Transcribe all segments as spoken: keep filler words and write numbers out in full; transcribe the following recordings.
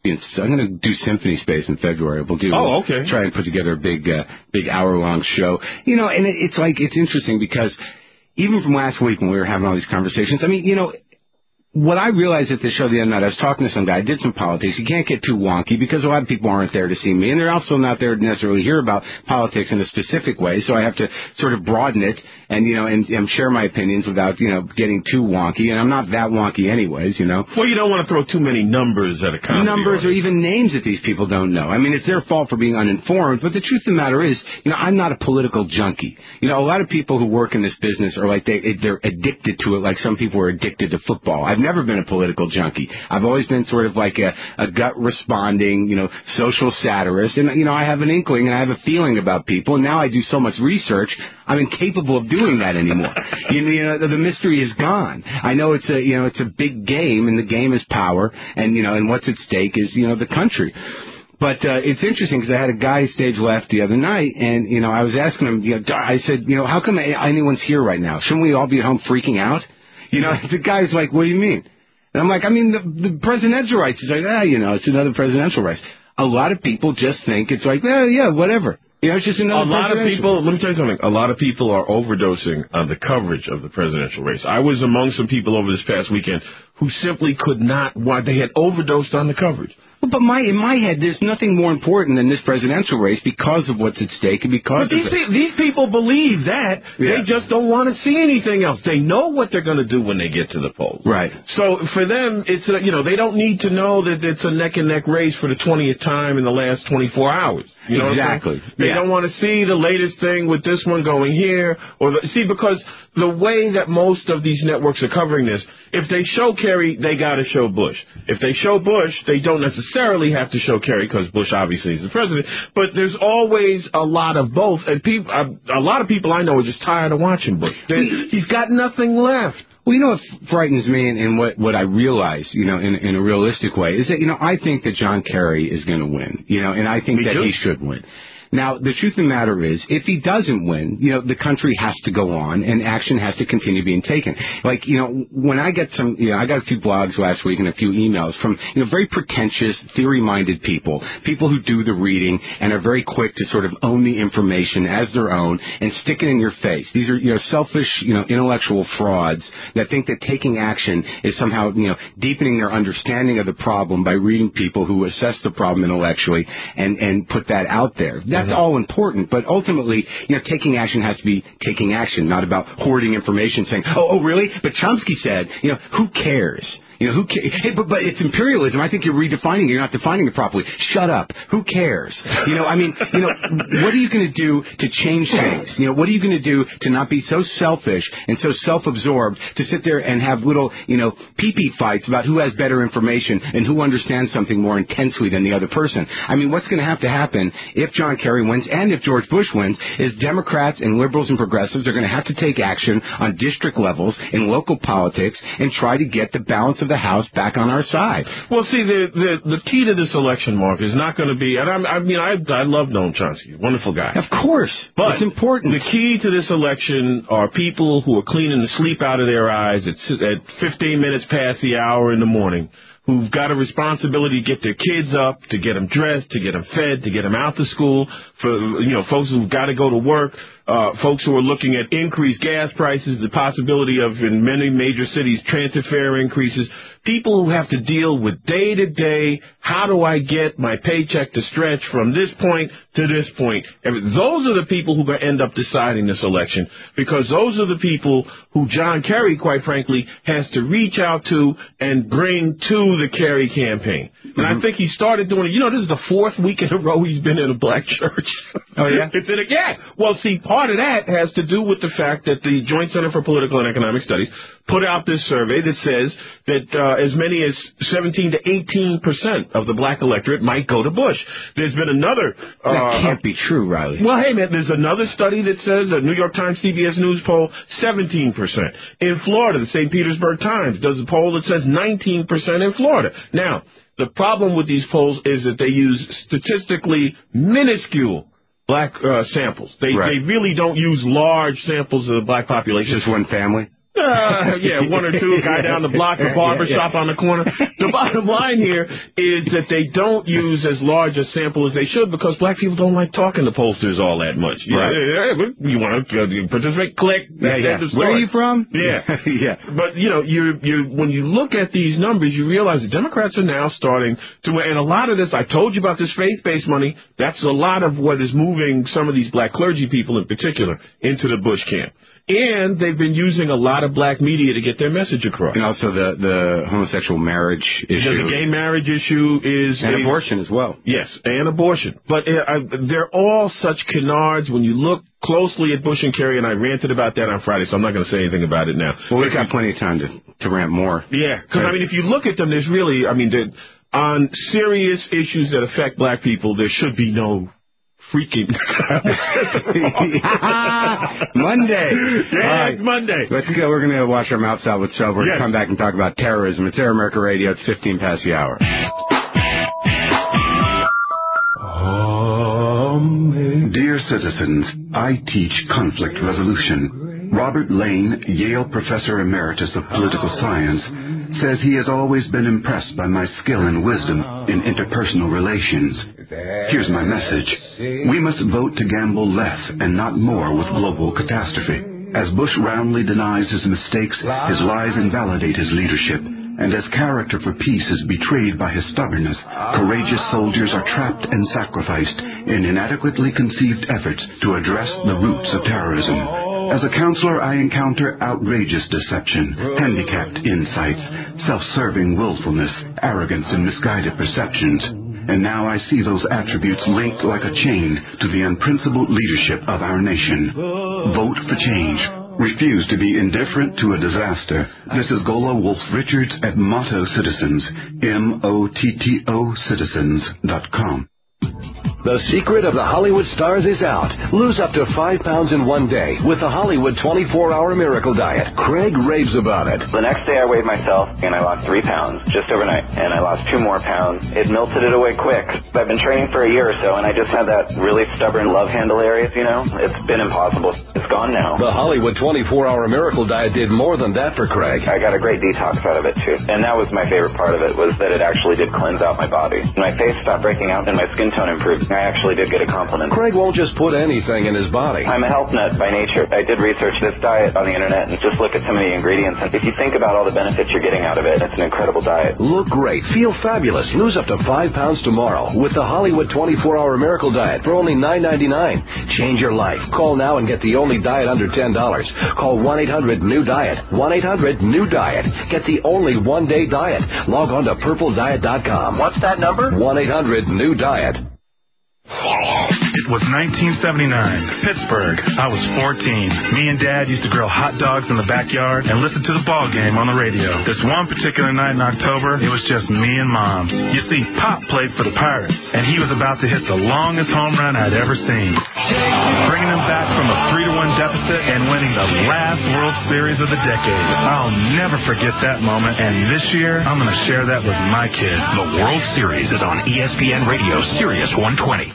So I'm going to do Symphony Space in February. We'll do. Oh, okay. Try and put together a big, uh, big hour-long show. You know, and it, it's like it's interesting because even from last week when we were having all these conversations, I mean, you know. What I realized at the show the other night, I was talking to some guy, I did some politics. You can't get too wonky because a lot of people aren't there to see me, and they're also not there to necessarily hear about politics in a specific way, so I have to sort of broaden it and, you know, and, and share my opinions without, you know, getting too wonky, and I'm not that wonky anyways, you know. Well, you don't want to throw too many numbers at a comedy Numbers audience. or even names that these people don't know. I mean, it's their fault for being uninformed, but the truth of the matter is, you know, I'm not a political junkie. You know, a lot of people who work in this business are like, they, they're addicted to it like some people are addicted to football. I've never been a political junkie. I've always been sort of like a, a gut responding, you know, social satirist. And, you know, I have an inkling and I have a feeling about people. And now I do so much research, I'm incapable of doing that anymore. you, you know, the, the mystery is gone. I know it's a, you know, it's a big game and the game is power. And, you know, and what's at stake is, you know, the country. But uh, it's interesting because I had a guy stage left the other night, and, you know, I was asking him, you know, I said, you know, how come anyone's here right now? Shouldn't we all be at home freaking out? You know, the guy's like, what do you mean? And I'm like, I mean, the, the presidential race. He's like, ah, you know, it's another presidential race. A lot of people just think it's like, well, yeah, whatever. You know, it's just another A lot of people, race. let me tell you something, a lot of people are overdosing on the coverage of the presidential race. I was among some people over this past weekend who simply could not, why they had overdosed on the coverage. But my in my head, there's nothing more important than this presidential race because of what's at stake and because but these, of the... pe- these people believe that. Yeah. They just don't want to see anything else. They know what they're going to do when they get to the polls. Right. So for them, it's a, you know, they don't need to know that it's a neck-and-neck race for the twentieth time in the last twenty-four hours. You know exactly. They yeah. don't want to see the latest thing with this one going here. or the, See, because the way that most of these networks are covering this, if they show Kerry, they got to show Bush. If they show Bush, they don't necessarily have to show Kerry because Bush obviously is the president. But there's always a lot of both, and people, a, a lot of people I know are just tired of watching Bush. They, he's got nothing left. Well, you know what frightens me, and, and what, what I realize, you know, in, in a realistic way, is that, you know, I think that John Kerry is going to win, you know, and I think Me that too. he should win. Now, the truth of the matter is, if he doesn't win, you know, the country has to go on and action has to continue being taken. Like, you know, when I get some, you know, I got a few blogs last week and a few emails from, you know, very pretentious, theory-minded people, people who do the reading and are very quick to sort of own the information as their own and stick it in your face. These are, you know, selfish, you know, intellectual frauds that think that taking action is somehow, you know, deepening their understanding of the problem by reading people who assess the problem intellectually and, and put that out there. That's all important, but ultimately, you know, taking action has to be taking action, not about hoarding information saying, oh, oh, really? But Chomsky said, you know, who cares? You know, who cares? Hey, but, but it's imperialism. I think you're redefining it. You're not defining it properly. Shut up. Who cares? You know, I mean, you know, what are you going to do to change things? You know, what are you going to do to not be so selfish and so self-absorbed to sit there and have little, you know, pee-pee fights about who has better information and who understands something more intensely than the other person? I mean, what's going to have to happen if John Kerry wins and if George Bush wins is Democrats and liberals and progressives are going to have to take action on district levels in local politics and try to get the balance of the House back on our side. Well, see, the the, the key to this election, Mark, is not going to be, and I, I mean, I I love Noam Chomsky, wonderful guy. Of course. But it's important. The key to this election are people who are cleaning the sleep out of their eyes at, at fifteen minutes past the hour in the morning, who've got a responsibility to get their kids up, to get them dressed, to get them fed, to get them out to school, for, you know, folks who've got to go to work, uh, folks who are looking at increased gas prices, the possibility of, in many major cities, transit fare increases, people who have to deal with day-to-day, how do I get my paycheck to stretch from this point to this point? Those are the people who are going to end up deciding this election, because those are the people who John Kerry, quite frankly, has to reach out to and bring to the Kerry campaign. And mm-hmm. I think he started doing it. You know, this is the fourth week in a row he's been in a black church. Oh, yeah? It's in a, yeah. Well, see, part of that has to do with the fact that the Joint Center for Political and Economic Studies put out this survey that says that uh, as many as seventeen to eighteen percent of the black electorate might go to Bush. There's been another... Uh, that can't be true, Riley. Well, hey, man, there's another study that says, a New York Times C B S News poll, seventeen percent. In Florida, the Saint Petersburg Times does a poll that says nineteen percent in Florida. Now, the problem with these polls is that they use statistically minuscule black uh, samples. They, right. they really don't use large samples of the black population. Just one family? Uh, yeah, one or two, guy down the block, the barber shop on the corner. The bottom line here is that they don't use as large a sample as they should because black people don't like talking to pollsters all that much. Right. Yeah, you want to participate? Click. Yeah, yeah. Where are you from? Yeah. yeah. But, you know, you you when you look at these numbers, you realize the Democrats are now starting to, and a lot of this, I told you about this faith-based money, that's a lot of what is moving some of these black clergy people in particular into the Bush camp. And they've been using a lot of black media to get their message across. And also the, the homosexual marriage issue. You know, the gay marriage issue is... And a, abortion as well. Yes, and abortion. But uh, I, they're all such canards when you look closely at Bush and Kerry, and I ranted about that on Friday, so I'm not going to say anything about it now. Well, we've got plenty of time to, to rant more. Yeah, because, I mean, if you look at them, there's really, I mean, on serious issues that affect black people, there should be no... freaking Monday. Yeah, right. It's Monday. Let's go. We're going to wash our mouths out with soap. We're yes. going to come back and talk about terrorism. It's Air America Radio. It's fifteen past the hour. Dear citizens, I teach conflict resolution. Robert Lane, Yale Professor Emeritus of Political Science, says he has always been impressed by my skill and wisdom in interpersonal relations. Here's my message. We must vote to gamble less and not more with global catastrophe. As Bush roundly denies his mistakes, his lies invalidate his leadership. And as character for peace is betrayed by his stubbornness, courageous soldiers are trapped and sacrificed in inadequately conceived efforts to address the roots of terrorism. As a counselor, I encounter outrageous deception, handicapped insights, self-serving willfulness, arrogance, and misguided perceptions. And now I see those attributes linked like a chain to the unprincipled leadership of our nation. Vote for change. Refuse to be indifferent to a disaster. This is Gola Wolf Richards at Motto Citizens, M O T T O citizens dot com. The secret of the Hollywood stars is out. Lose up to five pounds in one day with the Hollywood twenty-four hour Miracle Diet. Craig raves about it. The next day I weighed myself and I lost three pounds just overnight, and I lost two more pounds. It melted it away quick. I've been training for a year or so, and I just had that really stubborn love handle areas, you know? It's been impossible. It's gone now. The Hollywood twenty-four hour Miracle Diet did more than that for Craig. I got a great detox out of it, too. And that was my favorite part of it, was that it actually did cleanse out my body. My face stopped breaking out and my skin tone improved. I actually did get a compliment. Craig won't just put anything in his body. I'm a health nut by nature. I did research this diet on the internet and just look at some of the ingredients. And if you think about all the benefits you're getting out of it, it's an incredible diet. Look great. Feel fabulous. Lose up to five pounds tomorrow with the Hollywood twenty-four hour Miracle Diet for only nine ninety-nine. Change your life. Call now and get the only diet under ten dollars. Call one eight hundred new diet. one eight hundred new diet. Get the only one-day diet. Log on to purple diet dot com. What's that number? one eight hundred new diet. It was nineteen seventy-nine, Pittsburgh. I was fourteen. Me and Dad used to grill hot dogs in the backyard and listen to the ball game on the radio. This one particular night in October, it was just me and Moms. You see, Pop played for the Pirates, and he was about to hit the longest home run I'd ever seen, bringing them back from a three to one deficit and winning the last World Series of the decade. I'll never forget that moment, and this year, I'm going to share that with my kids. The World Series is on E S P N Radio, Sirius one twenty.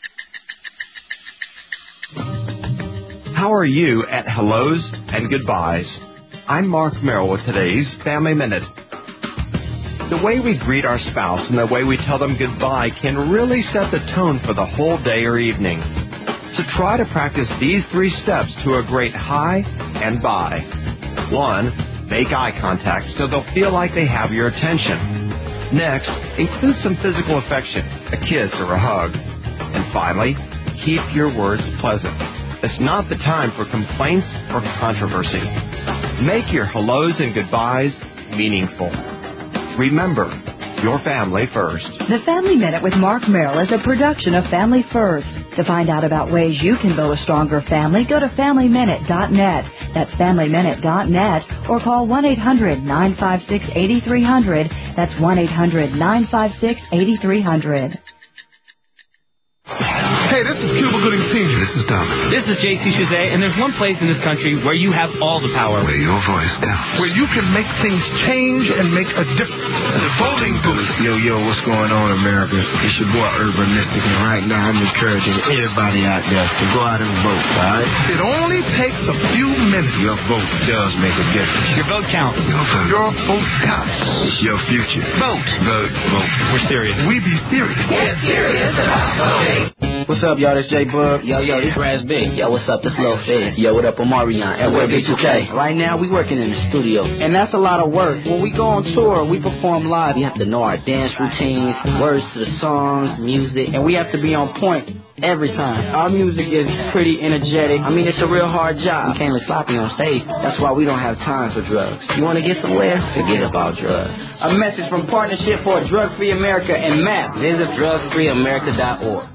How are you at hellos and goodbyes? I'm Mark Merrill with today's Family Minute. The way we greet our spouse and the way we tell them goodbye can really set the tone for the whole day or evening. So try to practice these three steps to a great hi and bye. One, make eye contact so they'll feel like they have your attention. Next, include some physical affection, a kiss or a hug. And finally, keep your words pleasant. It's not the time for complaints or controversy. Make your hellos and goodbyes meaningful. Remember, your family first. The Family Minute with Mark Merrill is a production of Family First. To find out about ways you can build a stronger family, go to family minute dot net. That's family minute dot net, or call one eight hundred nine five six eight three zero zero. That's one eight hundred nine five six eight three zero zero. Hey, this is Cuba Gooding Senior This is Dominic. This is J C Chazet, and there's one place in this country where you have all the power. Where your voice counts. Where you can make things change and make a difference. The voting booth. Yo, yo, what's going on, America? It's your boy Urban Mystic, and right now I'm encouraging everybody out there to go out and vote, all right? It only takes a few minutes. Your vote does make a difference. Your vote counts. Your vote, your vote counts. It's your future. Vote. Vote. Vote. We're serious. We be serious. We're serious about voting. What's up, y'all? This J Bug. Yo, yo, this Raz B. Yo, what's up? This Lil Fizz. Yo, what up, Omarion? And we're B two K. Right now, we working in the studio, and that's a lot of work. When we go on tour, we perform live. We have to know our dance routines, words to the songs, music, and we have to be on point every time. Our music is pretty energetic. I mean, it's a real hard job. We can't be sloppy on stage. That's why we don't have time for drugs. You want to get somewhere? Forget about drugs. A message from Partnership for a Drug-Free America and M A P. Visit drug free america dot org.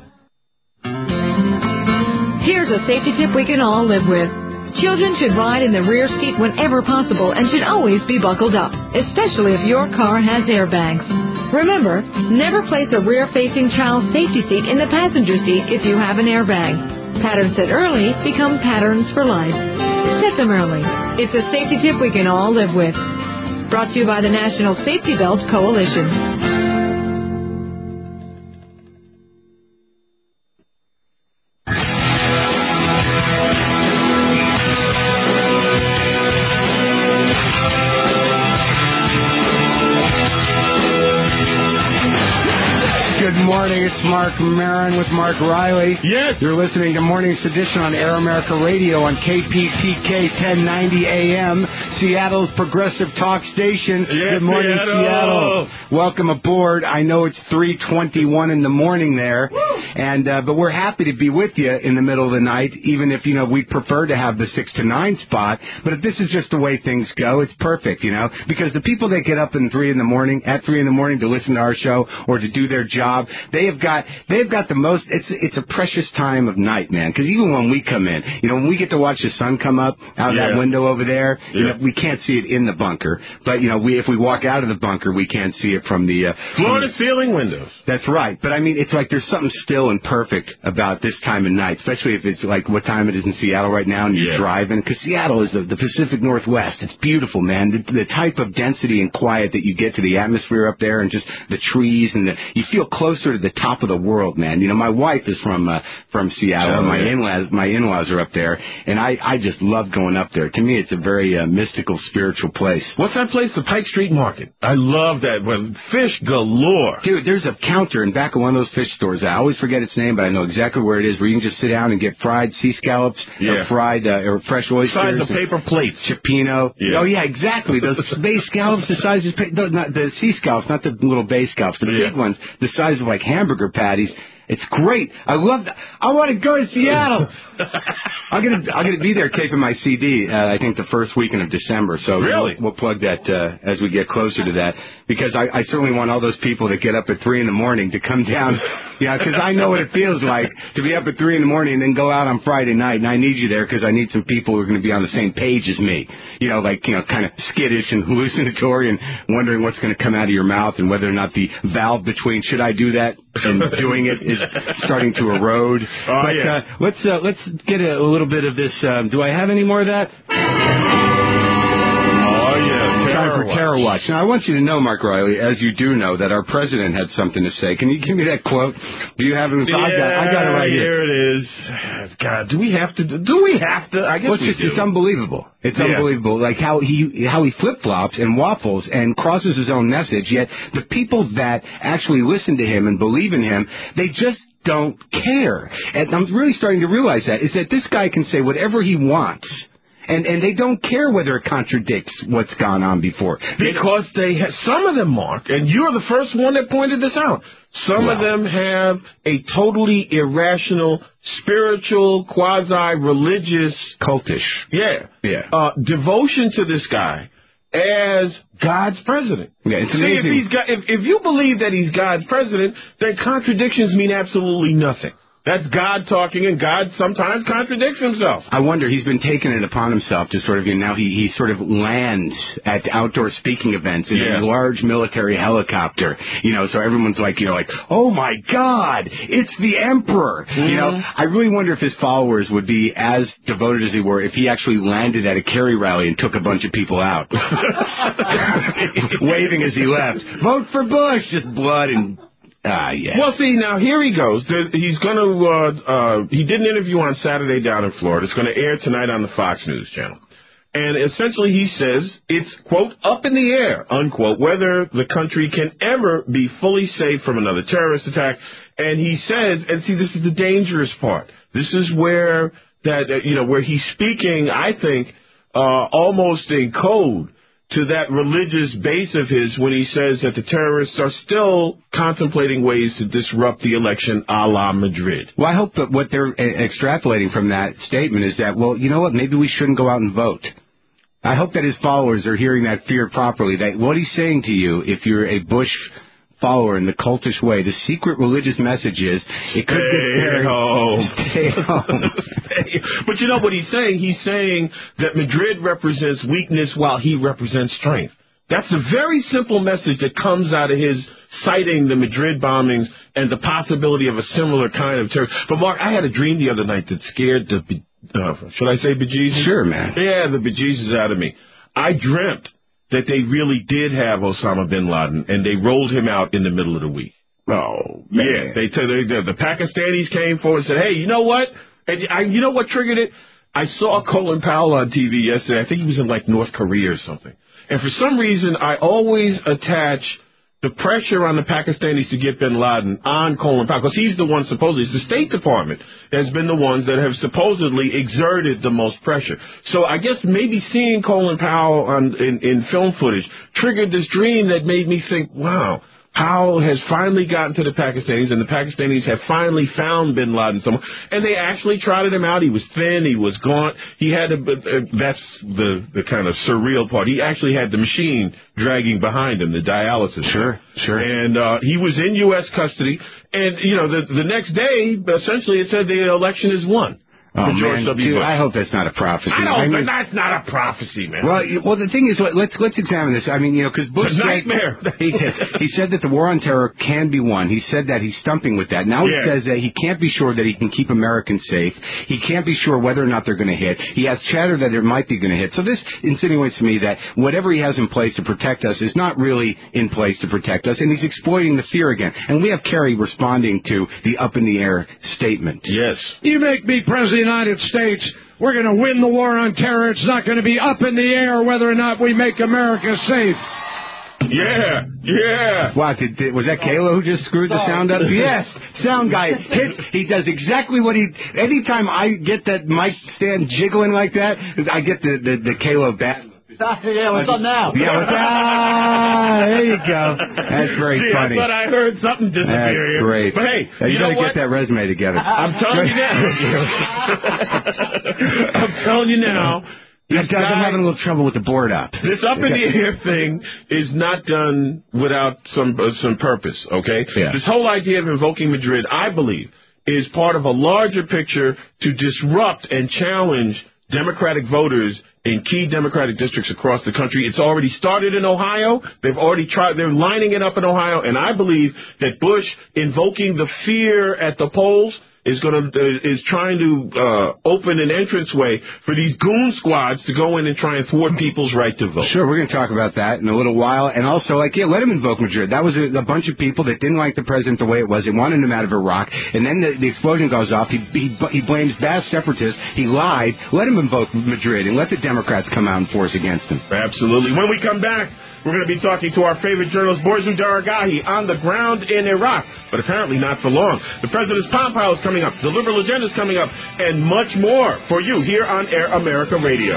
Here's a safety tip we can all live with. Children should ride in the rear seat whenever possible and should always be buckled up, especially if your car has airbags. Remember, never place a rear-facing child's safety seat in the passenger seat if you have an airbag. Patterns set early become patterns for life. Set them early. It's a safety tip we can all live with. Brought to you by the National Safety Belt Coalition. It's Mark Maron with Mark Riley. Yes. You're listening to Morning Sedition on Air America Radio on K P T K ten ninety A M, Seattle's progressive talk station. Yes, Good morning, Seattle. Seattle. Welcome aboard. I know it's three twenty-one in the morning there, and uh, but we're happy to be with you in the middle of the night, even if, you know, we'd prefer to have the six to nine spot. But if this is just the way things go, it's perfect, you know, because the people that get up in three in the morning, at three in the morning to listen to our show or to do their job, they have got they've got the most. It's it's a precious time of night, man. Because even when we come in, you know, when we get to watch the sun come up out yeah. that window over there, yeah. you know, we can't see it in the bunker. But you know, we if we walk out of the bunker, we can't see it from the uh, floor to ceiling windows. That's right. But I mean, it's like there's something still and perfect about this time of night, especially if it's like what time it is in Seattle right now, and you're yeah. driving. Because Seattle is the, the Pacific Northwest. It's beautiful, man. The, the type of density and quiet that you get to the atmosphere up there, and just the trees, and the you feel closer to the top of the world, man. You know, my wife is from uh, from Seattle. Oh, and my yeah. in-laws, my in-laws are up there, and I I just love going up there. To me, it's a very uh, mystical, spiritual place. What's that place? The Pike Street Market. I love that. Well, fish galore. Dude, there's a counter in back of one of those fish stores. I always forget its name, but I know exactly where it is, where you can just sit down and get fried sea scallops, yeah. or fried uh, or fresh oysters. Size of paper plates. Cioppino. Yeah. Oh, yeah, exactly. Those bay scallops, the size of, no, not the sea scallops, not the little bay scallops, the yeah. big ones, the size of like hamburger patties. It's great. I love that. I want to go to Seattle. I'm gonna I'm gonna be there taping my C D. Uh, I think the first weekend of December. So really, we'll, we'll plug that uh, as we get closer to that, because I, I certainly want all those people that get up at three in the morning to come down. Yeah, because I know what it feels like to be up at three in the morning and then go out on Friday night. And I need you there because I need some people who are going to be on the same page as me. You know, like, you know, kind of skittish and hallucinatory and wondering what's going to come out of your mouth and whether or not the valve between should I do that and doing it is starting to erode. Oh, but yeah. uh, let's uh, let's get a, a little bit of this. Um, do I have any more of that? Oh, yeah. Time for Terror Watch. Now, I want you to know, Mark Riley, as you do know, that our president had something to say. Can you give me that quote? Do you have it? Yeah, I, got, I got it right here. Here it is. God, do we have to? Do we have to? I guess well, it's we just, do. It's unbelievable. It's yeah. unbelievable, like how he how he flip flops and waffles and crosses his own message. Yet the people that actually listen to him and believe in him, they just don't care. And I'm really starting to realize that is that this guy can say whatever he wants. And and they don't care whether it contradicts what's gone on before. Because they have, some of them, Mark, and you're the first one that pointed this out, some wow. of them have a totally irrational, spiritual, quasi-religious... cultish. Yeah. Yeah. Uh, devotion to this guy as God's president. Yeah, it's See, amazing. if, he's got, if, if you believe that he's God's president, then contradictions mean absolutely nothing. That's God talking, and God sometimes contradicts himself. I wonder, he's been taking it upon himself to sort of, you know, now he, he sort of lands at outdoor speaking events in Yeah. a large military helicopter, you know, so everyone's like, you know, like, oh my God, it's the Emperor. Mm-hmm. You know, I really wonder if his followers would be as devoted as they were if he actually landed at a Kerry rally and took a bunch of people out. Waving as he left. Vote for Bush! Just blood and... Ah, yeah. Well, see, now here he goes. There, he's going to, uh, uh, he did an interview on Saturday down in Florida. It's going to air tonight on the Fox News channel. And essentially he says it's, quote, up in the air, unquote, whether the country can ever be fully safe from another terrorist attack. And he says, and see, this is the dangerous part. This is where that, uh, you know, where he's speaking, I think, uh, almost in code to that religious base of his when he says that the terrorists are still contemplating ways to disrupt the election a la Madrid. Well, I hope that what they're uh, extrapolating from that statement is that, well, you know what, maybe we shouldn't go out and vote. I hope that his followers are hearing that fear properly, that what he's saying to you, if you're a Bush follower in the cultish way, the secret religious message is, it could Stay get very home. Stay home. But you know what he's saying? He's saying that Madrid represents weakness while he represents strength. That's a very simple message that comes out of his citing the Madrid bombings and the possibility of a similar kind of terror. But, Mark, I had a dream the other night that scared the, uh, should I say bejesus? Sure, man. Yeah, the bejesus out of me. I dreamt that they really did have Osama bin Laden, and they rolled him out in the middle of the week. Oh, man. Yeah, they, t- they the, the Pakistanis came forward and said, hey, you know what? And I, you know what triggered it? I saw Colin Powell on T V yesterday. I think he was in, like, North Korea or something. And for some reason, I always attach the pressure on the Pakistanis to get bin Laden on Colin Powell, because he's the one supposedly, it's the State Department has been the ones that have supposedly exerted the most pressure. So I guess maybe seeing Colin Powell on, in, in film footage triggered this dream that made me think, wow, Powell has finally gotten to the Pakistanis, and the Pakistanis have finally found bin Laden somewhere. And they actually trotted him out. He was thin. He was gaunt. He had a, uh, that's the, the kind of surreal part. He actually had the machine dragging behind him, the dialysis. Sure, sure. And uh, he was in U S custody. And, you know, the, the next day, essentially, it said the election is won. Oh, George man, W. dude, Bush. I hope that's not a prophecy. I don't, I mean, that's not a prophecy, man. Well, you- well, the thing is, let- let's let's examine this. I mean, you know, because Bush It's a said, nightmare. he, he said that the war on terror can be won. He said that he's stumping with that. Now Yeah. he says that he can't be sure that he can keep Americans safe. He can't be sure whether or not they're going to hit. He has chatter that it might be going to hit. So this insinuates to me that whatever he has in place to protect us is not really in place to protect us, and he's exploiting the fear again. And we have Kerry responding to the up in the air statement. Yes. You make me president of the United States, we're going to win the war on terror. It's not going to be up in the air whether or not we make America safe. Yeah, yeah. Wow, did, did, was that Kayla who just screwed the sound up? Yes, sound guy hits. He does exactly what he. Anytime I get that mic stand jiggling like that, I get the the, the Kayla bat. Yeah, what's up now? Yeah, what's up? Ah, there you go. That's very Gee, funny. I thought I heard something disappear That's here. great. But hey, Now, you, you know gotta what? get that resume together. I'm telling you now. I'm telling you now. This guy, I'm having a little trouble with the board up. This up in the air thing is not done without some uh, some purpose, okay? Yeah. This whole idea of invoking Madrid, I believe, is part of a larger picture to disrupt and challenge Democratic voters in key Democratic districts across the country. It's already started in Ohio. They've already tried, they're lining it up in Ohio, and I believe that Bush invoking the fear at the polls is going to uh, is trying to uh, open an entranceway for these goon squads to go in and try and thwart people's right to vote. Sure, we're going to talk about that in a little while. And also, like, yeah, let him invoke Madrid. That was a, a bunch of people that didn't like the president the way it was. They wanted him out of Iraq. And then the, the explosion goes off. He, he, he blames Baas separatists. He lied. Let him invoke Madrid and let the Democrats come out and force against him. Absolutely. When we come back, we're going to be talking to our favorite journalist, Borzu Daragahi, on the ground in Iraq, but apparently not for long. The president's Palm Pile is coming up. The liberal agenda is coming up, and much more for you here on Air America Radio.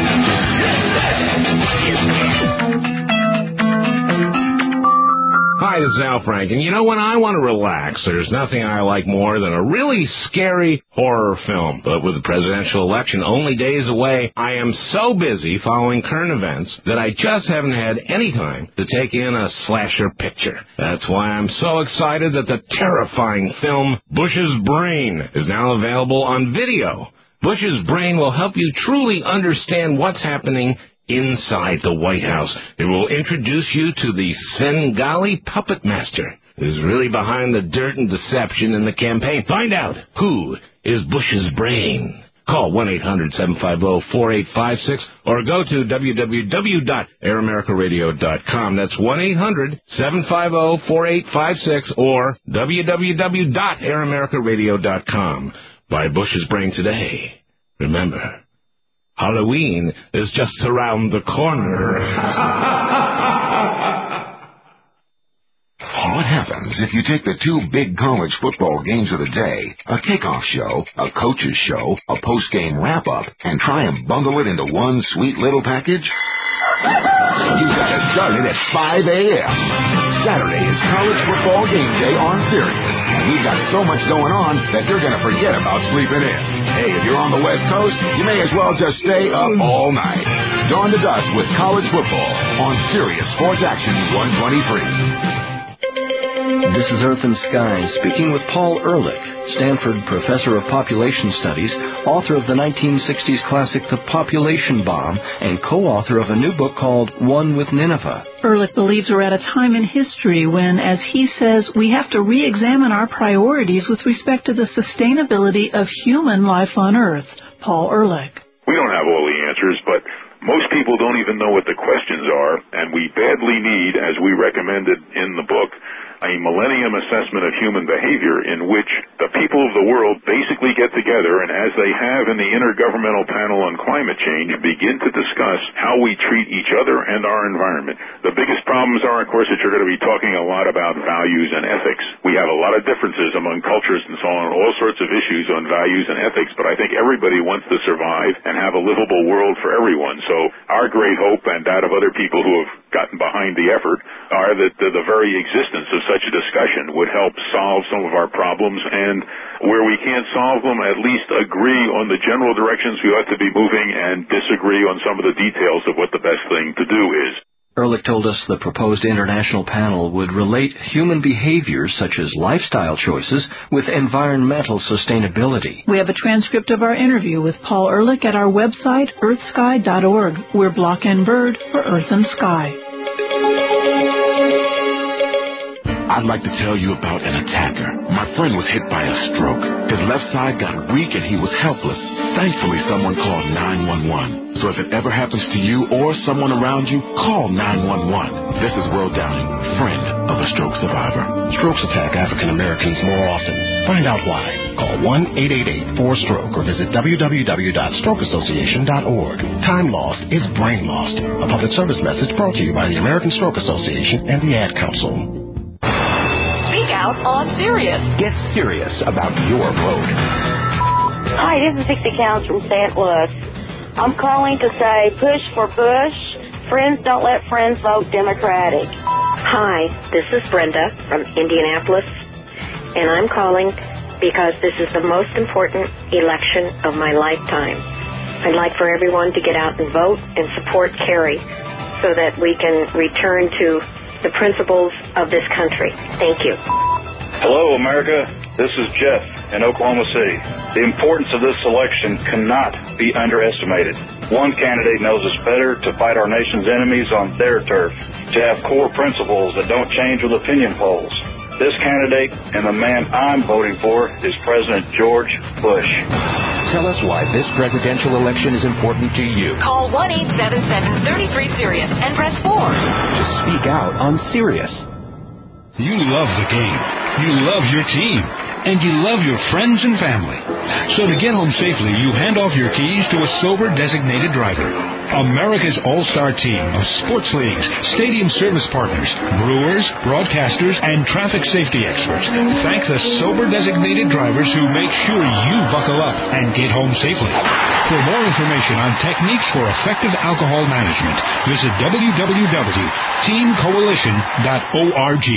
Hi, Hi, this is Al Frank, and you know when I want to relax, there's nothing I like more than a really scary horror film. But with the presidential election only days away, I am so busy following current events that I just haven't had any time to take in a slasher picture. That's why I'm so excited that the terrifying film Bush's Brain is now available on video. Bush's Brain will help you truly understand what's happening inside the White House. It will introduce you to the Svengali puppet master who's really behind the dirt and deception in the campaign. Find out who is Bush's brain. Call one eight hundred seven five zero four eight five six or go to w w w dot air america radio dot com. That's one eight hundred seven five zero four eight five six or w w w dot air america radio dot com. Buy Bush's Brain today. Remember, Halloween is just around the corner. What happens if you take the two big college football games of the day, a kickoff show, a coach's show, a post-game wrap-up, and try and bundle it into one sweet little package? You gotta start it at five a.m. Saturday is college football game day on Sirius, and we've got so much going on that you're gonna forget about sleeping in. Hey, if you're on the West Coast, you may as well just stay up all night. Dawn to dusk with college football on Sirius Sports Action one twenty-three. This is Earth and Sky, speaking with Paul Ehrlich, Stanford Professor of Population Studies, author of the nineteen sixties classic The Population Bomb, and co-author of a new book called One with Nineveh. Ehrlich believes we're at a time in history when, as he says, we have to re-examine our priorities with respect to the sustainability of human life on Earth. Paul Ehrlich. We don't have all the answers, but most people don't even know what the questions are, and we badly need, as we recommended in the book, a millennium assessment of human behavior in which the people of the world basically get together and, as they have in the Intergovernmental Panel on Climate Change, begin to discuss how we treat each other and our environment. The biggest problems are, of course, that you're going to be talking a lot about values and ethics. We have a lot of differences among cultures and so on, all sorts of issues on values and ethics, but I think everybody wants to survive and have a livable world for everyone. So our great hope, and that of other people who have gotten behind the effort, are that the, the very existence of such a discussion would help solve some of our problems, and where we can't solve them, at least agree on the general directions we ought to be moving and disagree on some of the details of what the best thing to do is. Ehrlich told us the proposed international panel would relate human behaviors such as lifestyle choices with environmental sustainability. We have a transcript of our interview with Paul Ehrlich at our website, earth sky dot org. We're Block and Bird for Earth and Sky. I'd like to tell you about an attacker. My friend was hit by a stroke. His left side got weak and he was helpless. Thankfully, someone called nine one one. So if it ever happens to you or someone around you, call nine one one. This is Will Downing, friend of a stroke survivor. Strokes attack African Americans more often. Find out why. Call one eight eight eight four stroke or visit w w w dot stroke association dot org. Time lost is brain lost. A public service message brought to you by the American Stroke Association and the Ad Council. Speak out on Sirius. Get serious about your vote. Hi, this is Dixie Counts from Saint Louis. I'm calling to say push for Bush. Friends don't let friends vote Democratic. Hi, this is Brenda from Indianapolis, and I'm calling because this is the most important election of my lifetime. I'd like for everyone to get out and vote and support Kerry so that we can return to the principles of this country. Thank you. Hello, America. This is Jeff in Oklahoma City. The importance of this election cannot be underestimated. One candidate knows us better to fight our nation's enemies on their turf, to have core principles that don't change with opinion polls. This candidate and the man I'm voting for is President George Bush. Tell us why this presidential election is important to you. Call one eight seven seven, three three, Sirius and press four. To speak out on Sirius. You love the game. You love your team. and you love your friends and family. So to get home safely, you hand off your keys to a sober designated driver. America's all-star team of sports leagues, stadium service partners, brewers, broadcasters, and traffic safety experts thank the sober designated drivers who make sure you buckle up and get home safely. For more information on techniques for effective alcohol management, visit w w w dot team coalition dot org.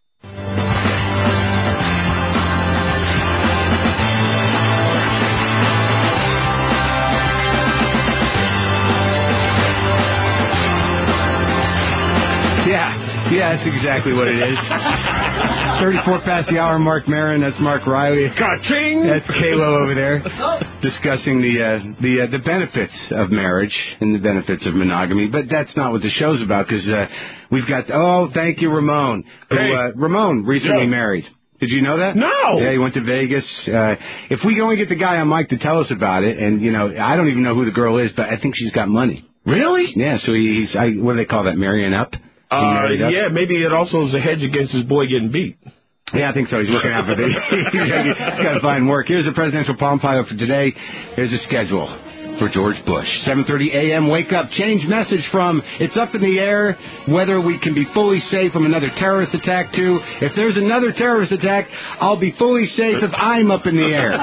Yeah, yeah, that's exactly what it is. thirty-four past the hour, Mark Maron. That's Mark Riley. Ka-ching! That's Kalo over there discussing the uh, the uh, the benefits of marriage and the benefits of monogamy. But that's not what the show's about, because uh, we've got, oh, thank you, Ramon. Who, Hey. uh, Ramon recently Yeah. married. Did you know that? No. Yeah, he went to Vegas. Uh, if we can only get the guy on mic to tell us about it, and, you know, I don't even know who the girl is, but I think she's got money. Really? Yeah, so he, he's, I, what do they call that, marrying up? Uh, married up? yeah, maybe it also is a hedge against his boy getting beat. Yeah, I think so. He's looking out for the... He's got to find work. Here's the presidential palm pilot for today. Here's a schedule for George Bush. seven thirty a.m. Wake up. Change message from it's up in the air whether we can be fully safe from another terrorist attack to if there's another terrorist attack, I'll be fully safe if I'm up in the air.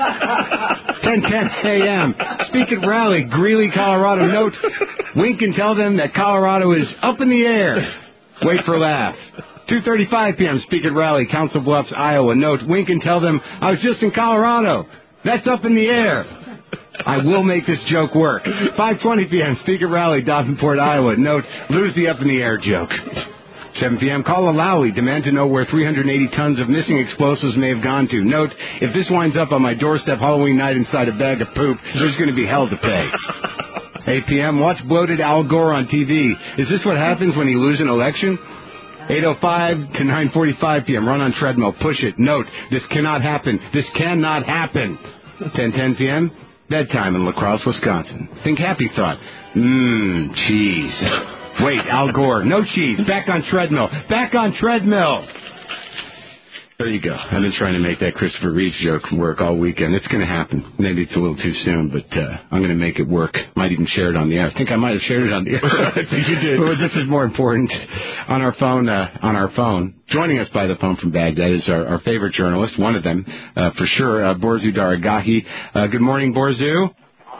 ten ten a.m. Speak at rally, Greeley, Colorado. Note, wink and tell them that Colorado is up in the air. Wait for laugh. two thirty-five p.m. Speak at rally, Council Bluffs, Iowa. Note, wink and tell them I was just in Colorado. That's up in the air. I will make this joke work. five twenty p.m. Speak at rally, Davenport, Iowa. Note, lose the up in the air joke. seven p.m. Call Alawi. Demand to know where three hundred eighty tons of missing explosives may have gone to. Note, if this winds up on my doorstep Halloween night inside a bag of poop, there's going to be hell to pay. eight p.m. Watch bloated Al Gore on T V. Is this what happens when you lose an election? eight oh five to nine forty-five p.m. Run on treadmill. Push it. Note, this cannot happen. This cannot happen. ten ten p.m. Bedtime in La Crosse, Wisconsin. Think happy thought. Mmm, cheese. Wait, Al Gore. No cheese. Back on treadmill. Back on treadmill. There you go. I've been trying to make that Christopher Reeves joke work all weekend. It's going to happen. Maybe it's a little too soon, but uh, I'm going to make it work. Might even share it on the air. I think I might have shared it on the air. I think you did. Well, this is more important. On our phone, uh, on our phone, joining us by the phone from Baghdad is our, our favorite journalist, one of them, uh, for sure, uh, Borzu Daragahi. Uh, good morning, Borzu.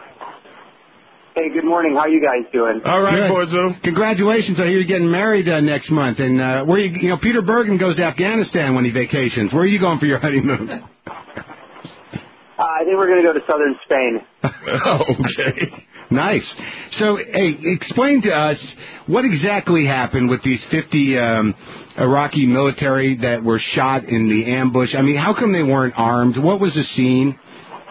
Hey, good morning. How you guys doing? All right, Good. Borzo. Congratulations. I hear you're getting married uh, next month. And uh, where you, you know, Peter Bergen goes to Afghanistan when he vacations. Where are you going for your honeymoon? Uh, I think we're going to go to southern Spain. Okay. Nice. So, hey, explain to us what exactly happened with these fifty um, Iraqi military that were shot in the ambush. I mean, how come they weren't armed? What was the scene?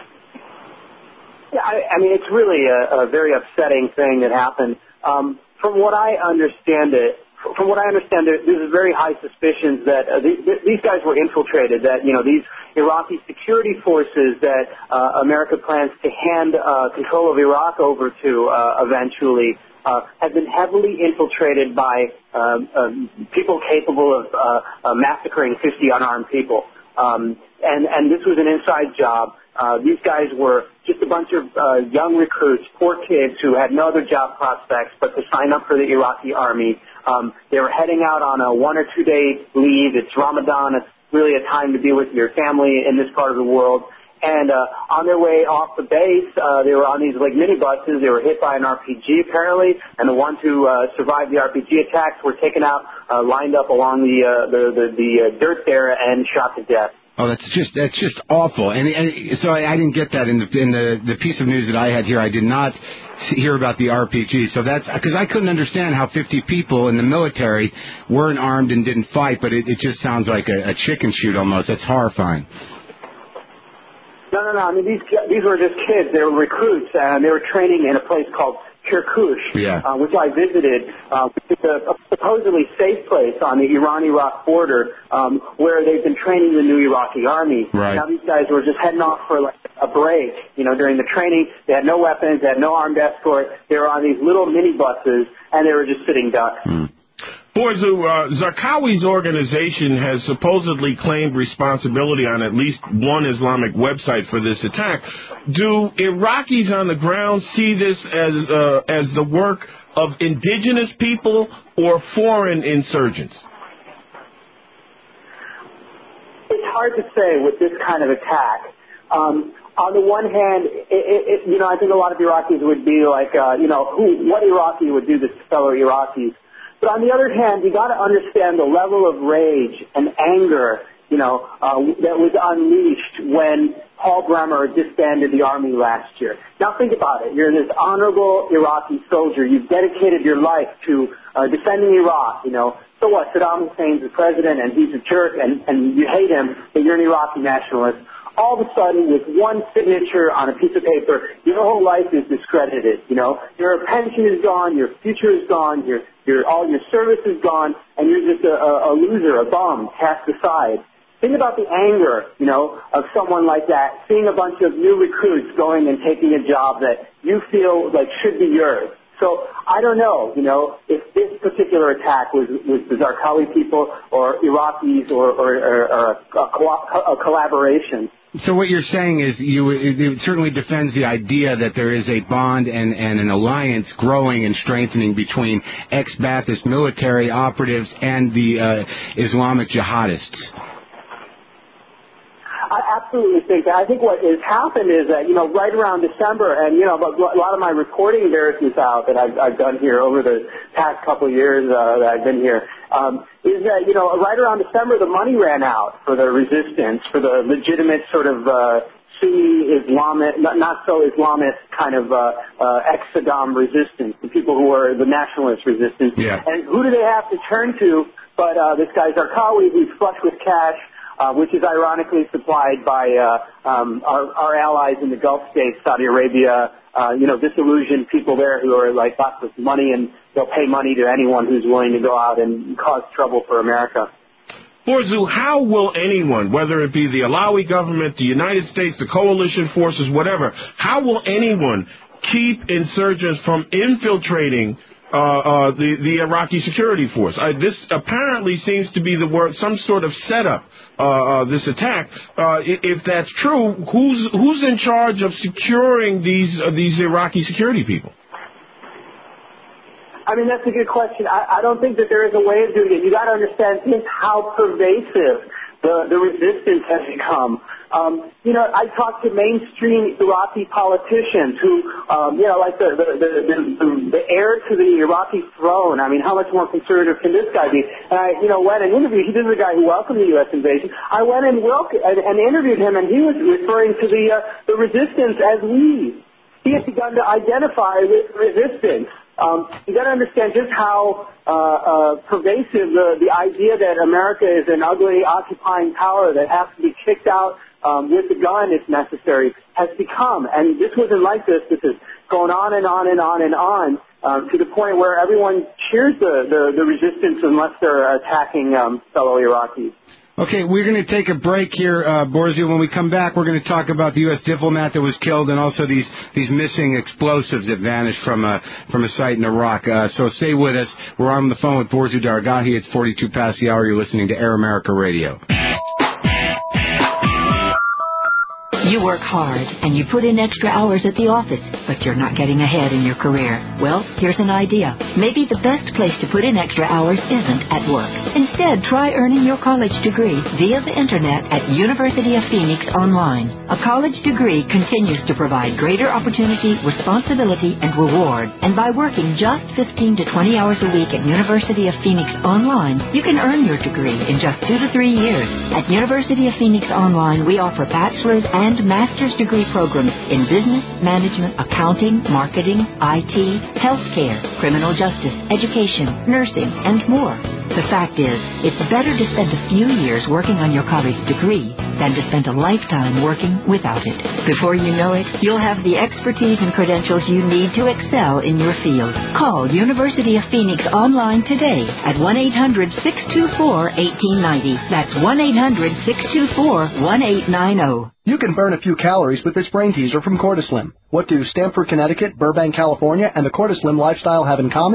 Yeah, I, I mean, it's really a, a very upsetting thing that happened. Um, from what I understand it, from what I understand it, there's very high suspicions that uh, these, these guys were infiltrated, that, you know, these Iraqi security forces that uh, America plans to hand uh, control of Iraq over to uh, eventually uh, have been heavily infiltrated by um, um, people capable of uh, uh, massacring fifty unarmed people. Um, and, and this was an inside job. Uh, these guys were just a bunch of uh, young recruits, poor kids who had no other job prospects but to sign up for the Iraqi army. Um, they were heading out on a one or two day leave. It's Ramadan. It's really a time to be with your family in this part of the world. And uh, on their way off the base, uh, they were on these like minibuses. They were hit by an R P G apparently, and the ones who uh, survived the R P G attacks were taken out, uh, lined up along the uh, the the, the uh, dirt there, and shot to death. Oh, that's just that's just awful. And, and so I, I didn't get that in the in the, the piece of news that I had here. I did not hear about the R P G. So that's because I couldn't understand how fifty people in the military weren't armed and didn't fight. But it, it just sounds like a, a chicken shoot almost. That's horrifying. No, no, no. I mean, these these were just kids. They were recruits, and they were training in a place called Kirkush, yeah. uh, which I visited, uh, which is a, a supposedly safe place on the Iran-Iraq border, um, where they've been training the new Iraqi army. Right. Now these guys were just heading off for like a break. You know, during the training, they had no weapons, they had no armed escort. They were on these little minibuses, and they were just sitting ducks. Mm. Borzu, uh, Zarqawi's organization has supposedly claimed responsibility on at least one Islamic website for this attack. Do Iraqis on the ground see this as uh, as the work of indigenous people or foreign insurgents? It's hard to say with this kind of attack. Um, on the one hand, it, it, it, you know, I think a lot of Iraqis would be like, uh, you know, who, what Iraqi would do this to fellow Iraqis? But on the other hand, you got to understand the level of rage and anger, you know, uh, that was unleashed when Paul Bremer disbanded the army last year. Now think about it. You're this honorable Iraqi soldier. You've dedicated your life to uh, defending Iraq, you know. So what? Saddam Hussein's the president and he's a jerk and, and you hate him, but you're an Iraqi nationalist. All of a sudden, with one signature on a piece of paper, your whole life is discredited, you know. Your pension is gone, your future is gone, your, your, all your service is gone, and you're just a, a, a loser, a bum, cast aside. Think about the anger, you know, of someone like that, seeing a bunch of new recruits going and taking a job that you feel like should be yours. So I don't know, you know, if this particular attack was, was the Zarqawi people or Iraqis or, or, or, or a, a, a collaboration. So what you're saying is you it certainly defends the idea that there is a bond and, and an alliance growing and strengthening between ex-Ba'athist military operatives and the uh, Islamic jihadists. I absolutely think that. I think what has happened is that, you know, right around December, and, you know, a lot of my reporting bears this out that I've, I've done here over the past couple of years uh, that I've been here, um, is that, you know, right around December, the money ran out for the resistance, for the legitimate sort of uh, Sunni Islamic, not, not so Islamic kind of uh, uh, ex-Saddam resistance, the people who were the nationalist resistance. Yeah. And who do they have to turn to but uh, this guy Zarqawi, who's flush with cash, Uh, which is ironically supplied by uh, um, our, our allies in the Gulf states, Saudi Arabia, uh, you know, disillusioned people there who are like lots of money, and they'll pay money to anyone who's willing to go out and cause trouble for America. Borzu, how will anyone, whether it be the Alawi government, the United States, the coalition forces, whatever, how will anyone keep insurgents from infiltrating Uh, uh, the, the Iraqi security force? Uh, this apparently seems to be the word, some sort of setup, uh, uh, this attack. Uh, if that's true, who's, who's in charge of securing these, uh, these Iraqi security people? I mean, that's a good question. I, I don't think that there is a way of doing it. You got to understand just how pervasive the, the resistance has become. Um, you know, I talk to mainstream Iraqi politicians who, um, you know, like the the, the the the heir to the Iraqi throne. I mean, how much more conservative can this guy be? And I, you know, went and interviewed. He was the guy who welcomed the U S invasion. I went and welcomed and, and interviewed him, and he was referring to the uh, the resistance as we. He had begun to identify with resistance. Um, you got to understand just how uh, uh, pervasive the the idea that America is an ugly occupying power that has to be kicked out Um, with the gun, if necessary, has become. And this wasn't like this. This is going on and on and on and on um, to the point where everyone cheers the, the, the resistance unless they're attacking um, fellow Iraqis. Okay, we're going to take a break here, uh, Borzu. When we come back, we're going to talk about the U S diplomat that was killed and also these, these missing explosives that vanished from a, from a site in Iraq. Uh, so stay with us. We're on the phone with Borzu Dargahi. It's forty-two past the hour. You're listening to Air America Radio. You work hard, and you put in extra hours at the office, but you're not getting ahead in your career. Well, here's an idea. Maybe the best place to put in extra hours isn't at work. Instead, try earning your college degree via the Internet at University of Phoenix Online. A college degree continues to provide greater opportunity, responsibility, and reward. And by working just fifteen to twenty hours a week at University of Phoenix Online, you can earn your degree in just two to three years. At University of Phoenix Online, we offer bachelor's and master's degree programs in business, management, accounting, marketing, I T, healthcare, criminal justice, education, nursing, and more. The fact is, it's better to spend a few years working on your college degree than to spend a lifetime working without it. Before you know it, you'll have the expertise and credentials you need to excel in your field. Call University of Phoenix Online today at one eight hundred six two four one eight nine zero. That's one eight hundred six two four one eight nine zero. You can burn a few calories with this brain teaser from Cortislim. What do Stamford, Connecticut, Burbank, California, and the Cortislim lifestyle have in common?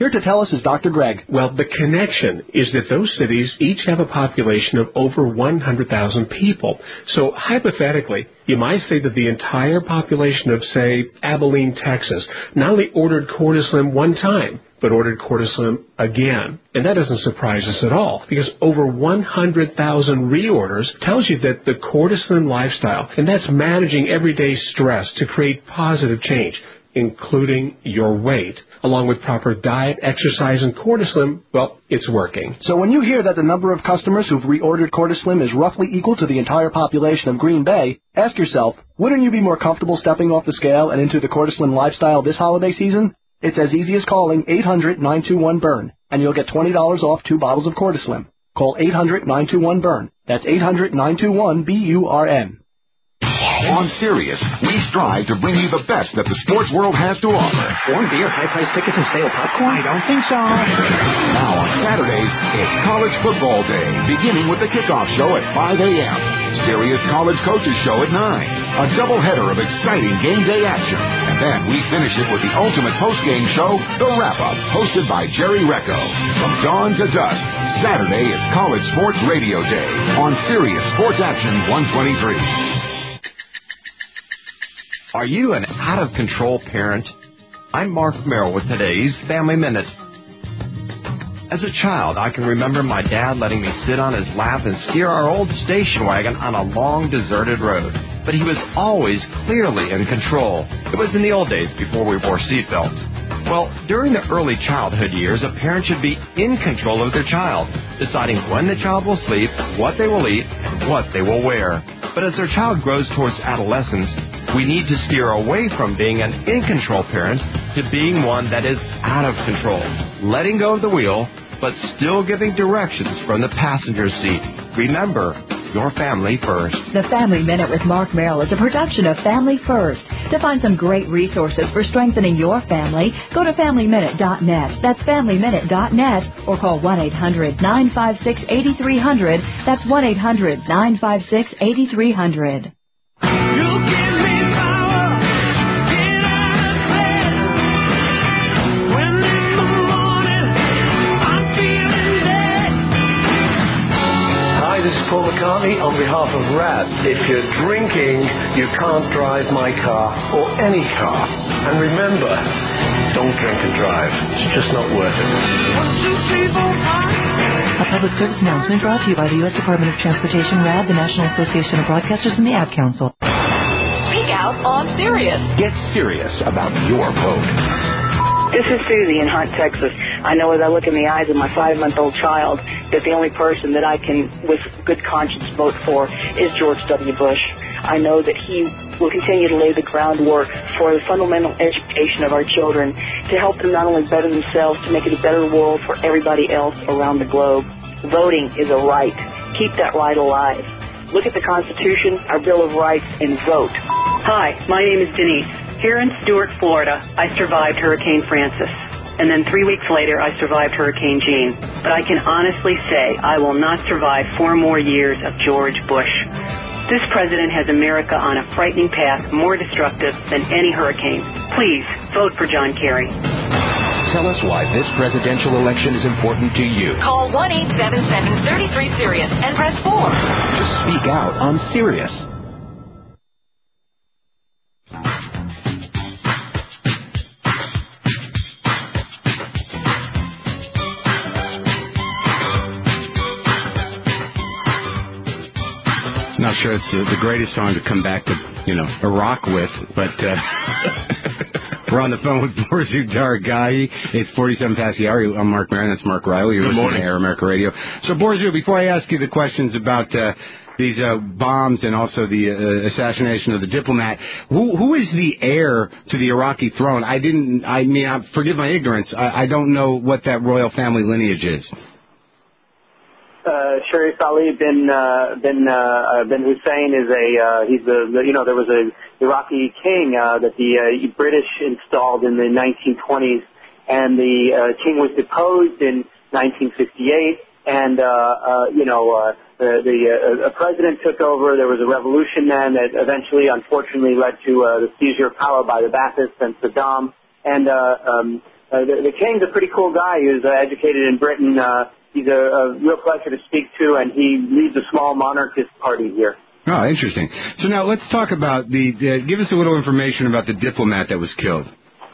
Here to tell us is Doctor Greg. Well, the connection is that those cities each have a population of over one hundred thousand people. So hypothetically, you might say that the entire population of, say, Abilene, Texas, not only ordered Cortislim one time, but ordered Cortislim again. And that doesn't surprise us at all, because over one hundred thousand reorders tells you that the Cortislim lifestyle, and that's managing everyday stress to create positive change, including your weight, along with proper diet, exercise, and Cortislim, well, it's working. So when you hear that the number of customers who've reordered Cortislim is roughly equal to the entire population of Green Bay, ask yourself, wouldn't you be more comfortable stepping off the scale and into the Cortislim lifestyle this holiday season? It's as easy as calling eight hundred, nine two one, B U R N, and you'll get twenty dollars off two bottles of Cortislim. Call eight hundred, nine two one, B U R N. That's eight hundred, nine two one, B U R N. On Sirius, we strive to bring you the best that the sports world has to offer. Warm beer, high-priced tickets, and stale popcorn? I don't think so. Now on Saturdays, it's College Football Day, beginning with the kickoff show at five a.m. Sirius College Coaches Show at nine. A doubleheader of exciting game day action. And then we finish it with the ultimate post-game show, The Wrap-Up, hosted by Jerry Recco. From dawn to dusk, Saturday is College Sports Radio Day on Sirius Sports Action one twenty-three. Are you an out-of-control parent? I'm Mark Merrill with today's Family Minute. As a child, I can remember my dad letting me sit on his lap and steer our old station wagon on a long, deserted road. But he was always clearly in control. It was in the old days before we wore seatbelts. Well, during the early childhood years, a parent should be in control of their child, deciding when the child will sleep, what they will eat, and what they will wear. But as their child grows towards adolescence, we need to steer away from being an in-control parent to being one that is out of control, letting go of the wheel, but still giving directions from the passenger seat. Remember, your family first. The Family Minute with Mark Merrill is a production of Family First. To find some great resources for strengthening your family, go to family minute dot net. That's family minute dot net. Or call one eight hundred, nine five six, eight three zero zero. That's one eight hundred, nine five six, eight three zero zero. Paul McCartney on behalf of R A D. If you're drinking, you can't drive my car or any car. And remember, don't drink and drive. It's just not worth it. A public service announcement brought to you by the U S Department of Transportation, R A D, the National Association of Broadcasters, and the Ad Council. Speak out on Sirius. Get serious about your vote. This is Susie in Hunt, Texas. I know as I look in the eyes of my five-month-old child that the only person that I can, with good conscience, vote for is George W. Bush. I know that he will continue to lay the groundwork for the fundamental education of our children to help them not only better themselves, to make it a better world for everybody else around the globe. Voting is a right. Keep that right alive. Look at the Constitution, our Bill of Rights, and vote. Hi, my name is Denise. Here in Stuart, Florida, I survived Hurricane Francis. And then three weeks later, I survived Hurricane Jean. But I can honestly say I will not survive four more years of George Bush. This president has America on a frightening path, more destructive than any hurricane. Please, vote for John Kerry. Tell us why this presidential election is important to you. Call one eight seven seven, three three, Sirius and press four. To speak out on Sirius. Not sure it's uh, the greatest song to come back to, you know, Iraq with, but uh, we're on the phone with Borzu Dargahi. It's forty-seven past the hour. I'm Mark Maron. That's Mark Riley. You're Good listening morning. to Air America Radio. So, Borzu, before I ask you the questions about uh, these uh, bombs and also the uh, assassination of the diplomat, who who is the heir to the Iraqi throne? I didn't. I mean, I, forgive my ignorance. I, I don't know what that royal family lineage is. Uh, Sharif Ali bin uh, bin uh, bin Hussein is a uh, he's the, the you know there was a Iraqi king uh, that the uh, British installed in the nineteen twenties, and the uh, king was deposed in nineteen sixty-eight, and uh, uh, you know uh, the, the uh, a president took over. There was a revolution then that eventually, unfortunately, led to uh, the seizure of power by the Ba'athists and Saddam, and uh, um, uh, the, the king's a pretty cool guy. He was uh, educated in Britain. Uh, he's a, a real pleasure to speak to, and he leads a small monarchist party here. Oh, interesting. So now let's talk about the, uh, give us a little information about the diplomat that was killed.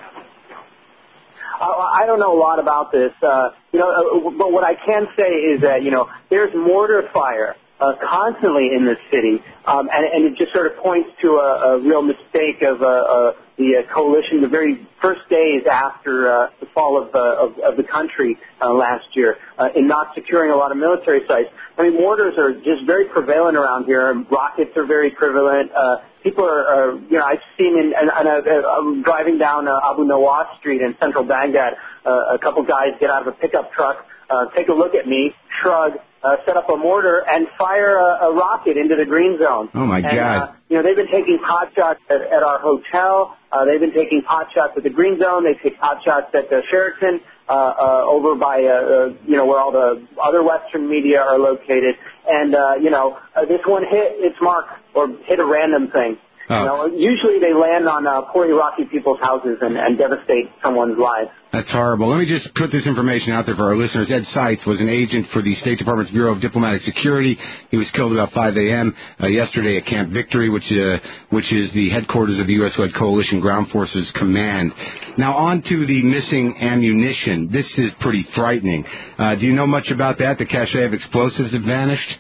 Uh, I don't know a lot about this, uh, you know, uh, but what I can say is that, you know, there's mortar fire uh, constantly in this city, um, and, and it just sort of points to a, a real mistake of uh, uh, the uh, coalition the very first days after uh, the fall of, uh, of, of the country uh, last year uh, in not securing a lot of military sites. I mean, mortars are just very prevalent around here. Rockets are very prevalent. Uh, people are, are, you know, I've seen in, and, and uh, I'm driving down uh, Abu Nawas Street in central Baghdad, uh, a couple guys get out of a pickup truck, uh, take a look at me, shrug, uh, set up a mortar, and fire a, a rocket into the green zone. Oh, my and, God. Uh, you know, they've been taking pot shots at, at our hotel. Uh, they've been taking pot shots at the green zone. They take pot shots at the Sheraton. Uh, uh, over by, uh, uh, you know, where all the other Western media are located. And, uh, you know, uh, this one hit its mark or hit a random thing. Oh. You know, usually they land on uh, poor Iraqi people's houses and, and devastate someone's lives. That's horrible. Let me just put this information out there for our listeners. Ed Seitz was an agent for the State Department's Bureau of Diplomatic Security. He was killed about five a.m. Uh, yesterday at Camp Victory, which uh, which is the headquarters of the U S-led Coalition Ground Forces Command. Now, on to the missing ammunition. This is pretty frightening. Uh, do you know much about that? The cache of explosives have vanished?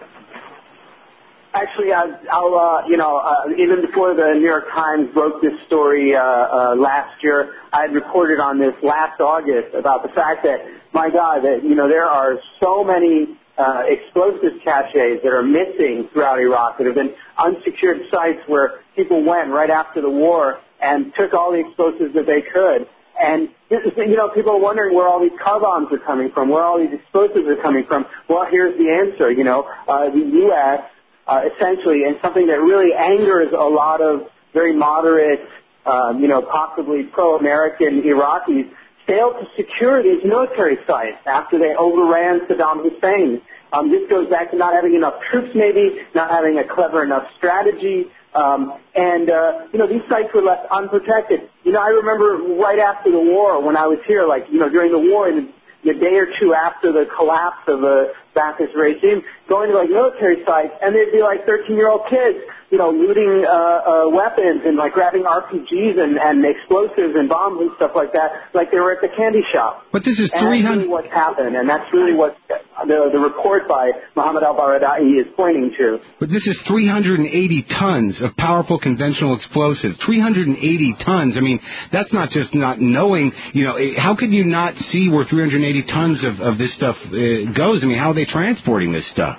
Actually, I, I'll, uh, you know, uh, even before the New York Times broke this story uh, uh, last year, I had reported on this last August about the fact that, my God, that, you know, there are so many uh, explosive caches that are missing throughout Iraq that have been unsecured sites where people went right after the war and took all the explosives that they could. And, you know, people are wondering where all these car bombs are coming from, where all these explosives are coming from. Well, here's the answer, you know, uh, the U S Uh, essentially, and something that really angers a lot of very moderate, um, you know, possibly pro-American Iraqis, failed to secure these military sites after they overran Saddam Hussein. Um, this goes back to not having enough troops, maybe, not having a clever enough strategy, um, and, uh, you know, these sites were left unprotected. You know, I remember right after the war when I was here, like, you know, during the war, in the day or two after the collapse of the Ba'athist regime, going to like military sites, and they'd be like thirteen-year-old kids, you know, looting uh, uh, weapons and like grabbing R P Gs and, and explosives and bombs and stuff like that, like they were at the candy shop. But this is three hundred. And that's really what's happened, and that's really what the the report by Mohammed al-Baradei is pointing to. But this is three hundred eighty tons of powerful conventional explosives. three hundred eighty tons. I mean, that's not just not knowing. You know, how could you not see where three hundred eighty tons of, of this stuff uh, goes? I mean, how are they transporting this stuff?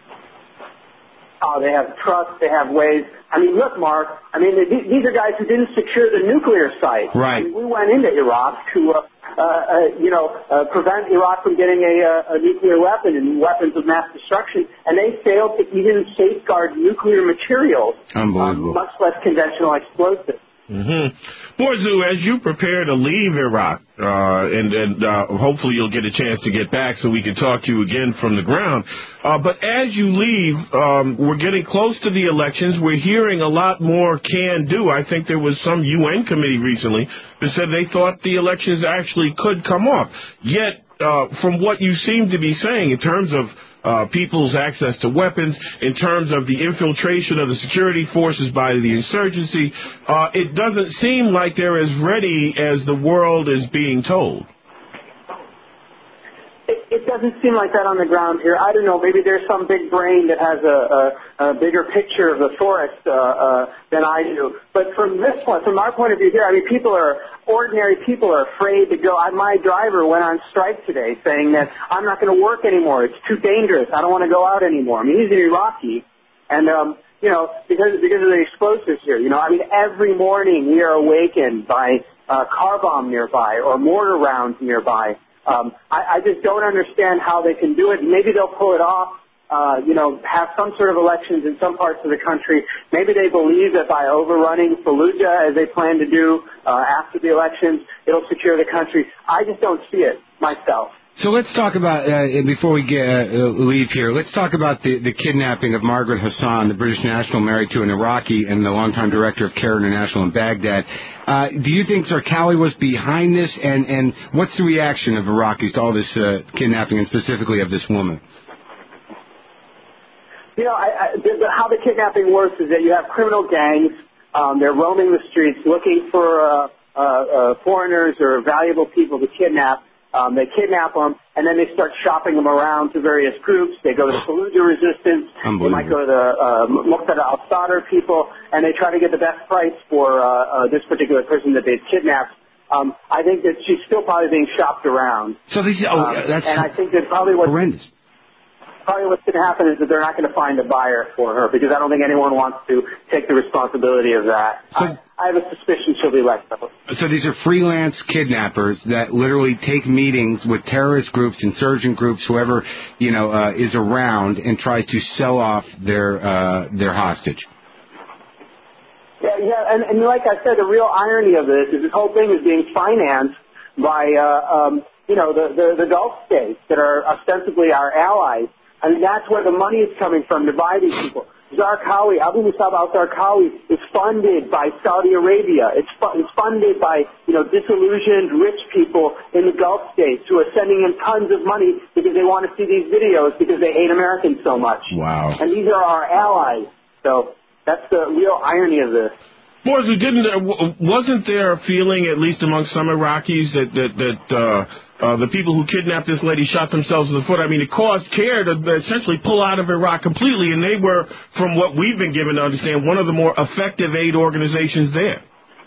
Oh, they have trucks, they have ways. I mean, look, Mark, I mean, these are guys who didn't secure the nuclear site. Right. I mean, we went into Iraq to, uh, uh, uh, you know, uh, prevent Iraq from getting a, a nuclear weapon and weapons of mass destruction, and they failed to even safeguard nuclear materials, Unbelievable. Um, much less conventional explosives. Mm-hmm. Borzu, as you prepare to leave Iraq, uh, and, and uh, hopefully you'll get a chance to get back so we can talk to you again from the ground. Uh, but as you leave, um, we're getting close to the elections. We're hearing a lot more can do. I think there was some U N committee recently that said they thought the elections actually could come off. Yet, uh, from what you seem to be saying in terms of Uh, people's access to weapons, in terms of the infiltration of the security forces by the insurgency, uh, it doesn't seem like they're as ready as the world is being told. It, it doesn't seem like that on the ground here. I don't know. Maybe there's some big brain that has a, a, a bigger picture of the forest uh, uh, than I do. But from this point, from our point of view here, I mean, people are ordinary people are afraid to go. I, my driver went on strike today, saying that I'm not going to work anymore. It's too dangerous. I don't want to go out anymore. I mean, he's an Iraqi, and um, you know, because because of the explosives here. You know, I mean, every morning we are awakened by a car bomb nearby or mortar rounds nearby. Um, I, I just don't understand how they can do it. Maybe they'll pull it off, uh, you know, have some sort of elections in some parts of the country. Maybe they believe that by overrunning Fallujah, as they plan to do uh, after the elections, it'll secure the country. I just don't see it myself. So let's talk about, uh, before we get, uh, leave here, let's talk about the, the kidnapping of Margaret Hassan, the British national married to an Iraqi and the longtime director of CARE International in Baghdad. Uh, do you think Zarqawi was behind this, and, and what's the reaction of Iraqis to all this uh, kidnapping, and specifically of this woman? You know, I, I, the, the, how the kidnapping works is that you have criminal gangs. Um, they're roaming the streets looking for uh, uh, uh, foreigners or valuable people to kidnap. Um, they kidnap them, and then they start shopping them around to various groups. They go to the Fallujah resistance. They might go to the uh, Muqtada al-Sadr people, and they try to get the best price for uh, uh, this particular person that they've kidnapped. Um, I think that she's still probably being shopped around. So these, oh, um, that's and I think that probably what horrendous. Probably what's going to happen is that they're not going to find a buyer for her, because I don't think anyone wants to take the responsibility of that. So, I, I have a suspicion she'll be let go. So these are freelance kidnappers that literally take meetings with terrorist groups, insurgent groups, whoever, you know, uh, is around, and tries to sell off their uh, their hostage. Yeah, yeah, and, and like I said, the real irony of this is this whole thing is being financed by, uh, um, you know, the, the, the Gulf states that are ostensibly our allies. I mean, that's where the money is coming from to buy these people. Zarqawi, Abu Musab al-Zarqawi is funded by Saudi Arabia. It's, fu- it's funded by, you know, disillusioned rich people in the Gulf states who are sending in tons of money because they want to see these videos because they hate Americans so much. Wow. And these are our allies. So that's the real irony of this. Morzu, didn't there, wasn't there a feeling, at least among some Iraqis, that that that uh, uh, the people who kidnapped this lady shot themselves in the foot? I mean, it caused CARE to essentially pull out of Iraq completely, and they were, from what we've been given to understand, one of the more effective aid organizations there.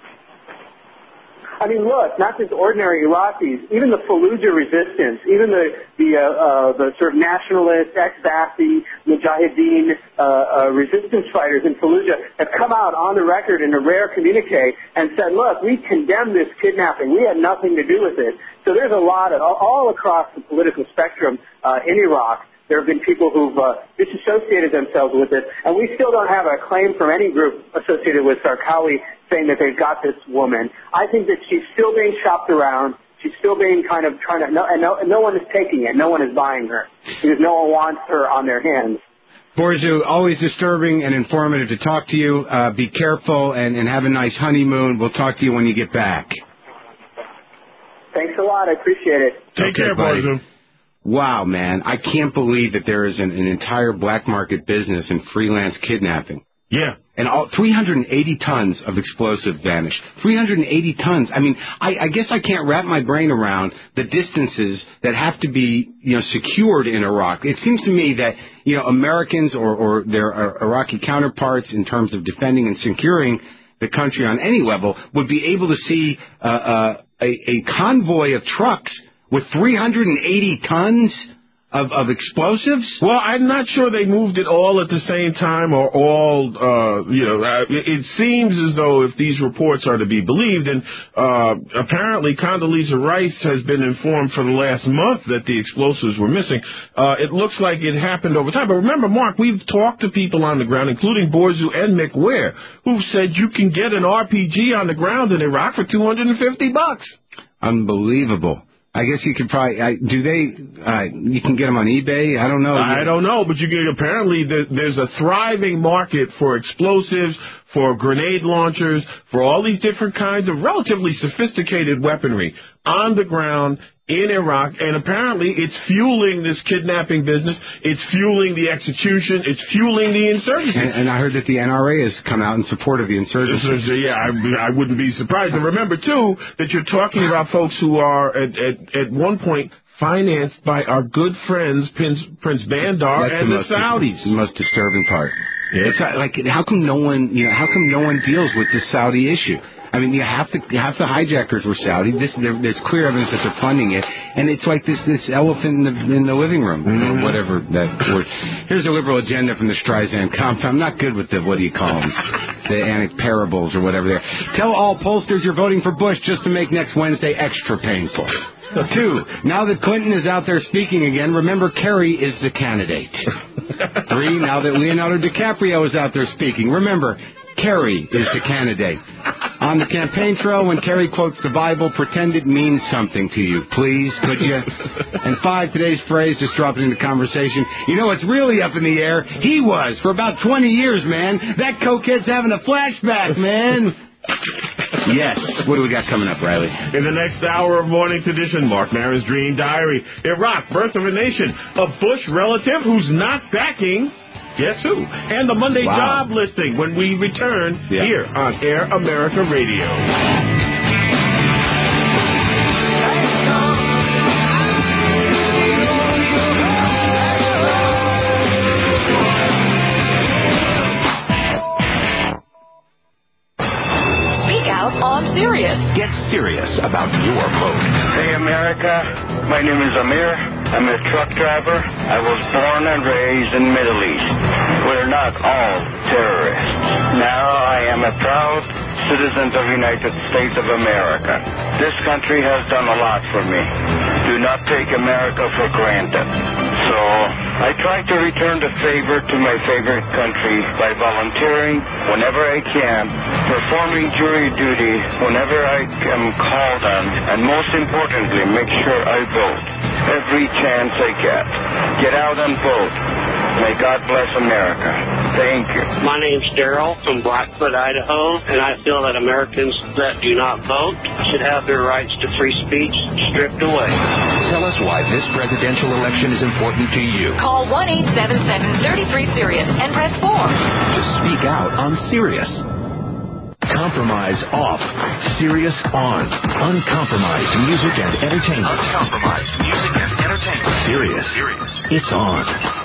I mean, look, not just ordinary Iraqis, even the Fallujah resistance, even the the uh, uh, the sort of nationalist, ex-Ba'athi, Mujahideen uh, uh, resistance fighters in Fallujah have come out on the record in a rare communique and said, look, we condemn this kidnapping. We had nothing to do with it. So there's a lot of, all across the political spectrum uh, in Iraq. There have been people who've uh, disassociated themselves with it, and we still don't have a claim from any group associated with Zarqawi saying that they've got this woman. I think that she's still being shopped around. She's still being kind of trying to, no, and no, no one is taking it. No one is buying her because no one wants her on their hands. Borzu, always disturbing and informative to talk to you. Uh, be careful and, and have a nice honeymoon. We'll talk to you when you get back. Thanks a lot. I appreciate it. Take okay, care, Borzu. Wow, man. I can't believe that there is an, an entire black market business in freelance kidnapping. Yeah. And all three hundred eighty tons of explosive vanished. three hundred eighty tons. I mean, I, I guess I can't wrap my brain around the distances that have to be, you know, secured in Iraq. It seems to me that, you know, Americans or, or their uh, Iraqi counterparts in terms of defending and securing the country on any level would be able to see uh, uh, a, a convoy of trucks with three hundred eighty tons of, of explosives? Well, I'm not sure they moved it all at the same time or all, uh, you know, uh, it, it seems as though if these reports are to be believed, and uh, apparently Condoleezza Rice has been informed for the last month that the explosives were missing. Uh, it looks like it happened over time. But remember, Mark, we've talked to people on the ground, including Borzu and Mick Ware, who said you can get an R P G on the ground in Iraq for two hundred fifty bucks. Unbelievable. I guess you could probably, I, do they, uh, you can get them on eBay? I don't know. I don't know, but you can, apparently there, there's a thriving market for explosives, for grenade launchers, for all these different kinds of relatively sophisticated weaponry on the ground in Iraq, and apparently it's fueling this kidnapping business, it's fueling the execution, it's fueling the insurgency. And, and I heard that the N R A has come out in support of the insurgency. Yeah, I, I wouldn't be surprised. And remember, too, that you're talking about folks who are, at, at, at one point, financed by our good friends, Prince, Prince Bandar That's and the, the most, Saudis. The most disturbing part. Yeah. It's like, how come no one, you know, how come no one deals with this Saudi issue? I mean, you have to, half the hijackers were Saudi. This, there, there's clear evidence that they're funding it, and it's like this, this elephant in the, in the living room, you know, whatever that word. Here's a liberal agenda from the Streisand compound. I'm not good with the, what do you call them, the antic parables or whatever. There. Tell all pollsters you're voting for Bush just to make next Wednesday extra painful. Two, now that Clinton is out there speaking again, remember Kerry is the candidate. Three, now that Leonardo DiCaprio is out there speaking, remember Kerry is the candidate. On the campaign trail, when Kerry quotes the Bible, pretend it means something to you, please, could you? And five, today's phrase, just drop it into conversation. You know what's really up in the air? He was for about twenty years, man. That cokehead's having a flashback, man. Yes. What do we got coming up, Riley? In the next hour of Morning's Edition, Mark Maron's Dream Diary. Iraq, birth of a nation. A Bush relative who's not backing... Guess who? And the Monday Wow. job listing when we return Yeah. here on Air America Radio. On Sirius. Get serious about your vote. Hey, America. My name is Amir. I'm a truck driver. I was born and raised in the Middle East. We're not all terrorists. Now I am a proud citizen of the United States of America. This country has done a lot for me. Do not take America for granted. So I try to return the favor to my favorite country by volunteering whenever I can, performing jury duty whenever I am called on, and most importantly, make sure I vote every chance I get. Get out and vote. May God bless America. Thank you. My name's Daryl from Blackfoot, Idaho, and I feel that Americans that do not vote should have their rights to free speech stripped away. Tell us why this presidential election is important to you. Call one eight seven seven, three three, Sirius and press four. To speak out on Sirius. Compromise off. Sirius on. Uncompromised music and entertainment. Uncompromised music and entertainment. Sirius. Sirius. It's on.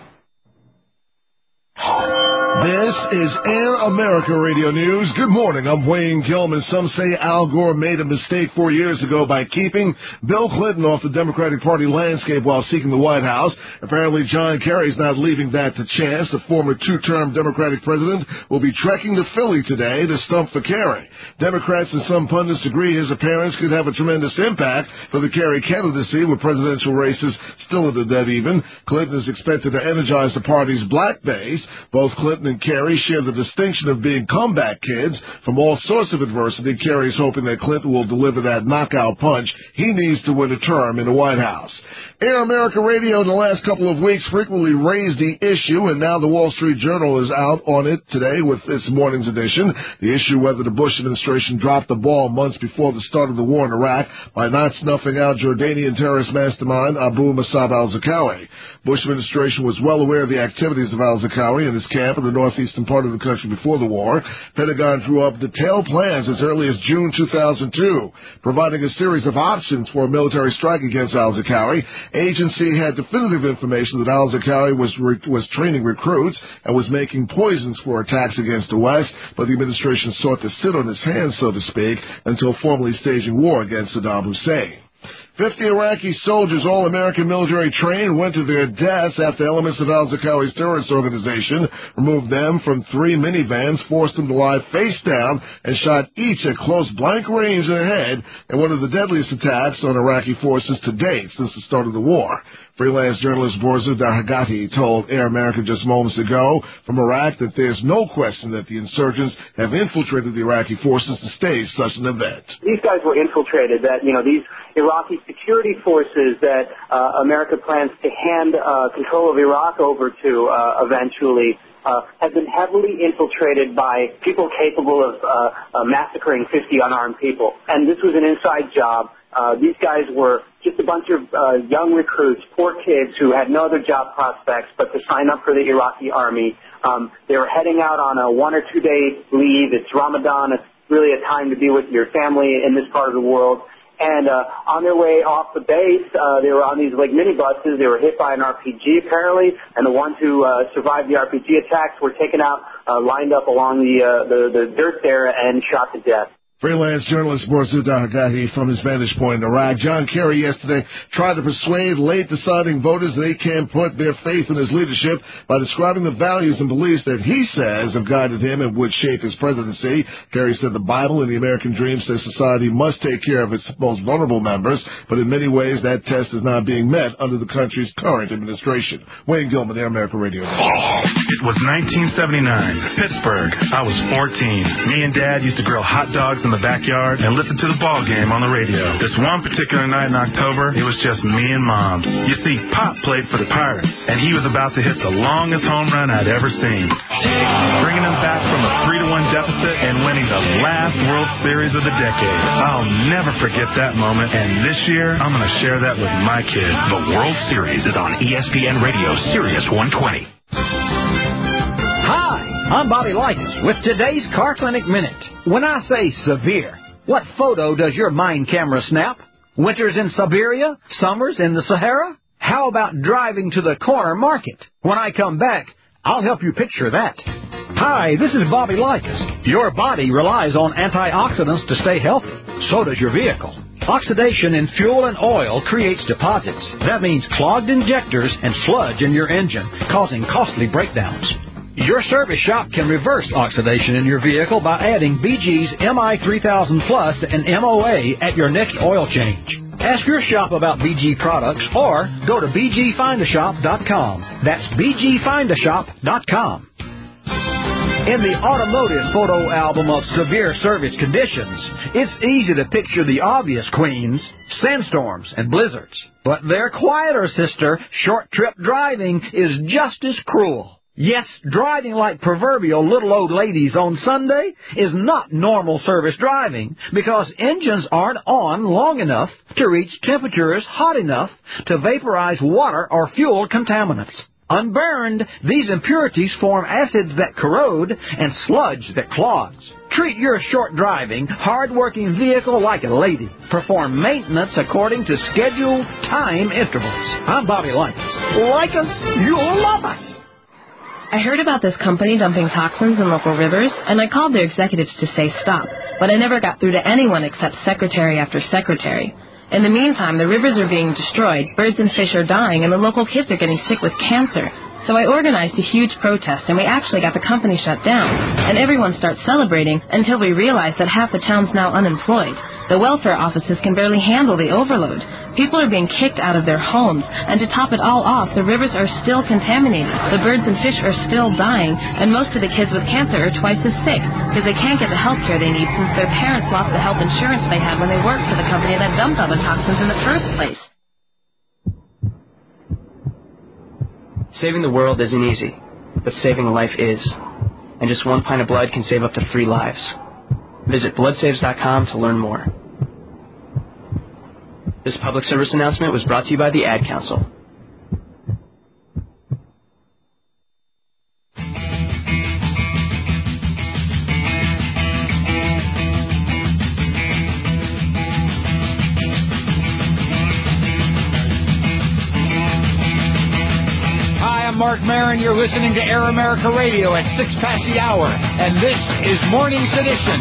This is Air America Radio News. Good morning. I'm Wayne Gilman. Some say Al Gore made a mistake four years ago by keeping Bill Clinton off the Democratic Party landscape while seeking the White House. Apparently, John Kerry's not leaving that to chance. The former two-term Democratic president will be trekking to Philly today to stump for Kerry. Democrats and some pundits agree his appearance could have a tremendous impact for the Kerry candidacy, with presidential races still at a dead even. Clinton is expected to energize the party's black base. Both Clinton and Kerry share the distinction of being comeback kids from all sorts of adversity. Kerry's hoping that Clinton will deliver that knockout punch he needs to win a term in the White House. Air America Radio in the last couple of weeks frequently raised the issue, and now the Wall Street Journal is out on it today with this morning's edition. The issue whether the Bush administration dropped the ball months before the start of the war in Iraq by not snuffing out Jordanian terrorist mastermind Abu Musab al-Zarqawi. Bush administration was well aware of the activities of al-Zarqawi and his camp in the northeastern part of the country before the war. Pentagon drew up detailed plans as early as June two thousand two, providing a series of options for a military strike against al-Zarqawi. Agency had definitive information that al-Zarqawi was re- was training recruits and was making poisons for attacks against the West, but the administration sought to sit on its hands, so to speak, until formally staging war against Saddam Hussein. Fifty Iraqi soldiers, all American military trained, went to their deaths after elements of al-Zarqawi's terrorist organization removed them from three minivans, forced them to lie face down, and shot each at close blank range in the head in one of the deadliest attacks on Iraqi forces to date since the start of the war. Freelance journalist Borzu Darhagati told Air America just moments ago from Iraq that there's no question that the insurgents have infiltrated the Iraqi forces to stage such an event. These guys were infiltrated, that, you know, these Iraqi security forces that uh, America plans to hand uh, control of Iraq over to uh, eventually uh, have been heavily infiltrated by people capable of uh, uh, massacring fifty unarmed people. And this was an inside job. Uh, these guys were just a bunch of uh, young recruits, poor kids who had no other job prospects but to sign up for the Iraqi army. Um, they were heading out on a one or two day leave. It's Ramadan. It's really a time to be with your family in this part of the world. And uh, on their way off the base, uh, they were on these like minibuses. They were hit by an R P G apparently, and the ones who uh, survived the R P G attacks were taken out, uh, lined up along the, uh, the the dirt there, and shot to death. Freelance journalist Borzou Dahagahi from his vantage point in Iraq. John Kerry yesterday tried to persuade late deciding voters that they can put their faith in his leadership by describing the values and beliefs that he says have guided him and would shape his presidency. Kerry said the Bible and the American dream says society must take care of its most vulnerable members, but in many ways that test is not being met under the country's current administration. Wayne Gilman, Air America Radio. It was nineteen seventy-nine, Pittsburgh. I was fourteen. Me and Dad used to grill hot dogs in the backyard and listen to the ball game on the radio. This one particular night in October, it was just me and Moms. You see, Pop played for the Pirates, and he was about to hit the longest home run I'd ever seen, bringing them back from a three to one deficit and winning the last World Series of the decade. I'll never forget that moment, and this year, I'm going to share that with my kids. The World Series is on E S P N Radio, Sirius one twenty. Hi, I'm Bobby Likas with today's Car Clinic Minute. When I say severe, what photo does your mind camera snap? Winters in Siberia? Summers in the Sahara? How about driving to the corner market? When I come back, I'll help you picture that. Hi, this is Bobby Likas. Your body relies on antioxidants to stay healthy. So does your vehicle. Oxidation in fuel and oil creates deposits. That means clogged injectors and sludge in your engine, causing costly breakdowns. Your service shop can reverse oxidation in your vehicle by adding B G's M I three thousand Plus and M O A at your next oil change. Ask your shop about B G products or go to b g find a shop dot com. That's b g find a shop dot com. In the automotive photo album of severe service conditions, it's easy to picture the obvious queens, sandstorms and blizzards. But their quieter sister, short trip driving, is just as cruel. Yes, driving like proverbial little old ladies on Sunday is not normal service driving because engines aren't on long enough to reach temperatures hot enough to vaporize water or fuel contaminants. Unburned, these impurities form acids that corrode and sludge that clogs. Treat your short driving, hard-working vehicle like a lady. Perform maintenance according to scheduled time intervals. I'm Bobby Likas. Like us, you'll love us. I heard about this company dumping toxins in local rivers, and I called their executives to say stop, but I never got through to anyone except secretary after secretary. In the meantime, the rivers are being destroyed, birds and fish are dying, and the local kids are getting sick with cancer. So I organized a huge protest, and we actually got the company shut down. And everyone starts celebrating until we realize that half the town's now unemployed. The welfare offices can barely handle the overload. People are being kicked out of their homes, and to top it all off, the rivers are still contaminated. The birds and fish are still dying, and most of the kids with cancer are twice as sick because they can't get the health care they need since their parents lost the health insurance they had when they worked for the company that dumped all the toxins in the first place. Saving the world isn't easy, but saving a life is. And just one pint of blood can save up to three lives. Visit blood saves dot com to learn more. This public service announcement was brought to you by the Ad Council. Mark Maron, you're listening to Air America Radio at six past the hour, and this is Morning Sedition.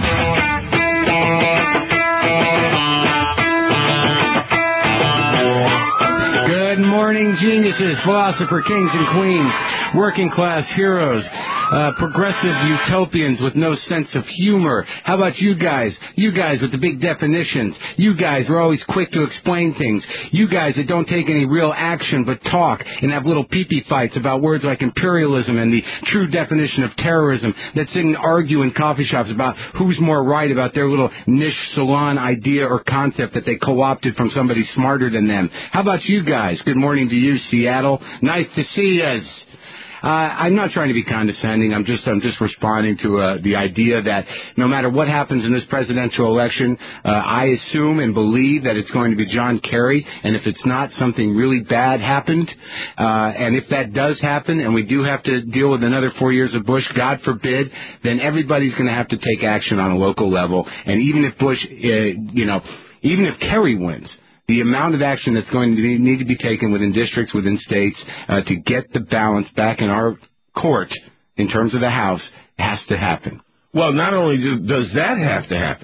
Good morning, geniuses, philosopher, kings and queens, working class heroes, uh, progressive utopians with no sense of humor. How about you guys? You guys with the big definitions. You guys are always quick to explain things. You guys that don't take any real action but talk and have little pee-pee fights about words like imperialism and the true definition of terrorism, that sit and argue in coffee shops about who's more right about their little niche salon idea or concept that they co-opted from somebody smarter than them. How about you guys? Good morning to you, Seattle. Nice to see us. Uh, I'm not trying to be condescending. I'm just I'm just responding to uh, the idea that no matter what happens in this presidential election, uh, I assume and believe that it's going to be John Kerry. And if it's not, something really bad happened. Uh, and if that does happen, and we do have to deal with another four years of Bush, God forbid, then everybody's going to have to take action on a local level. And even if Bush, uh, you know, even if Kerry wins, the amount of action that's going to need to be taken within districts, within states, uh, to get the balance back in our court in terms of the House has to happen. Well, not only do, does that have to happen,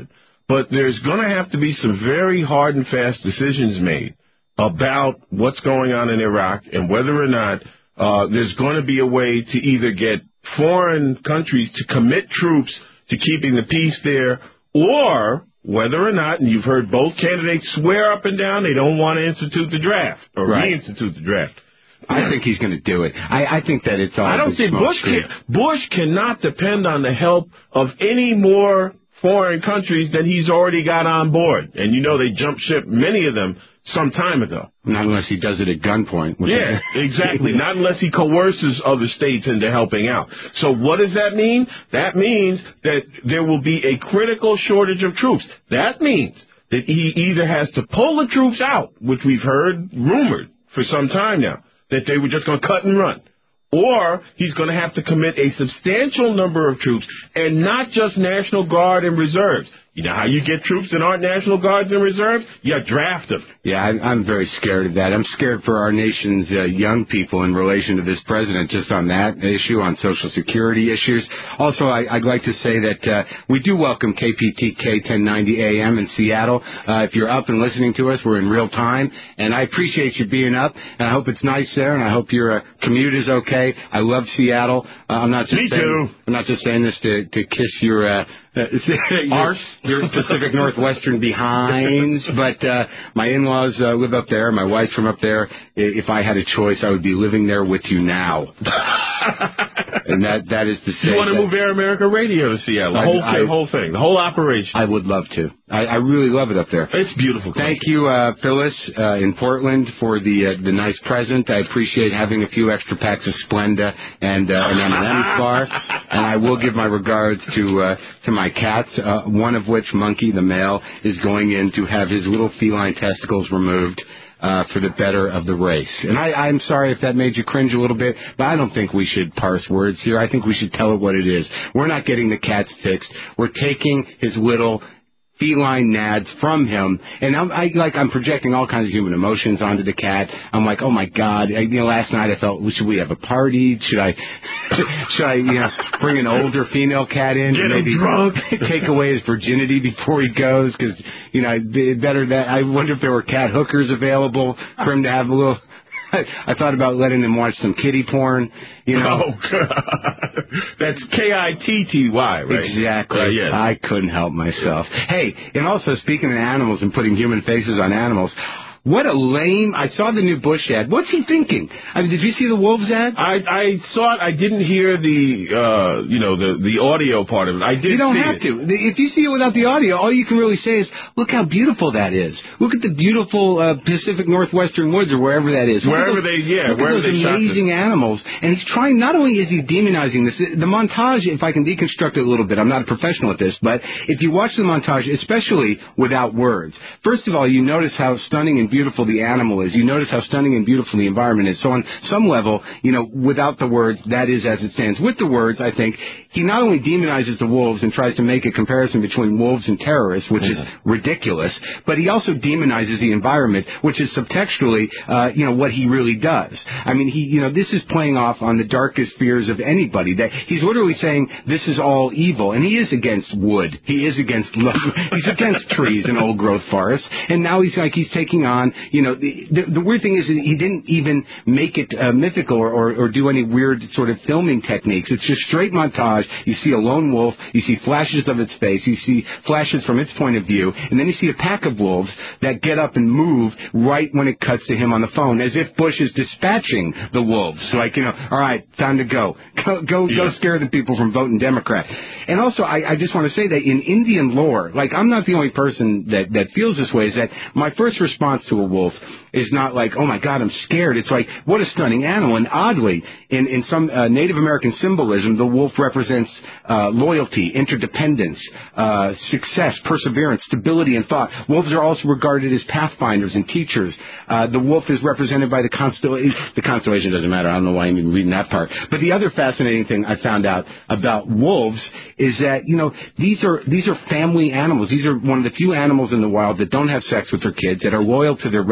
but there's going to have to be some very hard and fast decisions made about what's going on in Iraq and whether or not uh, there's going to be a way to either get foreign countries to commit troops to keeping the peace there, or whether or not, and you've heard both candidates swear up and down they don't want to institute the draft or Right. reinstitute the draft. I think he's going to do it. I, I think that it's all. I don't think Bush can, Bush cannot depend on the help of any more foreign countries than he's already got on board. And you know they jumped ship, many of them, some time ago. Not unless he does it at gunpoint. Which Yeah, is, exactly. Not unless he coerces other states into helping out. So what does that mean? That means that there will be a critical shortage of troops. That means that he either has to pull the troops out, which we've heard rumored for some time now, that they were just going to cut and run, or he's going to have to commit a substantial number of troops, and not just National Guard and reserves. You know how you get troops that aren't National Guards and reserves? You draft them. Yeah, I'm, I'm very scared of that. I'm scared for our nation's uh, young people in relation to this president, just on that issue, on Social Security issues. Also, I, I'd like to say that uh, we do welcome K P T K ten ninety A M in Seattle. Uh, if you're up and listening to us, we're in real time, and I appreciate you being up, and I hope it's nice there, and I hope your uh, commute is okay. I love Seattle. Uh, I'm not just Me saying, too. I'm not just saying this to, to kiss your... Uh, Uh, your, your Pacific Northwestern behinds, but uh, my in-laws uh, live up there. My wife's from up there. I- If I had a choice, I would be living there with you now. And that that is to say, You want to that move Air America Radio to Seattle? The I- whole, I- the whole thing, the whole operation. I would love to. I, I really love it up there. It's beautiful. Thank you, uh, Phyllis, uh, in Portland, for the uh, the nice present. I appreciate having a few extra packs of Splenda and uh, an M and M's bar. And I will give my regards to uh, to my cats, uh, one of which, Monkey, the male, is going in to have his little feline testicles removed uh, for the better of the race. And I, I'm sorry if that made you cringe a little bit, but I don't think we should parse words here. I think we should tell it what it is. We're not getting the cats fixed. We're taking his little feline nads from him, and I'm I, like I'm projecting all kinds of human emotions onto the cat. I'm like, oh my God! I, you know, last night I felt, well, should we have a party? Should I, should I, you know, bring an older female cat in, Get and him maybe drunk, take away his virginity before he goes? Because you know, better that. I wonder if there were cat hookers available for him to have a little. I thought about letting them watch some kitty porn, you know. Oh, God. That's K I T T Y, right? Exactly. Uh, yes. I couldn't help myself. Hey, and also speaking of animals and putting human faces on animals, what a lame... I saw the new Bush ad. What's he thinking? I mean, did you see the Wolves ad? I, I saw it. I didn't hear the, uh, you know, the, the audio part of it. I did You don't see have it. to. If you see it without the audio, all you can really say is, look how beautiful that is. Look at the beautiful uh, Pacific Northwestern woods, or wherever that is. Look at Wherever those, they, yeah, look wherever at those they shot this. amazing animals. And he's trying, not only is he demonizing this, the montage, if I can deconstruct it a little bit, I'm not a professional at this, but if you watch the montage, especially without words, first of all, you notice how stunning and beautiful the animal is. You notice how stunning and beautiful the environment is. So on some level, you know, without the words, that is as it stands. With the words, I think, he not only demonizes the wolves and tries to make a comparison between wolves and terrorists, which mm-hmm. is ridiculous, but he also demonizes the environment, which is subtextually, uh, you know, what he really does. I mean, he, you know, this is playing off on the darkest fears of anybody. That he's literally saying this is all evil, and he is against wood. He is against he's against trees and old growth forests, and now he's like he's taking on, you know, the The, the weird thing is that he didn't even make it uh, mythical or, or, or do any weird sort of filming techniques. It's just straight montage. You see a lone wolf. You see flashes of its face. You see flashes from its point of view. And then you see a pack of wolves that get up and move right when it cuts to him on the phone, as if Bush is dispatching the wolves. Like, you know, all right, time to go. Go, go, yeah. go scare the people from voting Democrat. And also, I, I just want to say that in Indian lore, like, I'm not the only person that, that feels this way, is that my first response to a wolf is not like, oh my God, I'm scared. It's like, what a stunning animal. And oddly, in, in some uh, Native American symbolism, the wolf represents uh, loyalty, interdependence, uh, success, perseverance, stability, and thought. Wolves are also regarded as pathfinders and teachers. Uh, the wolf is represented by the constellation. The constellation doesn't matter. I don't know why I'm even reading that part. But the other fascinating thing I found out about wolves is that, you know, these are these are family animals. These are one of the few animals in the wild that don't have sex with their kids, that are loyal to their relatives.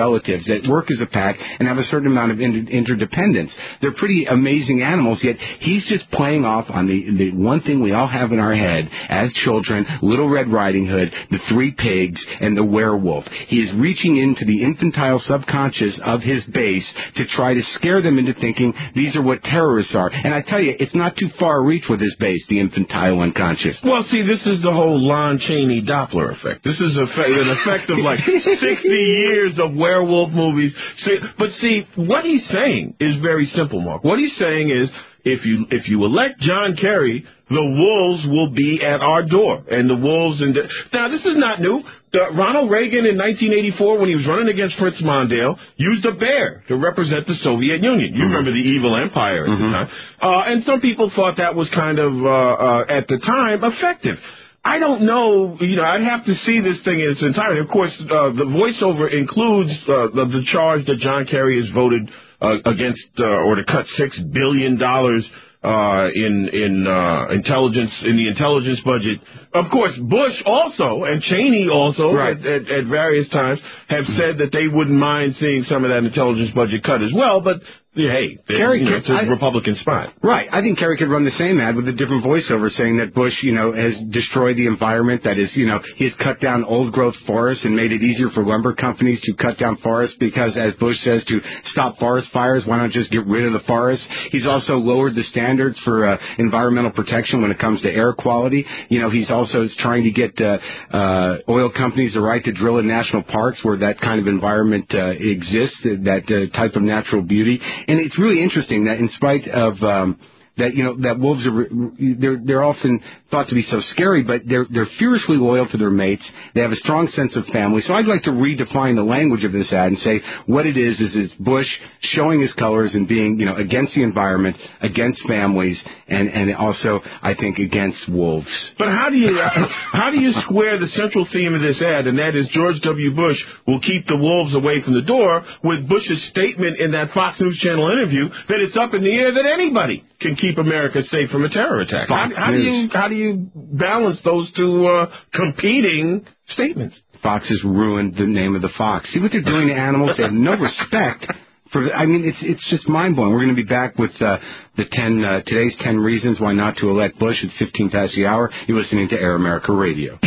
that work as a pack and have a certain amount of inter- interdependence. They're pretty amazing animals, yet he's just playing off on the, the one thing we all have in our head as children, Little Red Riding Hood, the three pigs, and the werewolf. He is reaching into the infantile subconscious of his base to try to scare them into thinking these are what terrorists are. And I tell you, it's not too far a reach with his base, the infantile unconscious. Well, see, this is the whole Lon Chaney Doppler effect. This is a fe- an effect of like sixty years of werewolf movies. See, but see, what he's saying is very simple, Mark. What he's saying is, if you if you elect John Kerry, the wolves will be at our door, and the wolves. And the, now, this is not new. The, Ronald Reagan in nineteen eighty-four, when he was running against Fritz Mondale, used a bear to represent the Soviet Union. You mm-hmm. remember the evil empire at mm-hmm. the time, uh, and some people thought that was kind of uh, uh, at the time effective. I don't know, you know, I'd have to see this thing in its entirety. Of course, uh, the voiceover includes uh, the, the charge that John Kerry has voted uh, against uh, or to cut six billion dollars uh, in in uh, intelligence in the intelligence budget. Of course, Bush also and Cheney also right. at, at, at various times have said that they wouldn't mind seeing some of that intelligence budget cut as well, but hey, Kerry, you know, it's a I, Republican spot. Right. I think Kerry could run the same ad with a different voiceover saying that Bush, you know, has destroyed the environment. That is, you know, he's cut down old-growth forests and made it easier for lumber companies to cut down forests because, as Bush says, to stop forest fires, why not just get rid of the forests? He's also lowered the standards for uh, environmental protection when it comes to air quality. You know, he's also trying to get uh, uh, oil companies the right to drill in national parks where that kind of environment uh, exists, that uh, type of natural beauty. And it's really interesting that in spite of um, that, you know, that wolves are they're they're often thought to be so scary, but they're they're fiercely loyal to their mates. They have a strong sense of family. So I'd like to redefine the language of this ad and say what it is is it's Bush showing his colors and being, you know, against the environment, against families, and and also I think against wolves. But how do you uh, how do you square the central theme of this ad, and that is George W. Bush will keep the wolves away from the door, with Bush's statement in that Fox News Channel interview that it's up in the air that anybody can keep America safe from a terror attack? How, how do you how do you balance those two uh, competing statements? Fox has ruined the name of the fox. See what they're doing to animals? They have no respect for. I mean, it's it's just mind blowing. We're going to be back with uh, the ten uh, today's ten reasons why not to elect Bush. It's fifteen past the hour. You're listening to Air America Radio.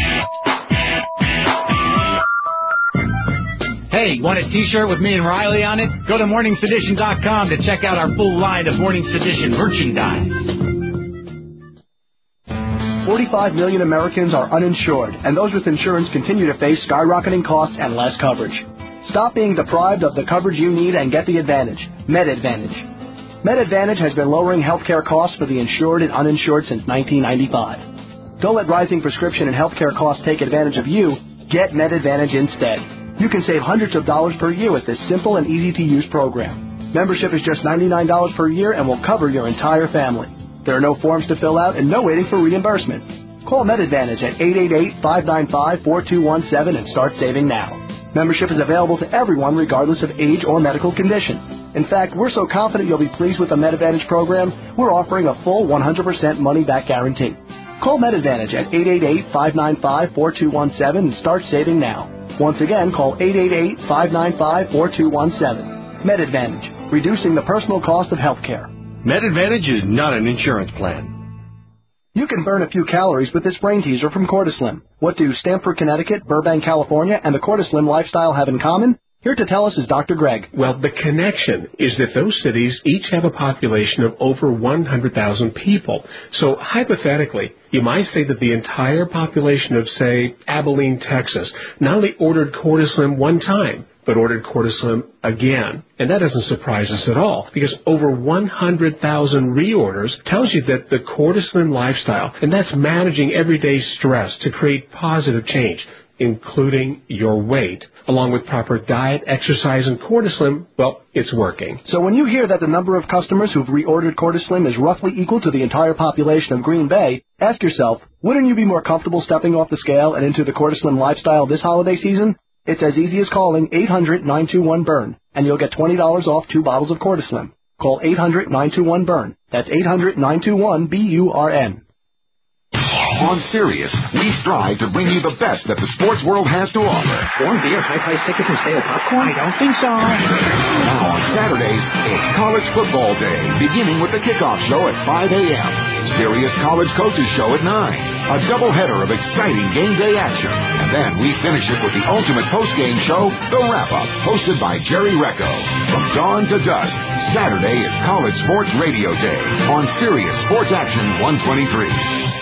Hey, want a T-shirt with me and Riley on it? Go to morning sedition dot com to check out our full line of Morning Sedition merchandise. forty-five million Americans are uninsured, and those with insurance continue to face skyrocketing costs and less coverage. Stop being deprived of the coverage you need and get the advantage. MedAdvantage. MedAdvantage has been lowering healthcare costs for the insured and uninsured since nineteen ninety-five. Don't let rising prescription and healthcare costs take advantage of you. Get MedAdvantage instead. You can save hundreds of dollars per year with this simple and easy-to-use program. Membership is just ninety-nine dollars per year and will cover your entire family. There are no forms to fill out and no waiting for reimbursement. Call MedAdvantage at eight eight eight, five nine five, four two one seven and start saving now. Membership is available to everyone regardless of age or medical condition. In fact, we're so confident you'll be pleased with the MedAdvantage program, we're offering a full one hundred percent money-back guarantee. Call MedAdvantage at eight eight eight, five nine five, four two one seven and start saving now. Once again, call eight eight eight, five nine five, four two one seven. MedAdvantage, reducing the personal cost of healthcare. MedAdvantage is not an insurance plan. You can burn a few calories with this brain teaser from Cortislim. What do Stamford, Connecticut, Burbank, California, and the Cortislim lifestyle have in common? Here to tell us is Doctor Greg. Well, the connection is that those cities each have a population of over one hundred thousand people. So hypothetically, you might say that the entire population of, say, Abilene, Texas, not only ordered Cortislim one time, but ordered Cortislim again. And that doesn't surprise us at all, because over one hundred thousand reorders tells you that the Cortislim lifestyle, and that's managing everyday stress to create positive change, including your weight, along with proper diet, exercise, and Cortislim, well, it's working. So when you hear that the number of customers who've reordered Cortislim is roughly equal to the entire population of Green Bay, ask yourself, wouldn't you be more comfortable stepping off the scale and into the Cortislim lifestyle this holiday season? It's as easy as calling eight hundred, nine two one, B U R N, and you'll get twenty dollars off two bottles of Cortislim. Call eight hundred, nine two one, B U R N. That's eight hundred, nine two one, B U R N. On Sirius, we strive to bring you the best that the sports world has to offer. Warm beer, high price tickets, and stale popcorn? I don't think so. Now on Saturdays, it's College Football Day, beginning with the kickoff show at five a.m. Sirius College Coaches Show at nine. A doubleheader of exciting game day action. And then we finish it with the ultimate post-game show, The Wrap-Up, hosted by Jerry Recco. From dawn to dusk, Saturday is College Sports Radio Day on Sirius Sports Action one twenty-three.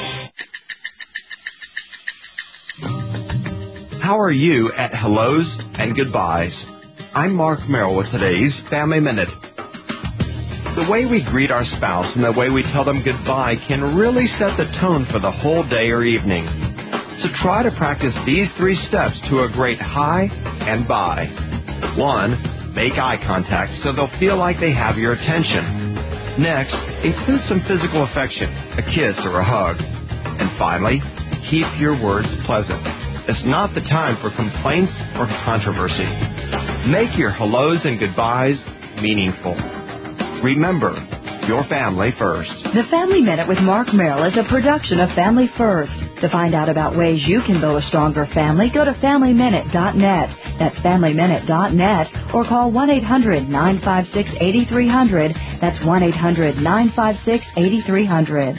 How are you at hellos and goodbyes? I'm Mark Merrill with today's Family Minute. The way we greet our spouse and the way we tell them goodbye can really set the tone for the whole day or evening. So try to practice these three steps to a great hi and bye. One, make eye contact so they'll feel like they have your attention. Next, include some physical affection, a kiss or a hug. And finally, keep your words pleasant. It's not the time for complaints or controversy. Make your hellos and goodbyes meaningful. Remember, your family first. The Family Minute with Mark Merrill is a production of Family First. To find out about ways you can build a stronger family, go to family minute dot net. That's family minute dot net, or call one eight hundred nine five six eight three zero zero. That's one eight hundred nine five six eight three zero zero.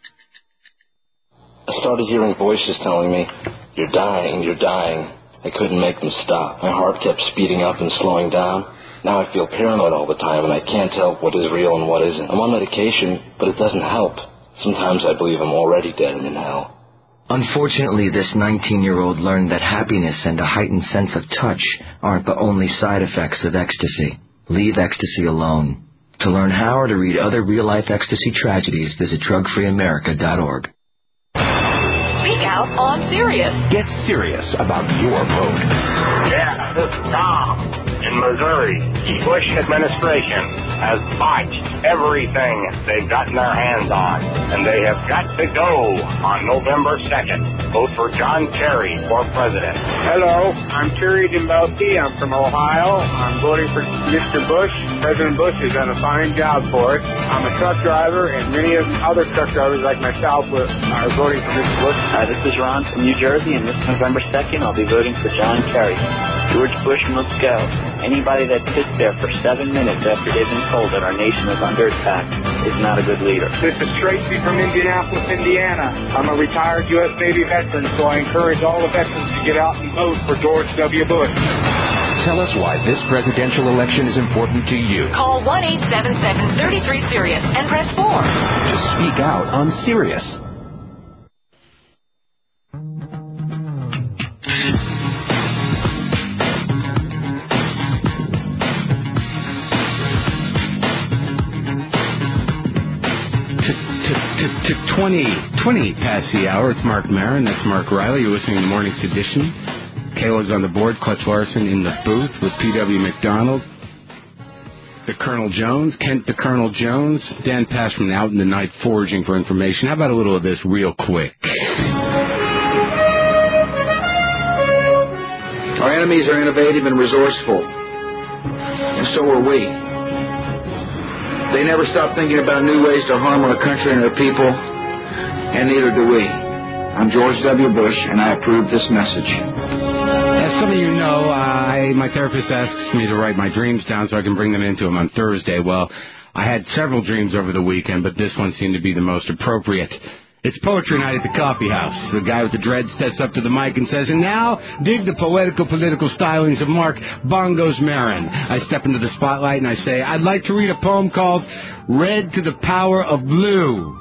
I started hearing voices telling me, "You're dying, you're dying." I couldn't make them stop. My heart kept speeding up and slowing down. Now I feel paranoid all the time, and I can't tell what is real and what isn't. I'm on medication, but it doesn't help. Sometimes I believe I'm already dead and in hell. Unfortunately, this nineteen-year-old learned that happiness and a heightened sense of touch aren't the only side effects of ecstasy. Leave ecstasy alone. To learn how or to read other real-life ecstasy tragedies, visit drug free america dot org. Speak out on Sirius. Get serious about your vote. Yeah, this is Tom. In Missouri, the Bush administration has botched everything they've gotten their hands on, and they have got to go on November second. Vote for John Kerry for president. Hello, I'm Terry Dembowski. I'm from Ohio. I'm voting for Mister Bush. President Bush has done a fine job for it. I'm a truck driver, and many of other truck drivers like myself are voting for Mister Bush. Hi, this is Ron from New Jersey, and this November second, I'll be voting for John Kerry. George Bush must go. Anybody that sits there for seven minutes after they've been told that our nation is under attack is not a good leader. This is Tracy from Indianapolis, Indiana. I'm a retired U S Navy veteran, so I encourage all the veterans to get out and vote for George W. Bush. Tell us why this presidential election is important to you. Call one eight seven seven, three three, Sirius and press four. To speak out on Sirius. To twenty, twenty past the hour. It's Mark Maron. That's Mark Riley. You're listening to the Morning Sedition. Kayla's on the board. Clutch Larson in the booth with P W McDonald. The Colonel Jones. Kent the Colonel Jones. Dan Pashman out in the night foraging for information. How about a little of this real quick? Our enemies are innovative and resourceful. And so are we. They never stop thinking about new ways to harm our country and our people, and neither do we. I'm George W. Bush, and I approve this message. As some of you know, I my therapist asks me to write my dreams down so I can bring them into him on Thursday. Well, I had several dreams over the weekend, but this one seemed to be the most appropriate. It's poetry night at the coffee house. The guy with the dread steps up to the mic and says, "And now, dig the poetical political stylings of Mark Bongos Maron." I step into the spotlight and I say, "I'd like to read a poem called Red to the Power of Blue."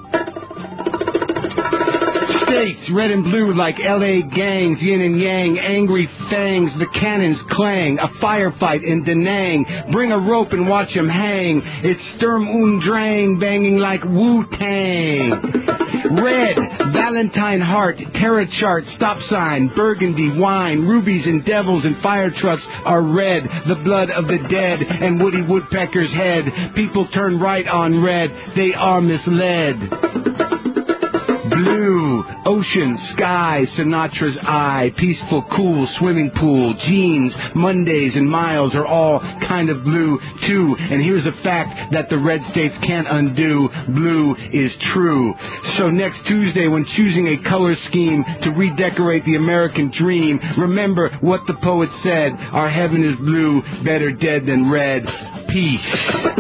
States, red and blue like L A gangs, yin and yang, angry fangs, the cannons clang, a firefight in Da Nang. Bring a rope and watch 'em hang. It's Sturm und Drang, banging like Wu-Tang. Red, Valentine heart, terror chart, stop sign, burgundy, wine, rubies and devils and fire trucks are red, the blood of the dead and Woody Woodpecker's head. People turn right on red, they are misled. blue, ocean, sky, Sinatra's eye, peaceful, cool swimming pool, jeans, Mondays, and miles are all kind of blue, too. And here's a fact that the red states can't undo. Blue is true. So next Tuesday, when choosing a color scheme to redecorate the American dream, remember what the poet said, our heaven is blue, better dead than red. Peace.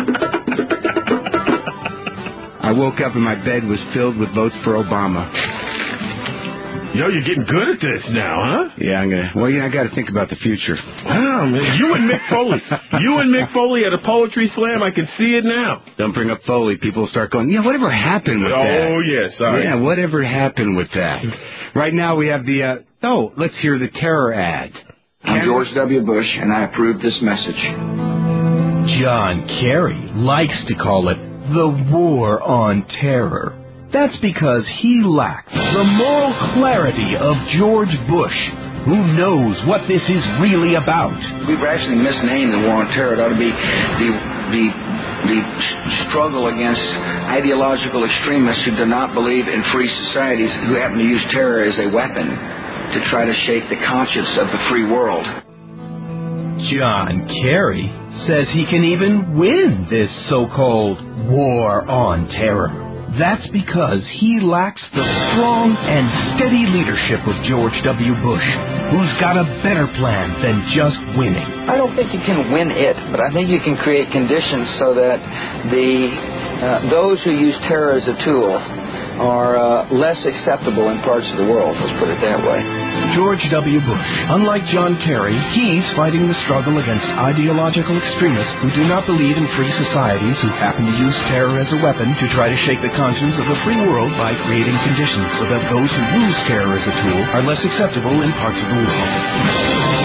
I woke up and my bed was filled with votes for Obama. Yo, you're getting good at this now, huh? Yeah, I'm gonna. Well, yeah, I got to think about the future. Wow, man. You and Mick Foley. You and Mick Foley at a poetry slam. I can see it now. Don't bring up Foley. People start going, yeah, whatever happened with oh, that? Oh, yes. Sorry. Yeah, whatever happened with that? Right now we have the, uh, oh, let's hear the terror ad. I'm George W. Bush, and I approve this message. John Kerry likes to call it the War on Terror. That's because he lacks the moral clarity of George Bush, who knows what this is really about. We've actually misnamed the War on Terror. It ought to be the, the, the struggle against ideological extremists who do not believe in free societies, who happen to use terror as a weapon to try to shake the conscience of the free world. John Kerry says he can even win this so-called War on Terror. That's because he lacks the strong and steady leadership of George W. Bush, who's got a better plan than just winning. I don't think you can win it, but I think you can create conditions so that the uh, those who use terror as a tool are uh, less acceptable in parts of the world, let's put it that way. George W. Bush, unlike John Kerry, he's fighting the struggle against ideological extremists who do not believe in free societies, who happen to use terror as a weapon to try to shake the conscience of the free world by creating conditions so that those who use terror as a tool are less acceptable in parts of the world.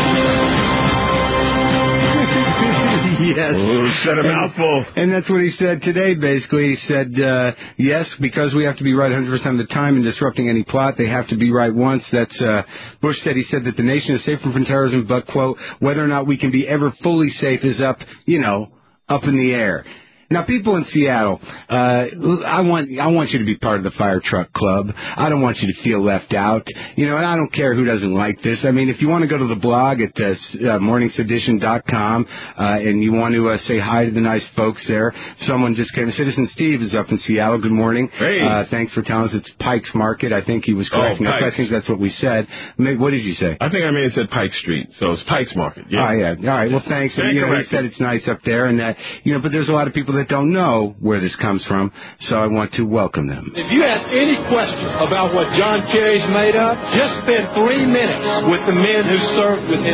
Yes. Ooh, said a mouthful. And that's what he said today, basically. He said, uh, yes, because we have to be right one hundred percent of the time in disrupting any plot, they have to be right once. That's, uh, Bush said, he said that the nation is safer from terrorism, but, quote, whether or not we can be ever fully safe is up, you know, up in the air. Now, people in Seattle, uh, I want I want you to be part of the Fire Truck Club. I don't want you to feel left out. You know, and I don't care who doesn't like this. I mean, if you want to go to the blog at uh, morning sedition dot com uh, and you want to uh, say hi to the nice folks there, someone just came. Citizen Steve is up in Seattle. Good morning. Hey. Uh, thanks for telling us it's Pike's Market. I think he was correct. Oh, I think that's what we said. What did you say? I think I may have said Pike Street, so it's Pike's Market. Yeah. Oh, yeah. All right. Well, thanks. Stand you know, he corrected. said it's nice up there, and uh, you know, but there's a lot of people that don't know where this comes from, so I want to welcome them. If you have any question about what John Kerry's made of, just spend three minutes with the men who served with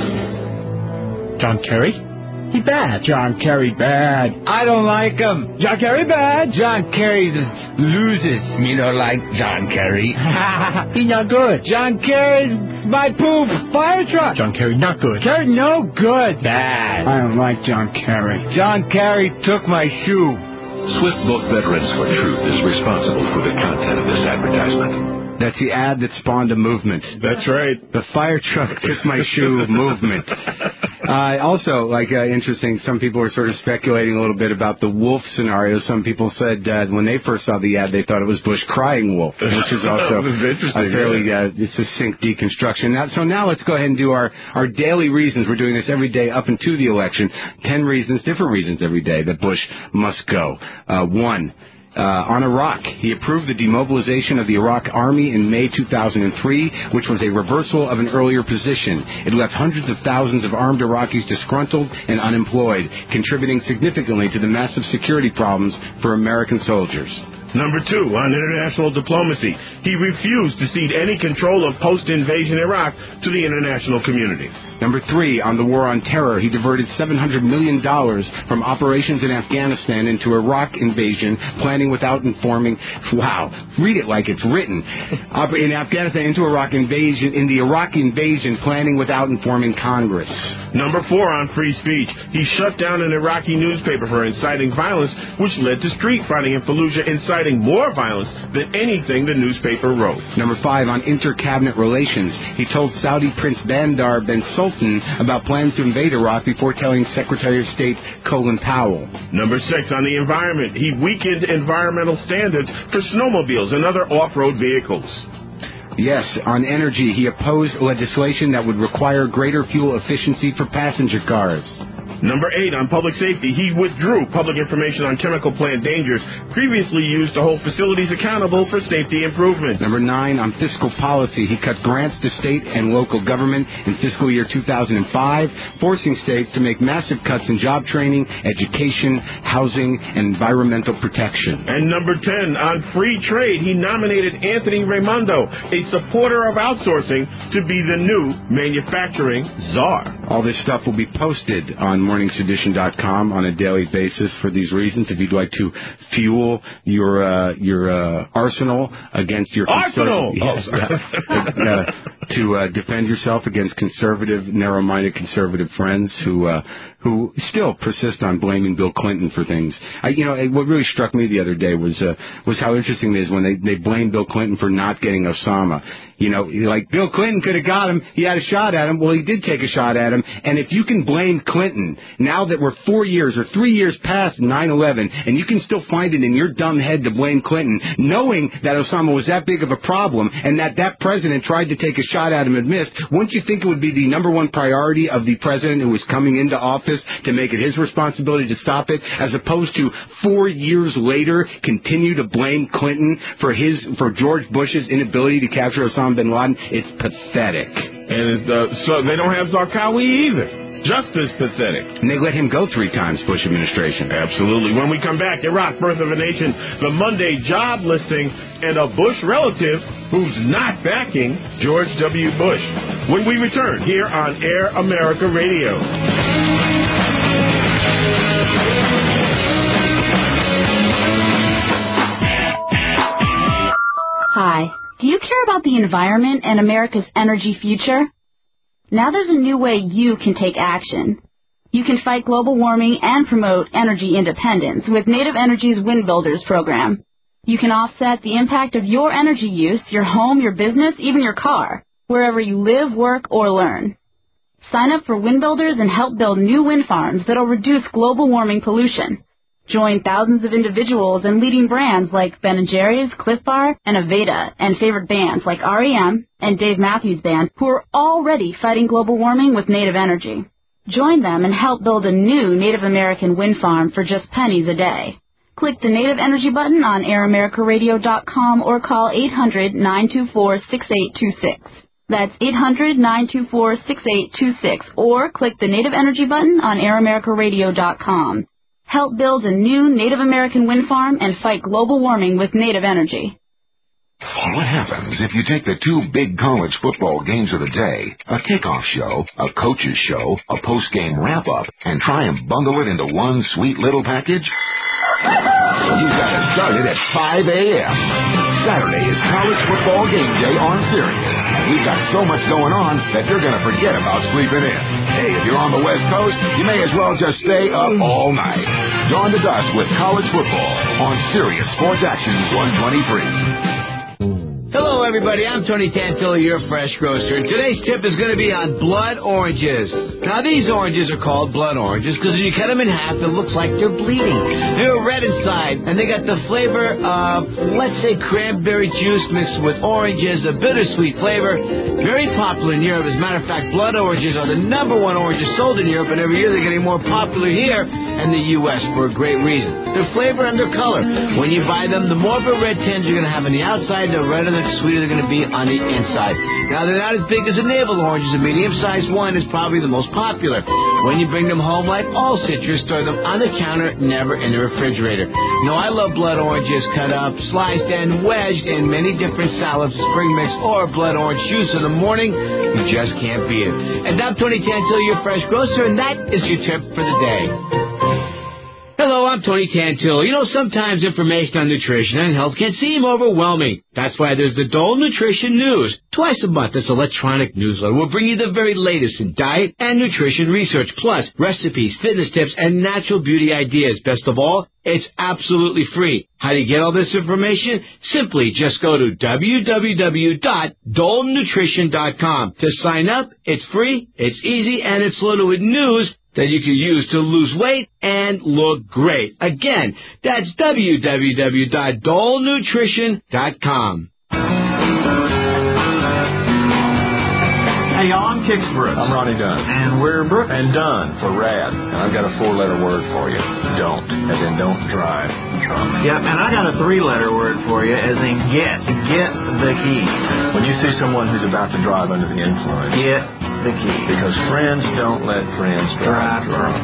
him. John Kerry? He bad. John Kerry bad. I don't like him. John Kerry bad. John Kerry loses. Me don't like John Kerry. He not good. John Kerry's my poof fire truck. John Kerry not good. Kerry no good. Bad. I don't like John Kerry. John Kerry took my shoe. Swift Book Veterans for Truth is responsible for the content of this advertisement. That's the ad that spawned a movement. That's right. The fire truck took my shoe movement. Uh, also, like, uh, interesting, some people were sort of speculating a little bit about the wolf scenario. Some people said uh, when they first saw the ad, they thought it was Bush crying wolf, which is also a fairly uh, succinct deconstruction. Now, so now let's go ahead and do our, our daily reasons. We're doing this every day up into the election. Ten reasons, different reasons every day that Bush must go. Uh, one. Uh, on Iraq, he approved the demobilization of the Iraq Army in May two thousand three, which was a reversal of an earlier position. It left hundreds of thousands of armed Iraqis disgruntled and unemployed, contributing significantly to the massive security problems for American soldiers. Number two, on international diplomacy, he refused to cede any control of post-invasion Iraq to the international community. Number three, on the war on terror, he diverted seven hundred million dollars from operations in Afghanistan into Iraq invasion, planning without informing, wow, read it like it's written, in Afghanistan into Iraq invasion, in the Iraq invasion, planning without informing Congress. Number four, on free speech, he shut down an Iraqi newspaper for inciting violence, which led to street fighting in Fallujah, inciting inciting more violence than anything the newspaper wrote. Number five, on inter-cabinet relations, he told Saudi Prince Bandar bin Sultan about plans to invade Iraq before telling Secretary of State Colin Powell. Number six, on the environment, he weakened environmental standards for snowmobiles and other off-road vehicles. Yes, on energy, he opposed legislation that would require greater fuel efficiency for passenger cars. Number eight, on public safety, he withdrew public information on chemical plant dangers previously used to hold facilities accountable for safety improvements. Number nine, on fiscal policy, he cut grants to state and local government in fiscal year two thousand five, forcing states to make massive cuts in job training, education, housing, and environmental protection. And number ten, on free trade, he nominated Anthony Raimondo, a supporter of outsourcing, to be the new manufacturing czar. All this stuff will be posted on morning sedition dot com on a daily basis for these reasons. If you'd like to fuel your uh, your uh, arsenal against your arsenal, conser- oh, yeah, uh, to uh, defend yourself against conservative, narrow-minded conservative friends who uh, who still persist on blaming Bill Clinton for things. I, you know, what really struck me the other day was uh, was how interesting it is when they they blame Bill Clinton for not getting Osama. You know, like Bill Clinton could have got him. He had a shot at him. Well, he did take a shot at him. And if you can blame Clinton now that we're four years or three years past nine eleven, and you can still find it in your dumb head to blame Clinton, knowing that Osama was that big of a problem and that that president tried to take a shot at him and missed, wouldn't you think it would be the number one priority of the president who was coming into office to make it his responsibility to stop it, as opposed to four years later continue to blame Clinton for his for George Bush's inability to capture Osama bin Laden? It's pathetic. And it's, uh, so they don't have Zarqawi either. Just as pathetic. And they let him go three times, Bush administration. Absolutely. When we come back, Iraq, Birth of a Nation, the Monday job listing, and a Bush relative who's not backing George W. Bush. When we return here on Air America Radio. Hi. Do you care about the environment and America's energy future? Now there's a new way you can take action. You can fight global warming and promote energy independence with Native Energy's Wind Builders program. You can offset the impact of your energy use, your home, your business, even your car, wherever you live, work, or learn. Sign up for Wind Builders and help build new wind farms that'll reduce global warming pollution. Join thousands of individuals and leading brands like Ben and Jerry's, Cliff Bar, and Aveda, and favorite bands like R E M and Dave Matthews Band, who are already fighting global warming with Native Energy. Join them and help build a new Native American wind farm for just pennies a day. Click the Native Energy button on air america radio dot com or call eight hundred, nine two four, six eight two six. That's eight hundred, nine two four, six eight two six, or click the Native Energy button on air america radio dot com. Help build a new Native American wind farm and fight global warming with Native Energy. What happens if you take the two big college football games of the day, a kickoff show, a coach's show, a post-game wrap-up, and try and bundle it into one sweet little package? You got it started at five a.m. Saturday is college football game day on Sirius. We've got so much going on that you're going to forget about sleeping in. Hey, if you're on the West Coast, you may as well just stay up all night. Dawn to dusk with college football on Sirius Sports Action one twenty-three. Hello, everybody. I'm Tony Tantillo, your fresh grocer. And today's tip is going to be on blood oranges. Now, these oranges are called blood oranges because when you cut them in half, it looks like they're bleeding. They're red inside, and they got the flavor of, let's say, cranberry juice mixed with oranges, a bittersweet flavor. Very popular in Europe. As a matter of fact, blood oranges are the number one oranges sold in Europe, and every year they're getting more popular here in the U S for a great reason. Their flavor and their color. When you buy them, the more of a red tinge you're going to have on the outside, the redder the sweeter they're going to be on the inside. Now, they're not as big as a navel orange. A medium-sized one is probably the most popular. When you bring them home, like all citrus, store them on the counter, never in the refrigerator. You know, I love blood oranges cut up, sliced, and wedged in many different salads, spring mix, or blood orange juice in the morning. You just can't beat it. And I'm Tony Tantillo, your fresh grocer, and that is your tip for the day. Hello, I'm Tony Tantillo. You know, sometimes information on nutrition and health can seem overwhelming. That's why there's the Dole Nutrition News. Twice a month, this electronic newsletter will bring you the very latest in diet and nutrition research, plus recipes, fitness tips, and natural beauty ideas. Best of all, it's absolutely free. How do you get all this information? Simply just go to w w w dot dole nutrition dot com. To sign up, it's free, it's easy, and it's loaded with news that you can use to lose weight and look great. Again, that's w w w dot dole nutrition dot com. Hey, y'all, I'm Kicksbrook. I'm Ronnie Dunn. And we're Brooks. And Dunn for rad. And I've got a four-letter word for you. Don't. As in don't drive drunk. Yep, and I got a three-letter word for you, as in get. Get the key. When you see someone who's about to drive under the influence, get the key. Because friends don't let friends drive drunk.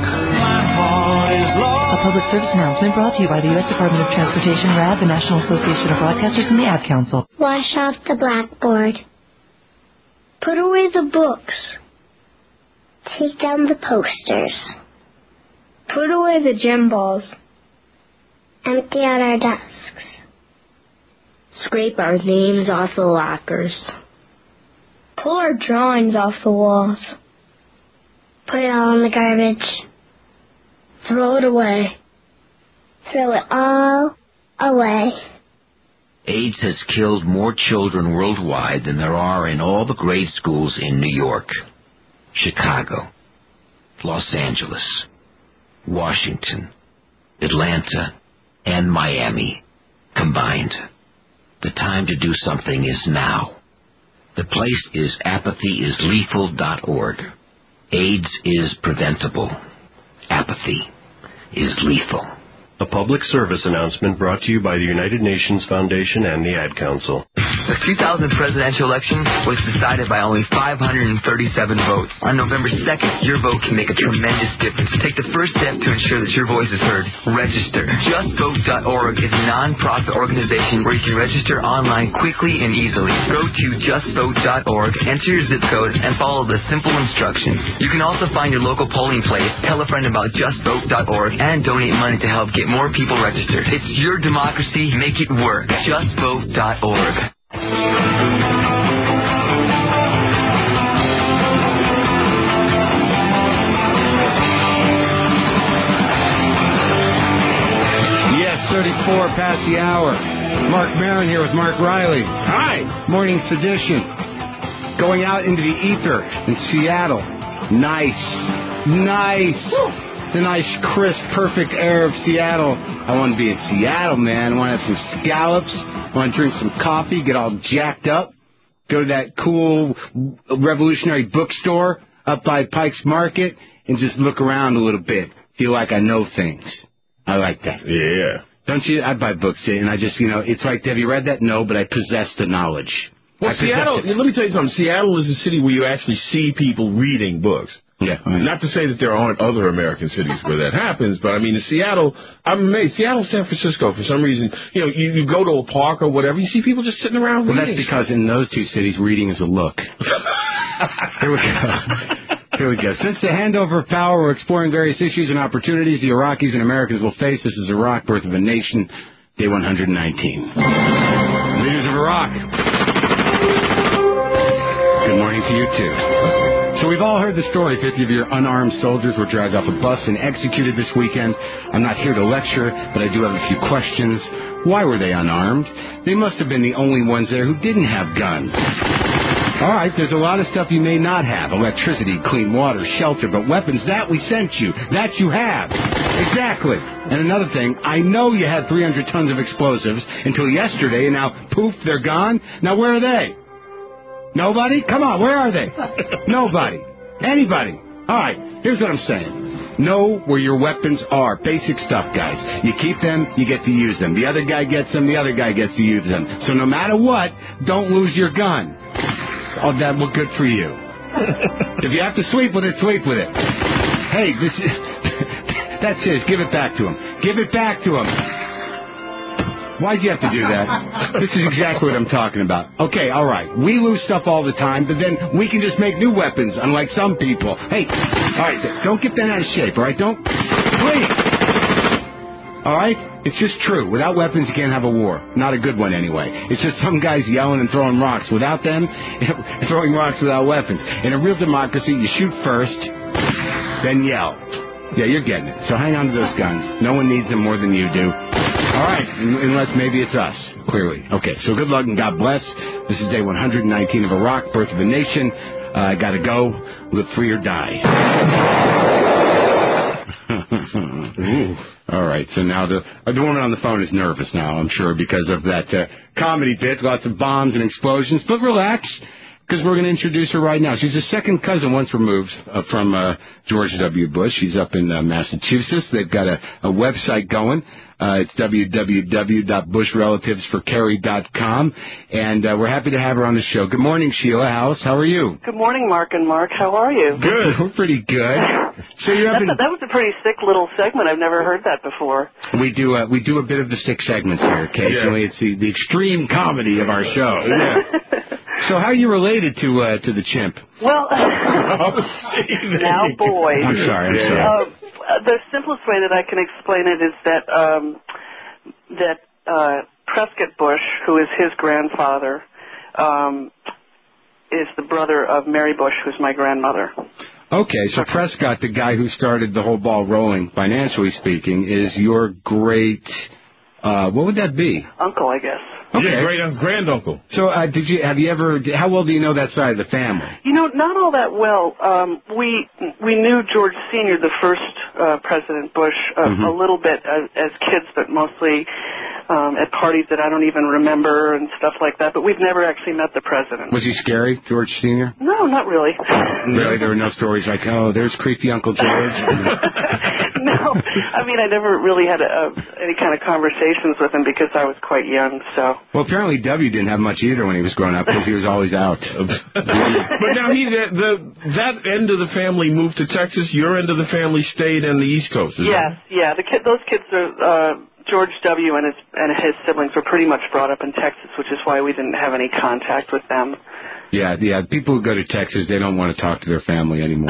A public service announcement brought to you by the U S Department of Transportation, R A D, the National Association of Broadcasters, and the Ad Council. Wash off the blackboard. Put away the books. Take down the posters. Put away the gym balls. Empty out our desks. Scrape our names off the lockers. Pull our drawings off the walls. Put it all in the garbage. Throw it away. Throw it all away. AIDS has killed more children worldwide than there are in all the grade schools in New York, Chicago, Los Angeles, Washington, Atlanta, and Miami combined. The time to do something is now. The place is apathy is lethal dot org. AIDS is preventable. Apathy is lethal. A public service announcement brought to you by the United Nations Foundation and the Ad Council. The two thousand presidential election was decided by only five hundred thirty-seven votes. On November second, your vote can make a tremendous difference. Take the first step to ensure that your voice is heard. Register. just vote dot org is a non-profit organization where you can register online quickly and easily. Go to just vote dot org, enter your zip code, and follow the simple instructions. You can also find your local polling place, tell a friend about just vote dot org, and donate money to help get more people registered. It's your democracy. Make it work. just vote dot org. Yes, thirty-four past the hour. Mark Maron here with Mark Riley. Hi. Morning Sedition. Going out into the ether in Seattle. Nice. Nice. Woo. The nice, crisp, perfect air of Seattle. I want to be in Seattle, man. I want to have some scallops. I want to drink some coffee, get all jacked up, go to that cool revolutionary bookstore up by Pike's Market, and just look around a little bit. Feel like I know things. I like that. Yeah. Don't you? I buy books, and I just, you know, it's like, have you read that? No, but I possess the knowledge. Well, Seattle, let me tell you something. Seattle is a city where you actually see people reading books. Yeah. Not to say that there aren't other American cities where that happens, but I mean, in Seattle, I'm amazed. Seattle, San Francisco, for some reason, you know, you, you go to a park or whatever, you see people just sitting around well, reading. Well, that's because in those two cities, reading is a look. Here we go. Here we go. Since the handover of power, we're exploring various issues and opportunities the Iraqis and Americans will face. This is Iraq, Birth of a Nation, day one hundred nineteen. Leaders of Iraq. Good morning to you, too. So we've all heard the story. fifty of your unarmed soldiers were dragged off a bus and executed this weekend. I'm not here to lecture, but I do have a few questions. Why were they unarmed? They must have been the only ones there who didn't have guns. All right, there's a lot of stuff you may not have. Electricity, clean water, shelter, but weapons, that we sent you. That you have. Exactly. And another thing, I know you had three hundred tons of explosives until yesterday, and now, poof, they're gone. Now, where are they? Nobody? Come on, where are they? Nobody. Anybody. All right, here's what I'm saying. Know where your weapons are. Basic stuff, guys. You keep them, you get to use them. The other guy gets them, the other guy gets to use them. So no matter what, don't lose your gun. Oh, that will good for you. If you have to sleep with it, sleep with it. Hey, this is... That's his. Give it back to him. Give it back to him. Why'd you have to do that? This is exactly what I'm talking about. Okay, all right. We lose stuff all the time, but then we can just make new weapons, unlike some people. Hey, all right, don't get that out of shape, all right? Don't... Please. All right? It's just true. Without weapons, you can't have a war. Not a good one, anyway. It's just some guys yelling and throwing rocks. Without them, throwing rocks without weapons. In a real democracy, you shoot first, then yell. Yeah, you're getting it. So hang on to those guns. No one needs them more than you do. All right, unless maybe it's us, clearly. Okay, so good luck and God bless. This is day one hundred nineteen of Iraq, Birth of a Nation. I uh, gotta go. Live free or die. All right, so now the uh, the woman on the phone is nervous now, I'm sure, because of that uh, comedy bit, lots of bombs and explosions. But relax, because we're going to introduce her right now. She's a second cousin once removed uh, from uh, George W. Bush. She's up in uh, Massachusetts. They've got a, a website going. Uh, it's w w w dot bush relatives for kerry dot com, and uh, we're happy to have her on the show. Good morning, Sheila House. How are you? Good morning, Mark and Mark. How are you? Good. We're pretty good. So you're up in... a, that was a pretty sick little segment. I've never heard that before. We do uh, we do a bit of the sick segments here occasionally. Yeah. It's the, the extreme comedy of our show. Yeah. So how are you related to uh, to the chimp? Well, now, boys. I'm sorry. I'm sorry. Uh, the simplest way that I can explain it is that um, that uh, Prescott Bush, who is his grandfather, um, is the brother of Mary Bush, who's my grandmother. Okay, so Prescott, the guy who started the whole ball rolling, financially speaking, is your great. Uh, what would that be? Uncle, I guess. Okay. Yeah, great uncle, granduncle. So, uh, did you have you ever? How well do you know that side of the family? You know, not all that well. Um, we we knew George Senior, the first uh, President Bush, uh, mm-hmm. a little bit as, as kids, but mostly um, at parties that I don't even remember and stuff like that. But we've never actually met the president. Was he scary, George Senior? No, not really. Really, there were no stories like, oh, there's creepy Uncle George. No, I mean, I never really had a, a, any kind of conversations with him because I was quite young. So. Well, apparently W didn't have much either when he was growing up because he was always out. But now he the, the that end of the family moved to Texas. Your end of the family stayed in the East Coast. Is yes, that? yeah. The kid, those kids are uh, George W. and his and his siblings were pretty much brought up in Texas, which is why we didn't have any contact with them. Yeah, yeah. People who go to Texas, they don't want to talk to their family anymore.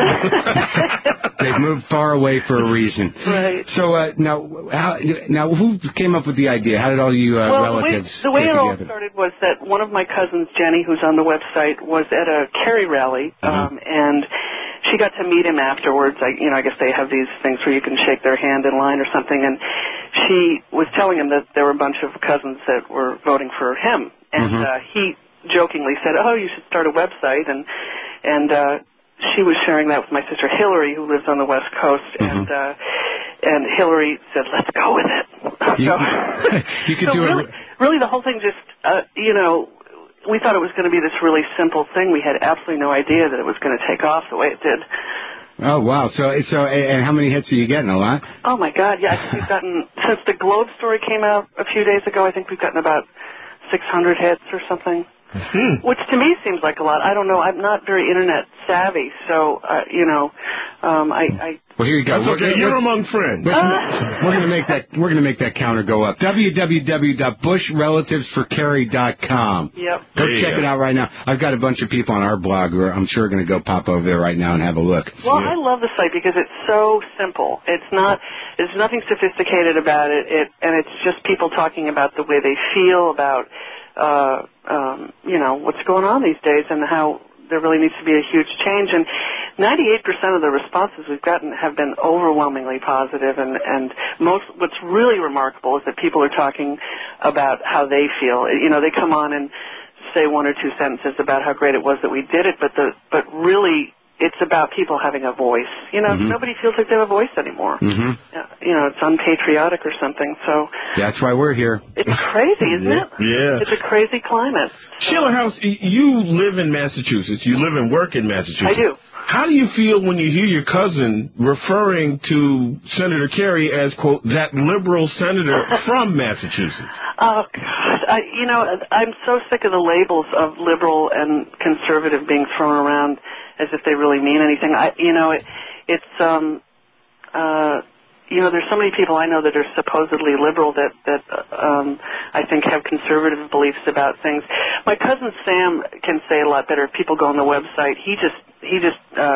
They've moved far away for a reason. Right. So uh, now, how, now, who came up with the idea? How did all you uh, well, relatives the way, the way get it all together? started was that one of my cousins, Jenny, who's on the website, was at a Kerry rally, uh-huh. um, and she got to meet him afterwards. I, you know, I guess they have these things where you can shake their hand in line or something, and she was telling him that there were a bunch of cousins that were voting for him, and mm-hmm. uh, he jokingly said, "Oh, you should start a website," and and uh, she was sharing that with my sister Hillary, who lives on the West Coast, mm-hmm. and uh, and Hillary said, "Let's go with it." You, so, you could so do really, it. really, the whole thing just, uh, you know, we thought it was going to be this really simple thing. We had absolutely no idea that it was going to take off the way it did. Oh wow! So so and how many hits are you getting? A lot? Oh my God! Yeah, I think we've gotten since the Globe story came out a few days ago. I think we've gotten about six hundred hits or something. Mm-hmm. Which to me seems like a lot. I don't know. I'm not very internet savvy, so uh, you know, um, I, I. Well, here you go. That's okay. You're among friends. Uh, we're going to make that. We're going to make that counter go up. w w w dot bush relatives for kerry dot com. Yep. Go check go. it out right now. I've got a bunch of people on our blog who are, I'm sure, going to go pop over there right now and have a look. Well, yeah. I love the site because it's so simple. It's not. There's nothing sophisticated about it. It and it's just people talking about the way they feel about. Uh, um, you know, what's going on these days and how there really needs to be a huge change. And ninety-eight percent of the responses we've gotten have been overwhelmingly positive. And, and most, what's really remarkable is that people are talking about how they feel. You know, they come on and say one or two sentences about how great it was that we did it, but the, but really, it's about people having a voice. You know, mm-hmm. nobody feels like they have a voice anymore. Mm-hmm. You know, it's unpatriotic or something. So that's why we're here. It's crazy, isn't it? Yeah. It's a crazy climate. So. Sheila House, you live in Massachusetts. You live and work in Massachusetts. I do. How do you feel when you hear your cousin referring to Senator Kerry as, quote, that liberal senator from Massachusetts? Oh, God. I, you know, I'm so sick of the labels of liberal and conservative being thrown around as if they really mean anything. I, you know, it, it's, um, uh, you know, there's so many people I know that are supposedly liberal that, that um, I think have conservative beliefs about things. My cousin Sam can say a lot better. If people go on the website, he just, he just, uh,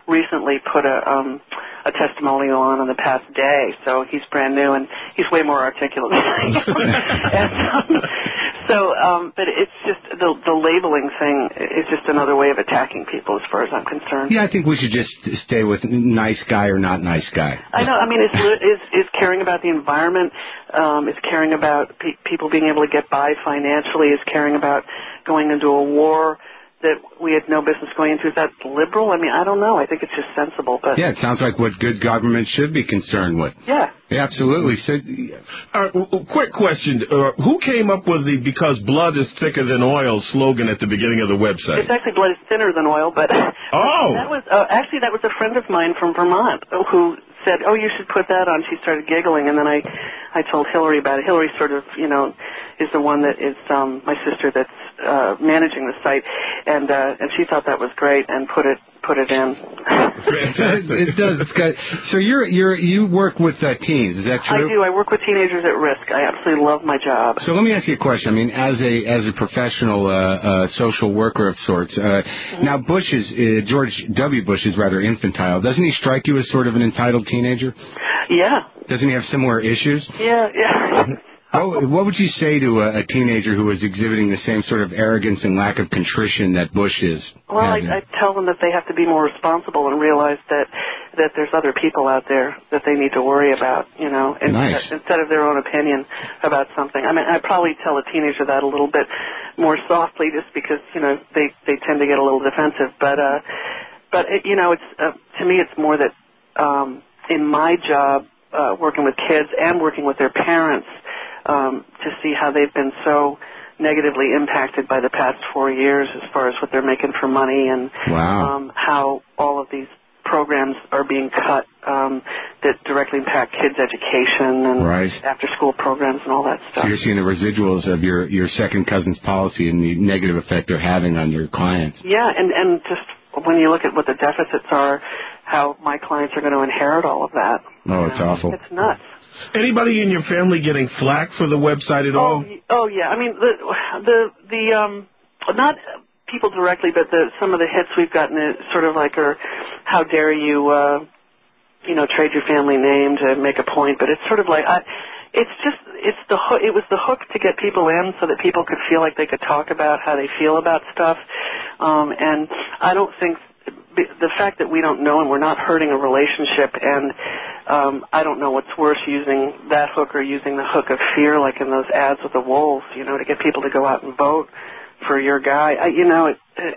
recently put a um, a testimonial on in the past day, so he's brand new and he's way more articulate than I am. and, um, so, um, but it's just the the labeling thing is just another way of attacking people, as far as I'm concerned. Yeah, I think we should just stay with nice guy or not nice guy. I know. I mean, is is is caring about the environment, um, is caring about pe- people being able to get by financially, is caring about going into a war that we had no business going into. Is that liberal? I mean, I don't know. I think it's just sensible. But yeah, it sounds like what good government should be concerned with. Yeah. Yeah, absolutely. So, uh, quick question. Uh, who came up with the "because blood is thicker than oil" slogan at the beginning of the website? It's actually blood is thinner than oil, but oh, that was uh, actually that was a friend of mine from Vermont who said, "Oh, you should put that on." She started giggling, and then I, I told Hillary about it. Hillary sort of, you know, is the one that is um, my sister that's uh, managing the site, and uh, and she thought that was great and put it put it in. Fantastic. It does. It's got, so you're you're you work with uh, teens, is that true? I do. I work with teenagers at risk. I absolutely love my job. So let me ask you a question. I mean, as a as a professional uh, uh, social worker of sorts, uh, mm-hmm. now Bush is uh, George W. Bush is rather infantile. Doesn't he strike you as sort of an entitled teenager? Yeah. Doesn't he have similar issues? Yeah, yeah. What, what would you say to a, a teenager who is exhibiting the same sort of arrogance and lack of contrition that Bush is? Well, I, I tell them that they have to be more responsible and realize that that there's other people out there that they need to worry about, you know, and, nice. uh, instead of their own opinion about something. I mean, I probably tell a teenager that a little bit more softly, just because, you know, they they tend to get a little defensive. But uh, but it, you know, it's uh, to me, it's more that um, in my job, uh, working with kids and working with their parents. Um, to see how they've been so negatively impacted by the past four years as far as what they're making for money and wow. um, how all of these programs are being cut um, that directly impact kids' education and right. after-school programs and all that stuff. So you're seeing the residuals of your, your second cousin's policy and the negative effect they're having on your clients. Yeah, and, and just when you look at what the deficits are, how my clients are going to inherit all of that. Oh, it's know? awful. It's nuts. Anybody in your family getting flack for the website at all? Oh, oh yeah. I mean, the the the um, not people directly, but the some of the hits we've gotten is sort of like, or how dare you, uh, you know, trade your family name to make a point. But it's sort of like, I, it's just it's the hook. It was the hook to get people in, so that people could feel like they could talk about how they feel about stuff. Um, and I don't think. The fact that we don't know and we're not hurting a relationship, and um, I don't know what's worse, using that hook or using the hook of fear, like in those ads with the wolves, you know, to get people to go out and vote for your guy. I, you know, it, it,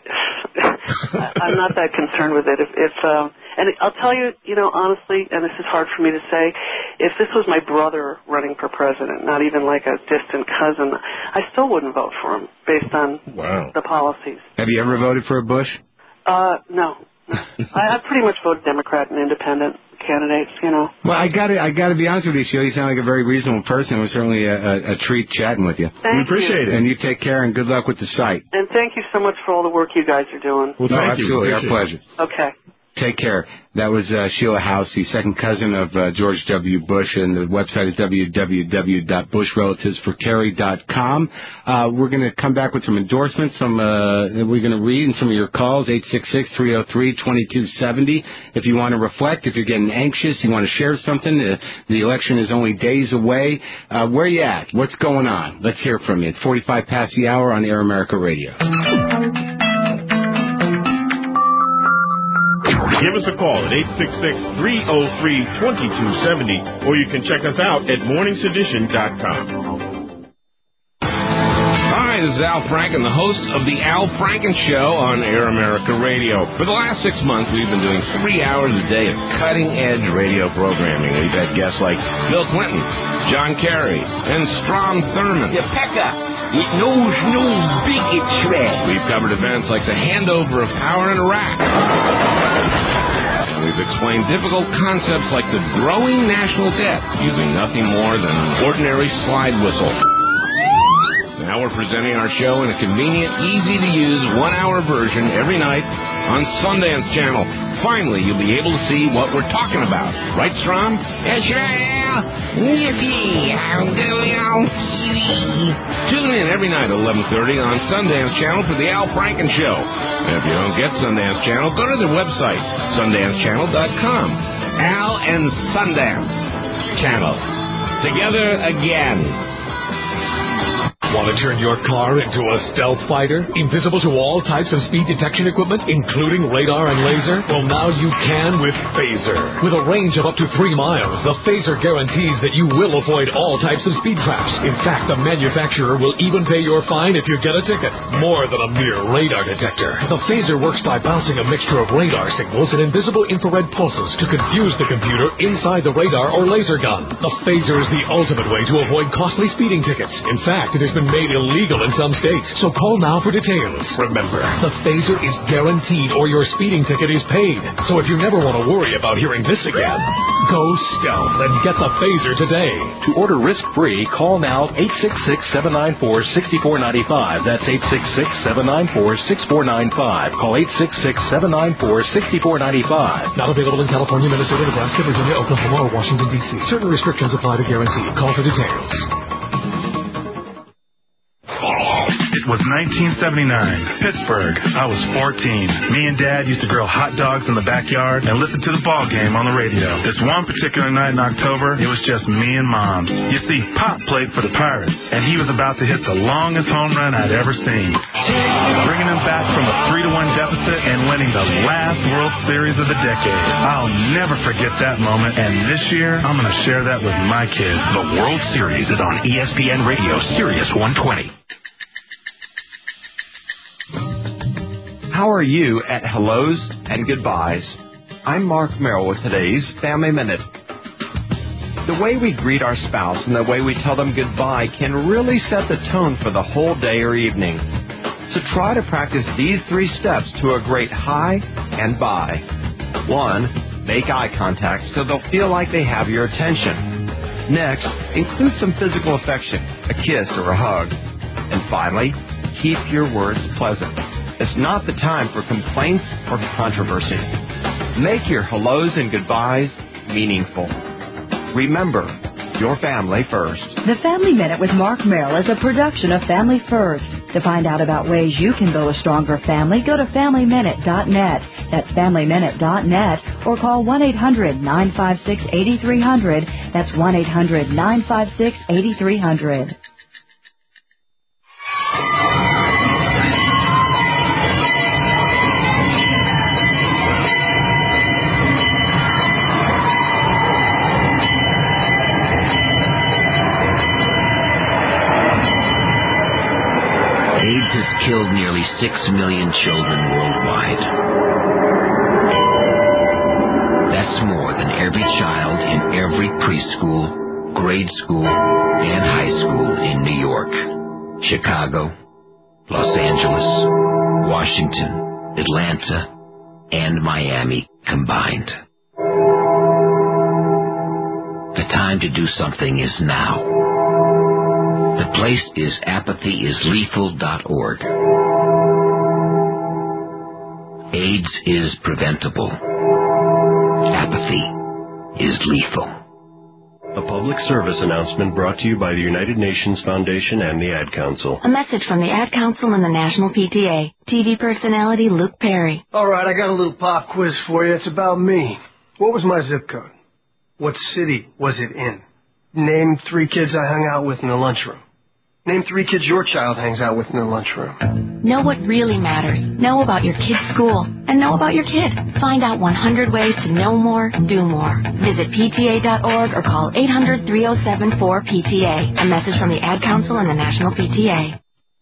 I'm not that concerned with it. If, if uh, and I'll tell you, you know, honestly, and this is hard for me to say, if this was my brother running for president, not even like a distant cousin, I still wouldn't vote for him based on wow. the policies. Have you ever voted for a Bush? Uh, no. no. I, I pretty much voted Democrat and independent candidates, you know. Well, I got to I got to be honest with you, Sheila. You sound like a very reasonable person. It was certainly a, a, a treat chatting with you. Thank we appreciate you. it. And you take care and good luck with the site. And thank you so much for all the work you guys are doing. Well, no, absolutely. Our pleasure. Okay. Take care. That was uh, Sheila House, the second cousin of uh, George W. Bush, and the website is w w w dot bush relatives for kerry dot com. Uh, we're going to come back with some endorsements. Some uh, we're going to read in some of your calls, eight six six, three oh three, two two seven oh. If you want to reflect, if you're getting anxious, you want to share something, uh, the election is only days away. Uh, where you at? What's going on? Let's hear from you. It's forty-five past the hour on Air America Radio. Give us a call at eight six six, three oh three, two two seven oh, or you can check us out at mornings edition dot com. Hi, this is Al Franken, the host of The Al Franken Show on Air America Radio. For the last six months, we've been doing three hours a day of cutting-edge radio programming. We've had guests like Bill Clinton, John Kerry, and Strom Thurmond. Yeah, Pekka, it knows no bigot shred. We've covered events like the handover of power in Iraq. We've explained difficult concepts like the growing national debt using nothing more than an ordinary slide whistle. Now we're presenting our show in a convenient, easy-to-use one-hour version every night on Sundance Channel. Finally, you'll be able to see what we're talking about. Right, Strom? Yes, sir. Yippee! I'm going on T V. Tune in every night at eleven thirty on Sundance Channel for The Al Franken Show. And if you don't get Sundance Channel, go to their website, sundance channel dot com. Al and Sundance Channel. Together again. Want to turn your car into a stealth fighter? Invisible to all types of speed detection equipment, including radar and laser? Well, now you can with Phaser. With a range of up to three miles, the Phaser guarantees that you will avoid all types of speed traps. In fact, the manufacturer will even pay your fine if you get a ticket. More than a mere radar detector. The Phaser works by bouncing a mixture of radar signals and invisible infrared pulses to confuse the computer inside the radar or laser gun. The Phaser is the ultimate way to avoid costly speeding tickets. In fact, it has been made illegal in some states, so call now for details. Remember, the Phaser is guaranteed or your speeding ticket is paid. So if you never want to worry about hearing this again, go stealth and get the Phaser today. To order risk-free, call now eight six six, seven nine four, six four nine five. That's eight six six, seven nine four, six four nine five. Call eight six six, seven nine four, six four nine five. Not available in California, Minnesota, Nebraska, Virginia, Oklahoma, or Washington, D C. Certain restrictions apply to guarantee. Call for details. It was nineteen seventy-nine, Pittsburgh. I was fourteen. Me and Dad used to grill hot dogs in the backyard and listen to the ball game on the radio. This one particular night in October, it was just me and Moms. You see, Pop played for the Pirates, and he was about to hit the longest home run I'd ever seen, bringing them back from a three to one deficit and winning the last World Series of the decade. I'll never forget that moment, and this year, I'm going to share that with my kids. The World Series is on E S P N Radio, Sirius one twenty. How are you at hellos and goodbyes? I'm Mark Merrill with today's Family Minute. The way we greet our spouse and the way we tell them goodbye can really set the tone for the whole day or evening. So try to practice these three steps to a great hi and bye. One, make eye contact so they'll feel like they have your attention. Next, include some physical affection, a kiss or a hug. And finally, keep your words pleasant. It's not the time for complaints or controversy. Make your hellos and goodbyes meaningful. Remember, your family first. The Family Minute with Mark Merrill is a production of Family First. To find out about ways you can build a stronger family, go to family minute dot net. That's family minute dot net, or call one eight hundred, nine five six, eight three zero zero. That's one eight hundred, nine five six, eight three zero zero. AIDS has killed nearly six million children worldwide. That's more than every child in every preschool, grade school, and high school in New York, Chicago, Los Angeles, Washington, Atlanta, and Miami combined. The time to do something is now. The place is apathy is lethal dot org. AIDS is preventable. Apathy is lethal. A public service announcement brought to you by the United Nations Foundation and the Ad Council. A message from the Ad Council and the National P T A. T V personality Luke Perry. All right, I got a little pop quiz for you. It's about me. What was my zip code? What city was it in? Name three kids I hung out with in the lunchroom. Name three kids your child hangs out with in the lunchroom. Know what really matters. Know about your kid's school. And know about your kid. Find out one hundred ways to know more, do more. Visit P T A dot org or call eight hundred, three oh seven, four P T A. A message from the Ad Council and the National P T A.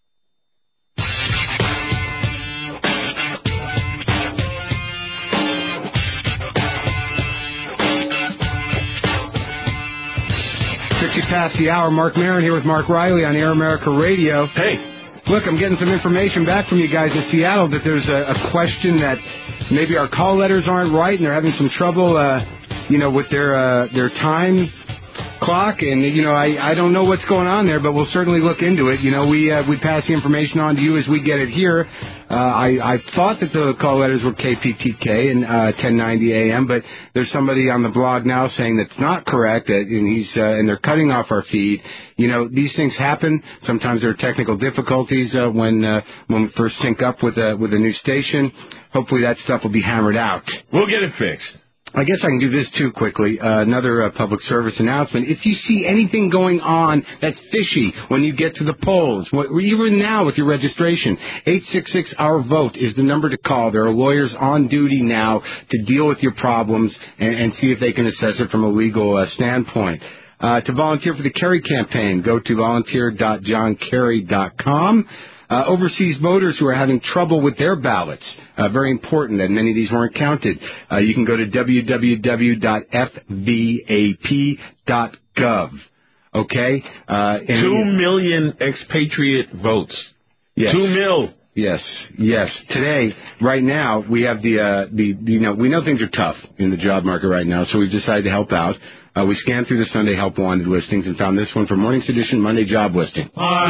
sixty past the hour. Mark Maron here with Mark Riley on Air America Radio. Hey. Look, I'm getting some information back from you guys in Seattle that there's a, a question that maybe our call letters aren't right and they're having some trouble, uh, you know, with their uh, their time o'clock, and you know I, I don't know what's going on there, but we'll certainly look into it. You know, we uh, we pass the information on to you as we get it here. Uh, I I thought that the call letters were K P T K and uh, ten ninety A M, but there's somebody on the blog now saying that's not correct, that, and he's uh, and they're cutting off our feed. You know, these things happen. Sometimes there are technical difficulties uh, when uh, when we first sync up with a with a new station. Hopefully that stuff will be hammered out. We'll get it fixed. I guess I can do this, too, quickly. Uh, another uh, public service announcement. If you see anything going on that's fishy when you get to the polls, what, even now with your registration, eight six six, our vote is the number to call. There are lawyers on duty now to deal with your problems and, and see if they can assess it from a legal uh, standpoint. Uh, to volunteer for the Kerry campaign, go to volunteer dot john kerry dot com. Uh, overseas voters who are having trouble with their ballots, uh, very important that many of these weren't counted. Uh, you can go to w w w dot f v a p dot gov. Okay? Uh, and Two million expatriate votes. Yes. Two mil. Yes, yes. Today, right now, we have the, uh, the, you know, we know things are tough in the job market right now, so we've decided to help out. Uh, we scanned through the Sunday Help Wanted listings and found this one for Morning's Edition Monday Job Listing.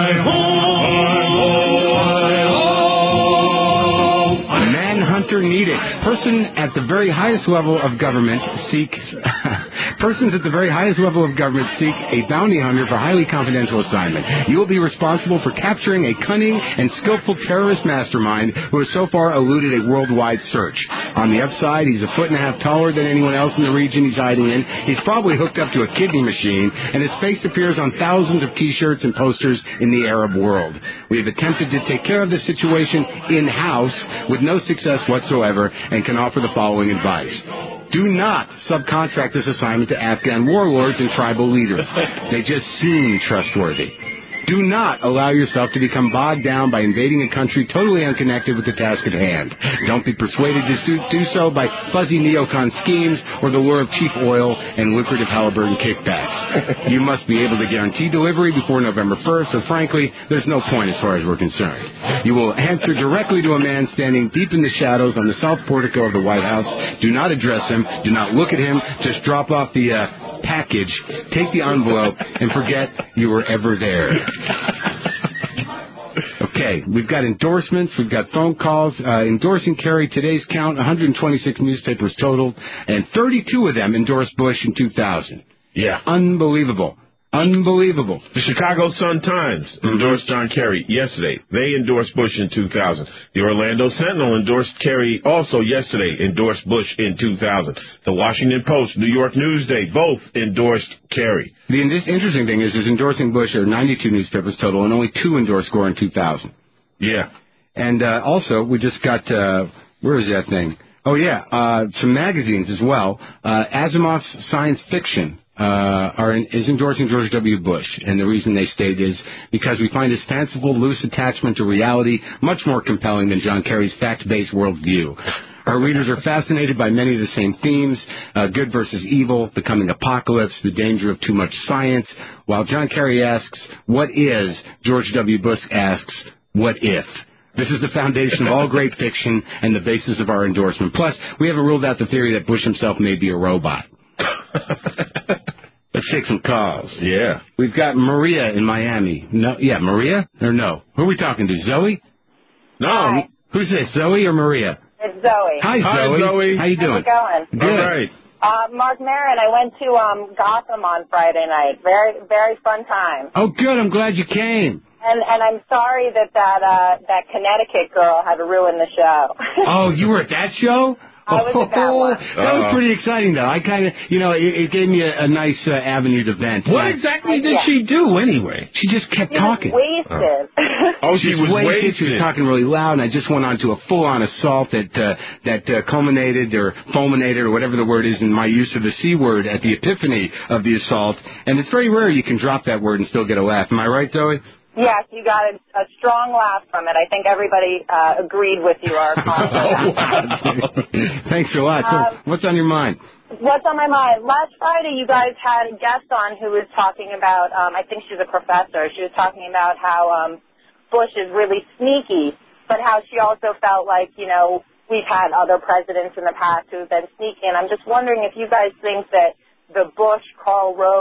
Manhunter needed. Person at the very highest level of government seeks... Persons at the very highest level of government seek a bounty hunter for highly confidential assignment. You will be responsible for capturing a cunning and skillful terrorist mastermind who has so far eluded a worldwide search. On the upside, he's a foot and a half taller than anyone else in the region he's hiding in. He's probably hooked up to a kidney machine, and his face appears on thousands of T-shirts and posters in the Arab world. We have attempted to take care of this situation in-house with no success whatsoever and can offer the following advice. Do not subcontract this assignment to Afghan warlords and tribal leaders. They just seem trustworthy. Do not allow yourself to become bogged down by invading a country totally unconnected with the task at hand. Don't be persuaded to do so by fuzzy neocon schemes or the lure of cheap oil and lucrative Halliburton kickbacks. You must be able to guarantee delivery before November first, so frankly, there's no point as far as we're concerned. You will answer directly to a man standing deep in the shadows on the south portico of the White House. Do not address him. Do not look at him. Just drop off the uh, package, take the envelope, and forget you were ever there. Okay, we've got endorsements, we've got phone calls. Uh, endorsing Kerry, today's count, one hundred twenty-six newspapers totaled, and thirty-two of them endorsed Bush in two thousand. Yeah. Unbelievable. Unbelievable. The Chicago Sun-Times endorsed John Kerry yesterday. They endorsed Bush in two thousand. The Orlando Sentinel endorsed Kerry also yesterday, endorsed Bush in two thousand. The Washington Post, New York Newsday, both endorsed Kerry. The in- interesting thing is, is endorsing Bush are ninety-two newspapers total, and only two endorsed Gore in two thousand. Yeah. And uh, also, we just got, uh, where is that thing? Oh, yeah, uh, some magazines as well. Uh, Asimov's Science Fiction uh, are in, is endorsing George W. Bush, and the reason they state is because we find his fanciful, loose attachment to reality much more compelling than John Kerry's fact-based worldview. Our readers are fascinated by many of the same themes, uh, good versus evil, the coming apocalypse, the danger of too much science. While John Kerry asks, what is, George W. Bush asks, what if? This is the foundation of all great fiction and the basis of our endorsement. Plus, we haven't ruled out the theory that Bush himself may be a robot. Let's take some calls. Yeah. We've got Maria in Miami. No, yeah, Maria? Or no? Who are we talking to? Zoe? No. Hi. Who's this, Zoe or Maria? It's Zoe. Hi, Zoe. Hi, Zoe. How you doing? How's it going? Good. All right. Uh, Mark Maron, I went to um, Gotham on Friday night. Very, very fun time. Oh, good. I'm glad you came. And and I'm sorry that that uh, that Connecticut girl had to ruin the show. Oh, you were at that show? I was at that one. That was pretty exciting, though. I kind of, you know, it, it gave me a, a nice uh, avenue to vent. What Uh, exactly did Yeah. she do anyway? She just kept She talking. was wasted. Oh, she was wasted. wasted. She was talking really loud, and I just went on to a full-on assault that uh, that uh, culminated or fulminated or whatever the word is in my use of the C word at the epiphany of the assault. And it's very rare you can drop that word and still get a laugh. Am I right, Zoe? Yes, you got a, a strong laugh from it. I think everybody uh, agreed with you, our caller. Thanks a lot. So, Um, what's on your mind? What's on my mind? Last Friday, you guys had a guest on who was talking about, um, I think she's a professor. She was talking about how um, Bush is really sneaky, but how she also felt like, you know, we've had other presidents in the past who have been sneaky. And I'm just wondering if you guys think that the Bush-Karl Rove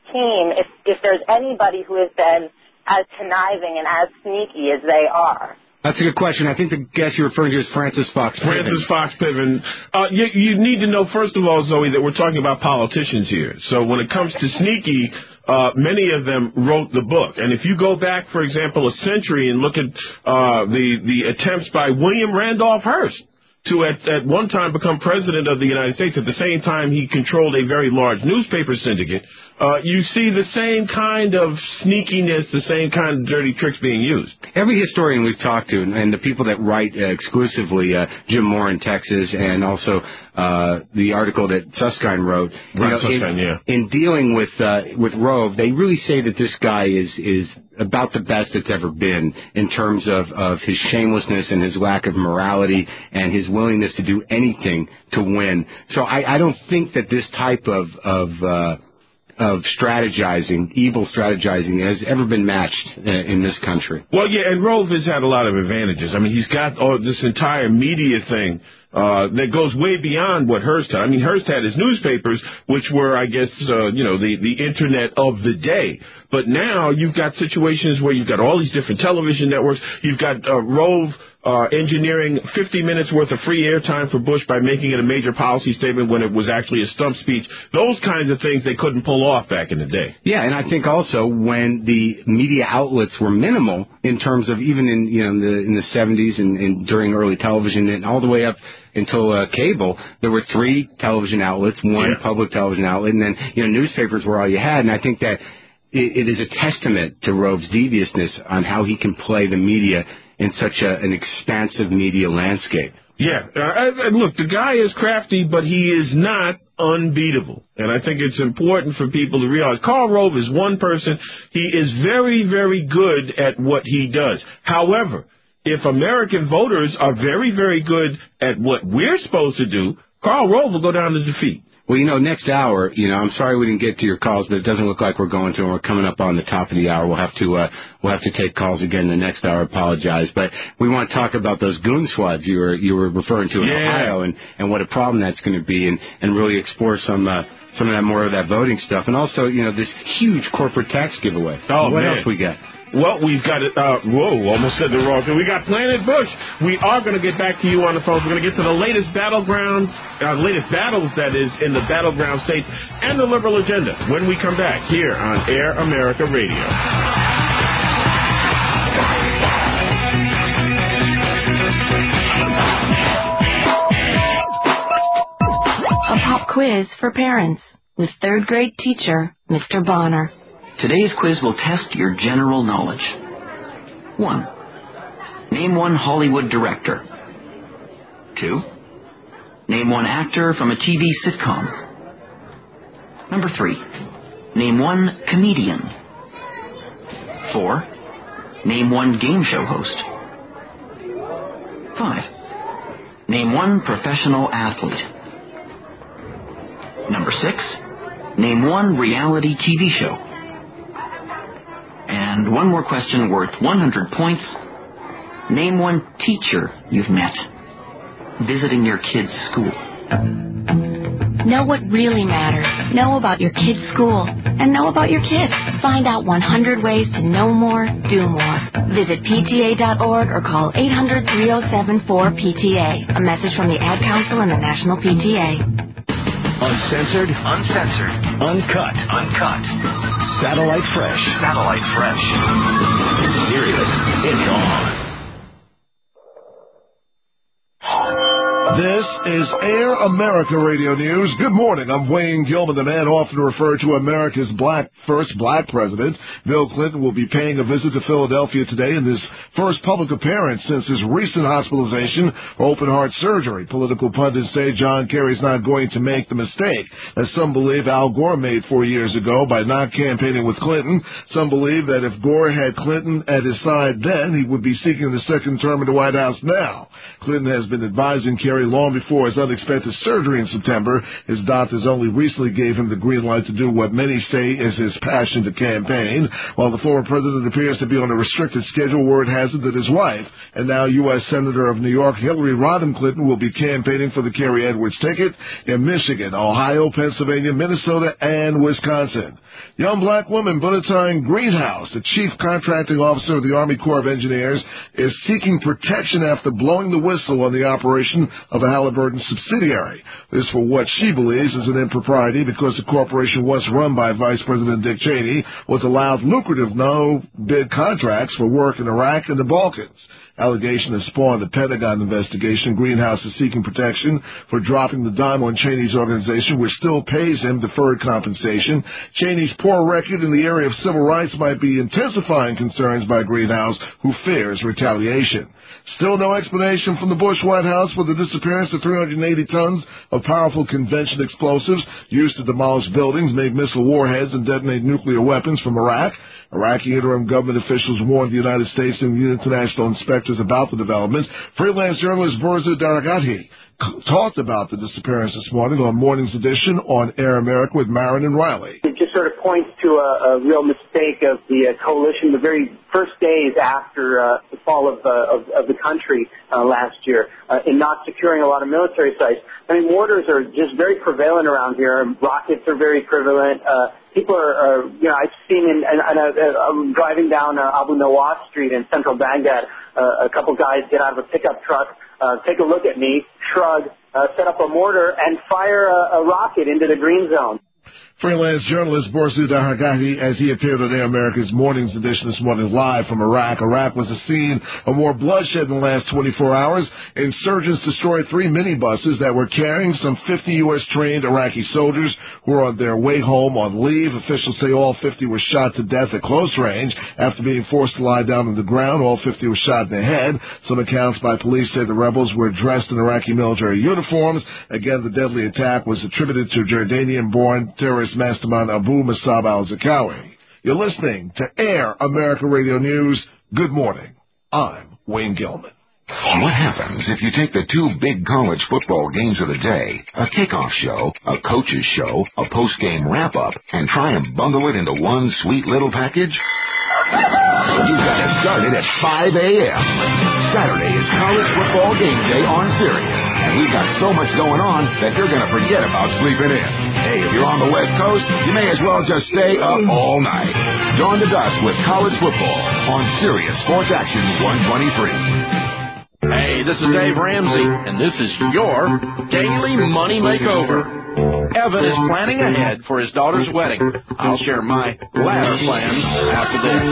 team if, if there's anybody who has been as conniving and as sneaky as they are. That's a good question. I think the guest you're referring to is Francis Fox Piven. Francis Fox Piven. Uh, you, you need to know, first of all, Zoe, that we're talking about politicians here. So when it comes to sneaky, uh, many of them wrote the book. And if you go back, for example, a century and look at uh, the, the attempts by William Randolph Hearst to at, at one time become president of the United States, at the same time he controlled a very large newspaper syndicate, uh, you see the same kind of sneakiness, the same kind of dirty tricks being used. Every historian we've talked to, and the people that write uh, exclusively, uh, Jim Moore in Texas, and also uh, the article that Susskind wrote, you Right, know, Susskind, in, yeah. in dealing with uh, with Rove, they really say that this guy is is about the best it's ever been in terms of, of his shamelessness and his lack of morality and his willingness to do anything to win. So I, I don't think that this type of of uh, of strategizing, evil strategizing, has ever been matched uh, in this country. Well, yeah, and Rove has had a lot of advantages. I mean, he's got all this entire media thing uh, that goes way beyond what Hearst had. I mean, Hearst had his newspapers, which were, I guess, uh, you know, the, the internet of the day. But now you've got situations where you've got all these different television networks. You've got uh, Rove uh, engineering fifty minutes worth of free airtime for Bush by making it a major policy statement when it was actually a stump speech. Those kinds of things they couldn't pull off back in the day. Yeah, and I think also when the media outlets were minimal in terms of even in you know in the in the seventies and, and during early television and all the way up until uh, cable, there were three television outlets, one yeah. public television outlet, and then you know newspapers were all you had. And I think that it, it is a testament to Rove's deviousness on how he can play the media in such a, an expansive media landscape. Yeah, uh, look, the guy is crafty, but he is not unbeatable. And I think it's important for people to realize Karl Rove is one person. He is very, very good at what he does. However, if American voters are very, very good at what we're supposed to do, Karl Rove will go down to defeat. Well, you know, next hour, you know, I'm sorry we didn't get to your calls, but it doesn't look like we're going to, and we're coming up on the top of the hour. We'll have to, uh, we'll have to take calls again the next hour. Apologize, but we want to talk about those goon squads you were you were referring to in yeah. Ohio, and and what a problem that's going to be, and and really explore some uh, some of that more of that voting stuff, and also, you know, this huge corporate tax giveaway. Oh, what man. else we got? Well, we've got it. Uh, whoa, almost said the wrong thing. We got Planet Bush. We are going to get back to you on the phone. We're going to get to the latest battlegrounds, uh, latest battles, that is, in the battleground states and the liberal agenda when we come back here on Air America Radio. A pop quiz for parents with third grade teacher, Mister Bonner. Today's quiz will test your general knowledge. One, name one Hollywood director. Two, name one actor from a T V sitcom. Number three, name one comedian. Four, name one game show host. Five, name one professional athlete. Number six, name one reality T V show. And one more question worth one hundred points. Name one teacher you've met visiting your kid's school. Know what really matters. Know about your kid's school. And know about your kid. Find out one hundred ways to know more, do more. Visit P T A dot org or call eight hundred, three oh seven, four P T A. A message from the Ad Council and the National P T A. Uncensored, uncensored, uncut, uncut. Satellite fresh, satellite fresh. Serious, it's on. This is Air America Radio News. Good morning. I'm Wayne Gilman, the man often referred to America's black first black president. Bill Clinton will be paying a visit to Philadelphia today in his first public appearance since his recent hospitalization for open-heart surgery. Political pundits say John Kerry's not going to make the mistake that some believe Al Gore made four years ago by not campaigning with Clinton. Some believe that if Gore had Clinton at his side then, he would be seeking the second term in the White House now. Clinton has been advising Kerry long before before his unexpected surgery in September. His doctors only recently gave him the green light to do what many say is his passion to campaign. While the former president appears to be on a restricted schedule, word has it that his wife and now U S Senator of New York Hillary Rodham Clinton will be campaigning for the Kerry Edwards ticket in Michigan, Ohio, Pennsylvania, Minnesota, and Wisconsin. Young black woman Bunatine Greenhouse, the chief contracting officer of the Army Corps of Engineers, is seeking protection after blowing the whistle on the operation of a Halliburton subsidiary. This for what she believes is an impropriety because the corporation, once run by Vice President Dick Cheney, was allowed lucrative no-bid contracts for work in Iraq and the Balkans. Allegation has spawned a Pentagon investigation. Greenhouse is seeking protection for dropping the dime on Cheney's organization, which still pays him deferred compensation. Cheney's poor record in the area of civil rights might be intensifying concerns by Greenhouse, who fears retaliation. Still no explanation from the Bush White House for the disappearance of three hundred eighty tons of powerful convention explosives used to demolish buildings, make missile warheads, and detonate nuclear weapons from Iraq. Iraqi interim government officials warned the United States and the international inspectors about the development. Freelance journalist Borzou Daragahi talked about the disappearance this morning on Morning's edition on Air America with Marin and Riley. It just sort of points to a, a real mistake of the uh, coalition the very first days after uh, the fall of, uh, of, of the country uh, last year uh, in not securing a lot of military sites. I mean, mortars are just very prevalent around here. Rockets are very prevalent. Uh, people are, are, you know, I've seen in, and, and uh, I'm driving down uh, Abu Nawas Street in central Baghdad, uh, a couple guys get out of a pickup truck, uh, take a look at me, shrug, uh, set up a mortar, and fire a, a rocket into the green zone. Freelance journalist Borzou Daragahi, as he appeared on Air America's Morning's edition this morning live from Iraq. Iraq was the scene of more bloodshed in the last twenty-four hours. Insurgents destroyed three minibuses that were carrying some fifty U S trained Iraqi soldiers who were on their way home on leave. Officials say all fifty were shot to death at close range after being forced to lie down on the ground. All fifty were shot in the head. Some accounts by police say the rebels were dressed in Iraqi military uniforms. Again, the deadly attack was attributed to Jordanian-born terrorist mastermind Abu Musab al-Zarqawi. You're listening to Air America Radio News. Good morning. I'm Wayne Gilman. What happens if you take the two big college football games of the day, a kickoff show, a coach's show, a post-game wrap-up, and try and bundle it into one sweet little package? You've got to start it at five a.m. Saturday is college football game day on Sirius. And we've got so much going on that you're going to forget about sleeping in. Hey, if you're on the West Coast, you may as well just stay up all night. Dawn to dusk with college football on Sirius Sports Action one twenty-three. Hey, this is Dave Ramsey, and this is your Daily Money Makeover. Evan is planning ahead for his daughter's wedding. I'll share my latter plans after this.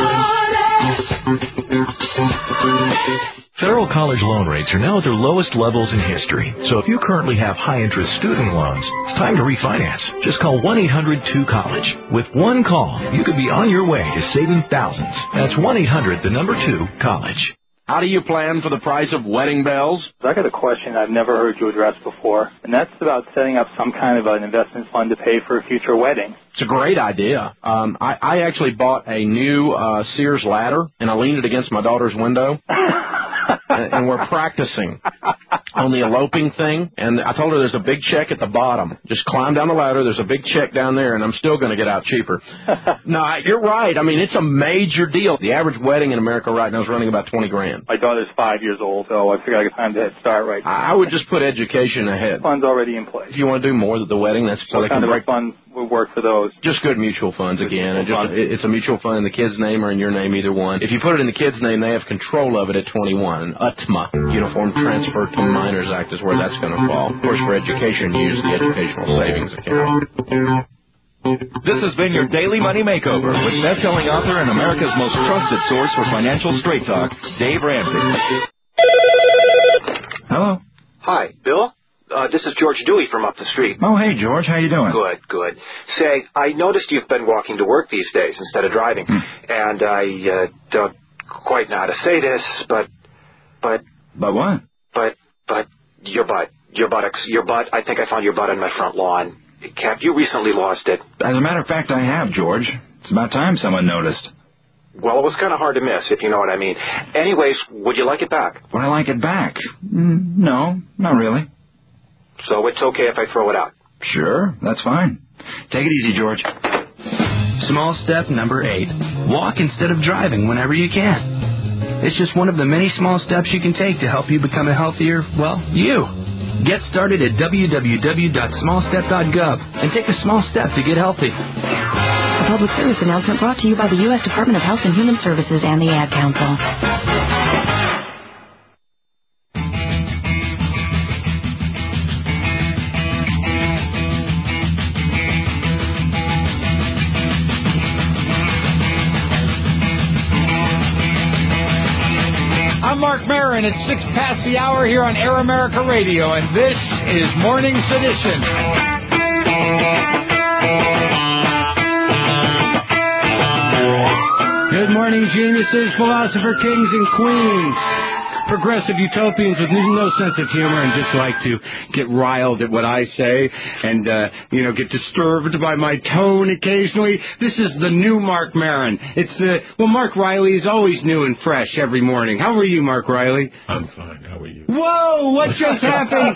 Federal college loan rates are now at their lowest levels in history. So if you currently have high-interest student loans, it's time to refinance. Just call one eight hundred two college. With one call, you could be on your way to saving thousands. That's one eight hundred, the number two, college. How do you plan for the price of wedding bells? I got a question I've never heard you address before, and that's about setting up some kind of an investment fund to pay for a future wedding. It's a great idea. Um, I, I actually bought a new uh, Sears ladder, and I leaned it against my daughter's window. and, and we're practicing on the eloping thing. And I told her there's a big check at the bottom. Just climb down the ladder. There's a big check down there, and I'm still going to get out cheaper. No, you're right. I mean, it's a major deal. The average wedding in America right now is running about twenty grand. My daughter's five years old, so I figured I got time to head start right now. I would just put education ahead. Fund's already in place. If you want to do more than the wedding, that's so what they kind can of break. a fund would work for those? Just good mutual funds again. And just, it's a mutual fund in the kid's name or in your name, either one. If you put it in the kid's name, they have control of it at twenty-one. U T M A, Uniform Transfer to Minors Act, is where that's going to fall. Of course, for education, you use the Educational Savings Account. This has been your Daily Money Makeover with best-selling author and America's most trusted source for financial straight talk, Dave Ramsey. Hello. Hi, Bill. Uh, this is George Dewey from up the street. Oh, hey, George. How you doing? Good, good. Say, I noticed you've been walking to work these days instead of driving. Hmm. And I uh, don't quite know how to say this, but... But... But what? But, but, your butt. Your buttocks. Your butt. I think I found your butt on my front lawn. Have you recently lost it? As a matter of fact, I have, George. It's about time someone noticed. Well, it was kind of hard to miss, if you know what I mean. Anyways, would you like it back? Would I like it back? Mm, no, not really. So it's okay if I throw it out. Sure, that's fine. Take it easy, George. Small step number eight. Walk instead of driving whenever you can. It's just one of the many small steps you can take to help you become a healthier, well, you. Get started at w w w dot small step dot gov and take a small step to get healthy. A public service announcement brought to you by the U S Department of Health and Human Services and the Ad Council. Mark Maron at six past the hour here on Air America Radio, and this is Morning Sedition. Good morning, geniuses, philosopher, kings, and queens. Progressive utopians with no sense of humor and just like to get riled at what I say and, uh, you know, get disturbed by my tone occasionally. This is the new Mark Maron. It's the, well, Mark Riley is always new and fresh every morning. How are you, Mark Riley? I'm fine. How are you? Whoa, what just happened?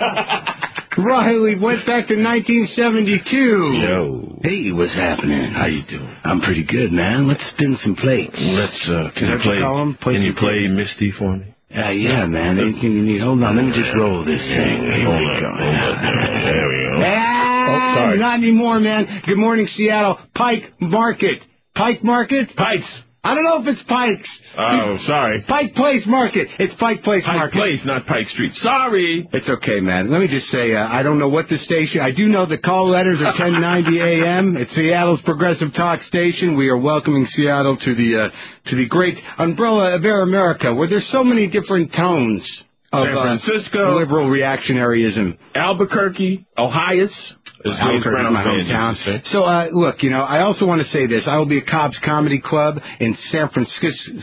Riley went back to nineteen seventy-two. Yo. Hey, what's happening? How you doing? I'm pretty good, man. Let's spin some plates. Let's, uh, can you play, play, can you play Misty for me? Uh, yeah, man. Anything you need? Hold on. Let me just roll this thing. Here hold we on, go. Hold on. There we go. Ah, oh, sorry. Not anymore, man. Good morning, Seattle. Pike Market. Pike Market? Pikes. I don't know if it's Pikes. Oh, sorry. Pike Place Market. It's Pike Place Pike Market. Place, not Pike Street. Sorry. It's okay, man. Let me just say, uh, I don't know what the station... I do know the call letters are ten ninety A M. It's Seattle's Progressive Talk Station. We are welcoming Seattle to the uh, to the great umbrella of Air America, where there's so many different tones of San Francisco, uh, liberal reactionaryism. Albuquerque, Ohio. Albuquerque is my hometown. So, uh, look, you know, I also want to say this. I will be at Cobb's Comedy Club in San Francisco.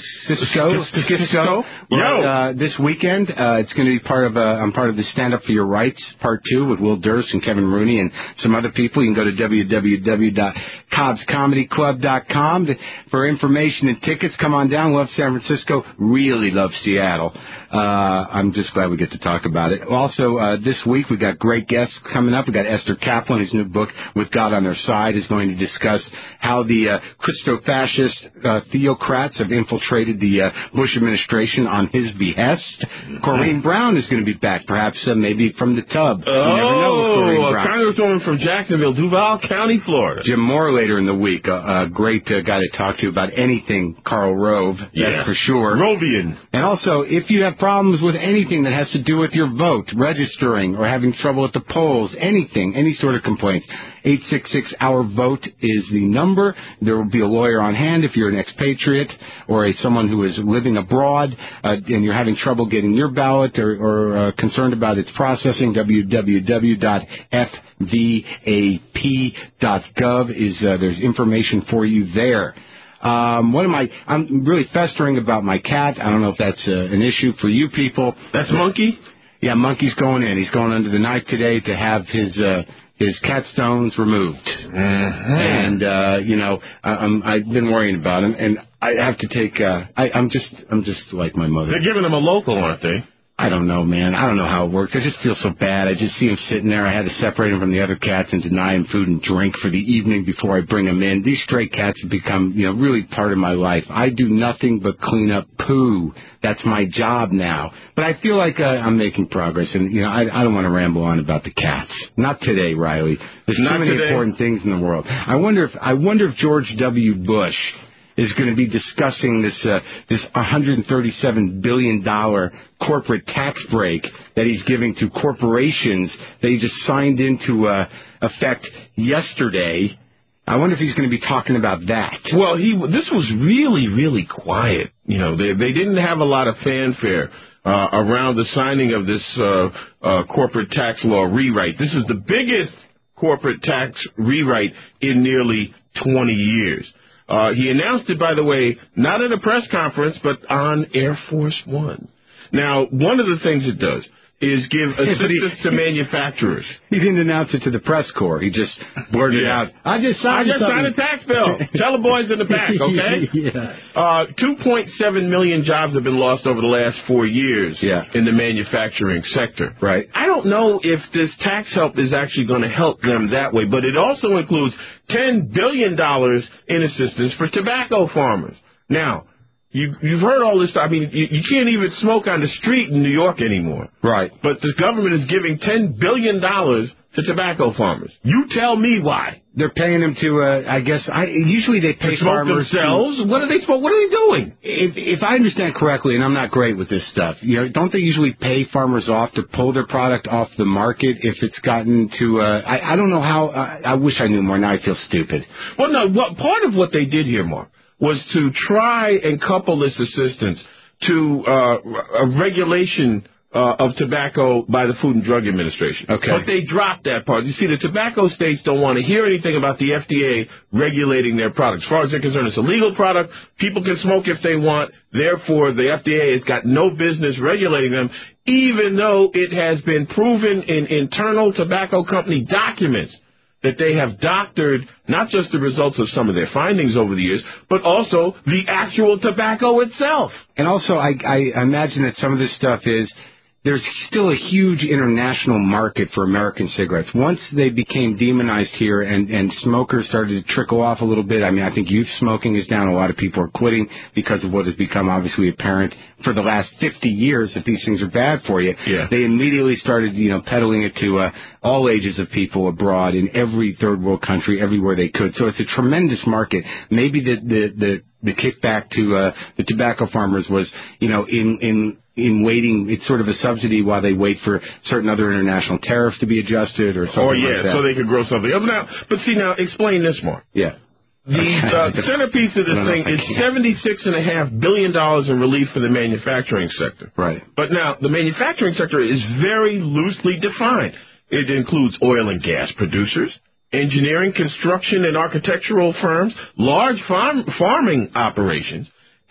Francisco. Yo. Uh, this weekend. Uh, it's going to be part of, uh, I'm part of the Stand Up for Your Rights, Part two, with Will Durst and Kevin Rooney and some other people. You can go to w w w dot cobbs comedy club dot com for information and tickets. Come on down. Love San Francisco. Really love Seattle. Uh, I'm just glad we get to talk about it. Also, uh, this week we got great guests coming up. We got Esther Kaplan, whose new book, With God on Their Side, is going to discuss how the uh, Christo-fascist uh, theocrats have infiltrated the uh, Bush administration on his behest. Mm-hmm. Corrine Brown is going to be back, perhaps uh, maybe from the tub. You oh, never know with Corrine Brown. A congresswoman from Jacksonville, Duval County, Florida. Jim Moore later in the week, a, a great uh, guy to talk to about anything Karl Rove, yeah. that's for sure. Rovian. And also, if you have problems with anything that has to do with your vote, registering, or having trouble at the polls, anything, any sort of complaints, eight six six, our vote is the number. There will be a lawyer on hand if you're an expatriate or a someone who is living abroad uh, and you're having trouble getting your ballot or, or uh, concerned about its processing. w w w dot f v a p dot gov is uh, there's information for you there. Um, what am I? I'm really festering about my cat. I don't know if that's uh, an issue for you people. That's Monkey? Yeah, Monkey's going in. He's going under the knife today to have his uh, his cat stones removed. Mm-hmm. And uh, you know, I, I'm, I've been worrying about him, and I have to take. Uh, I, I'm just, I'm just like my mother. They're giving him a local, aren't they? I don't know, man. I don't know how it works. I just feel so bad. I just see him sitting there. I had to separate him from the other cats and deny him food and drink for the evening before I bring him in. These stray cats have become, you know, really part of my life. I do nothing but clean up poo. That's my job now. But I feel like uh, I'm making progress, and, you know, I, I don't want to ramble on about the cats. Not today, Riley. There's Not so many today. important things in the world. I wonder if I wonder if George W. Bush is going to be discussing this uh, this one hundred thirty-seven billion dollars corporate tax break that he's giving to corporations that he just signed into uh, effect yesterday. I wonder if he's going to be talking about that. Well, he this was really, really quiet. You know, they they didn't have a lot of fanfare uh, around the signing of this uh, uh, corporate tax law rewrite. This is the biggest corporate tax rewrite in nearly twenty years. Uh, he announced it, by the way, not at a press conference, but on Air Force One. Now, one of the things it does is give assistance to manufacturers. He didn't announce it to the press corps. He just blurted Yeah. out, I just I signed just something. signed a tax bill. Tell the boys in the back, okay? yeah. Uh, two point seven million jobs have been lost over the last four years yeah. in the manufacturing sector. Right. I don't know if this tax help is actually going to help them that way, but it also includes ten billion dollars in assistance for tobacco farmers. Now, You, you've heard all this stuff. I mean, you, you can't even smoke on the street in New York anymore. Right. But the government is giving ten billion dollars to tobacco farmers. You tell me why. They're paying them to, uh, I guess, I usually they pay to smoke farmers themselves? To, what are they smoke? What are they doing? If, if I understand correctly, and I'm not great with this stuff, you know, don't they usually pay farmers off to pull their product off the market if it's gotten to, uh, I, I don't know how, uh, I wish I knew more. Now I feel stupid. Well, no, what, part of what they did here, Mark, was to try and couple this assistance to uh, a regulation uh, of tobacco by the Food and Drug Administration. Okay. But they dropped that part. You see, the tobacco states don't want to hear anything about the F D A regulating their products. As far as they're concerned, it's a legal product. People can smoke if they want. Therefore, the F D A has got no business regulating them, even though it has been proven in internal tobacco company documents that they have doctored not just the results of some of their findings over the years, but also the actual tobacco itself. And also, I, I imagine that some of this stuff is, there's still a huge international market for American cigarettes. Once they became demonized here and, and smokers started to trickle off a little bit, I mean, I think youth smoking is down. A lot of people are quitting because of what has become obviously apparent for the last fifty years that these things are bad for you. Yeah. They immediately started, you know, peddling it to uh, all ages of people abroad in every third world country, everywhere they could. So it's a tremendous market. Maybe the, the, the, the kickback to uh, the tobacco farmers was, you know, in, in, in waiting, it's sort of a subsidy while they wait for certain other international tariffs to be adjusted or something or, yeah, like that. so they could grow something up. Now, but see, now, explain this, Mark. Yeah. The uh, centerpiece of this thing is seventy-six point five billion dollars in relief for the manufacturing sector. Right. But now, the manufacturing sector is very loosely defined. It includes oil and gas producers, engineering, construction, and architectural firms, large farm, farming operations,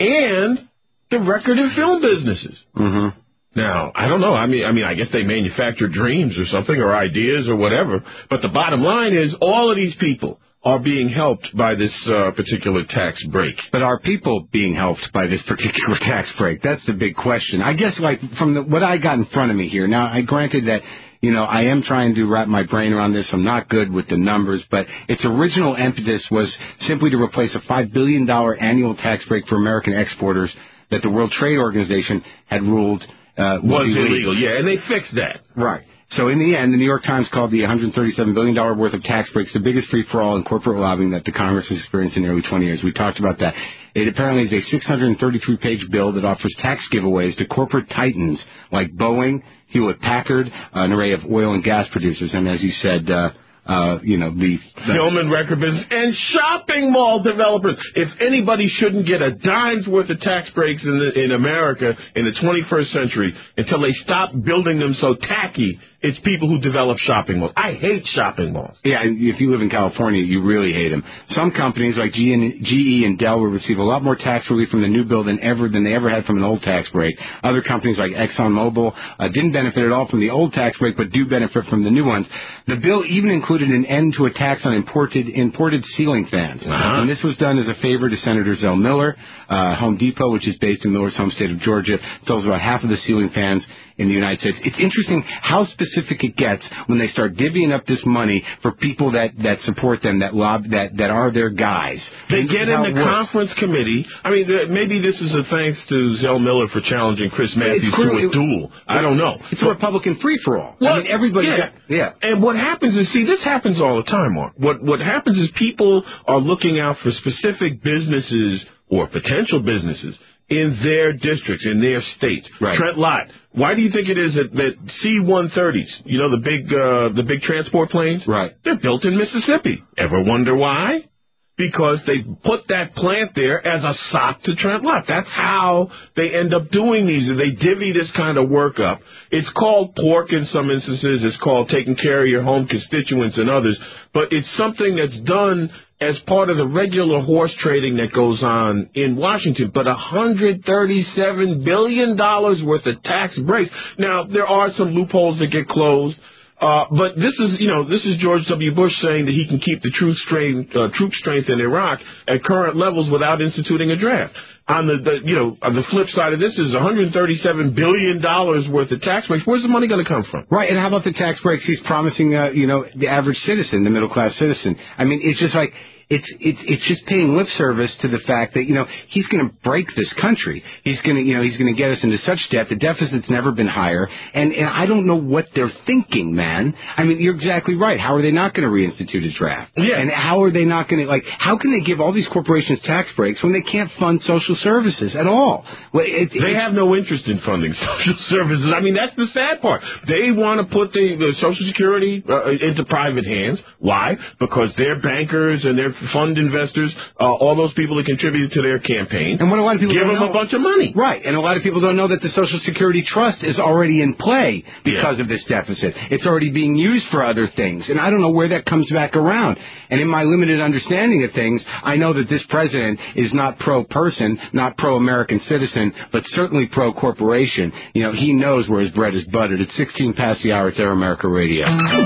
and the record and film businesses. Mm-hmm. Now, I don't know. I mean, I mean, I guess they manufacture dreams or something, or ideas or whatever. But the bottom line is, all of these people are being helped by this uh, particular tax break. But are people being helped by this particular tax break? That's the big question. I guess, like, from the, what I got in front of me here, now, I granted that, you know, I am trying to wrap my brain around this. I'm not good with the numbers, but its original impetus was simply to replace a five billion dollars annual tax break for American exporters that the World Trade Organization had ruled uh, was illegal. illegal. Yeah, and they fixed that. Right. So in the end, the New York Times called the one hundred thirty-seven billion dollars worth of tax breaks the biggest free-for-all in corporate lobbying that the Congress has experienced in nearly twenty years. We talked about that. It apparently is a six hundred thirty-three page bill that offers tax giveaways to corporate titans like Boeing, Hewlett-Packard, an array of oil and gas producers, and as you said, uh, uh, you know, the... the film and record business and shopping mall developers. If anybody shouldn't get a dime's worth of tax breaks in the, in America in the twenty-first century until they stop building them so tacky, it's people who develop shopping malls. I hate shopping malls. Yeah, and if you live in California, you really hate them. Some companies like G E and Dell will receive a lot more tax relief from the new bill than ever than they ever had from an old tax break. Other companies like ExxonMobil uh, didn't benefit at all from the old tax break, but do benefit from the new ones. The bill even included an end to a tax on imported imported ceiling fans. Uh-huh. And this was done as a favor to Senator Zell Miller. Uh, Home Depot, which is based in Miller's home state of Georgia, sells about half of the ceiling fans in the United States. It's interesting how specific it gets when they start divvying up this money for people that, that support them, that lob, that, that are their guys. They get in the conference committee. I mean, the, maybe this is a thanks to Zell Miller for challenging Chris Matthews to a duel. I don't know. It's a Republican free-for-all. Well, I mean, everybody yeah. got, yeah. And what happens is, see, this happens all the time, Mark. What, what happens is people are looking out for specific businesses or potential businesses in their districts, in their states. Right. Trent Lott. Why do you think it is that, that C one thirties, you know, the big uh, the big transport planes? Right. They're built in Mississippi. Ever wonder why? Because they put that plant there as a sop to Trent Lott. That's how they end up doing these. They divvy this kind of work up. It's called pork in some instances. It's called taking care of your home constituents and others. But it's something that's done as part of the regular horse trading that goes on in Washington, but one hundred thirty-seven billion dollars worth of tax breaks. Now, there are some loopholes that get closed, uh, but this is, you know, this is George W. Bush saying that he can keep the troop strength, uh, troop strength in Iraq at current levels without instituting a draft. On the, the, you know, on the flip side of this is one hundred thirty-seven billion dollars worth of tax breaks. Where's the money going to come from? Right, and how about the tax breaks he's promising, uh, you know, the average citizen, the middle-class citizen? I mean, it's just like... It's it's it's just paying lip service to the fact that, you know, he's going to break this country. He's going to, you know, he's going to get us into such debt. The deficit's never been higher, and and I don't know what they're thinking, man. I mean, you're exactly right. How are they not going to reinstitute a draft? Yeah. And how are they not going to, like, how can they give all these corporations tax breaks when they can't fund social services at all? Well, it, they it, have no interest in funding social services. I mean, that's the sad part. They want to put the, the Social Security uh, into private hands. Why? Because they're bankers and they're fund investors, uh, all those people that contributed to their campaigns. And what a lot of people give don't them know, a bunch of money. Right, and a lot of people don't know that the Social Security Trust is already in play because yeah. of this deficit. It's already being used for other things, and I don't know where that comes back around. And in my limited understanding of things, I know that this president is not pro-person, not pro-American citizen, but certainly pro-corporation. You know, he knows where his bread is buttered. It's sixteen past the hour. It's Air America Radio.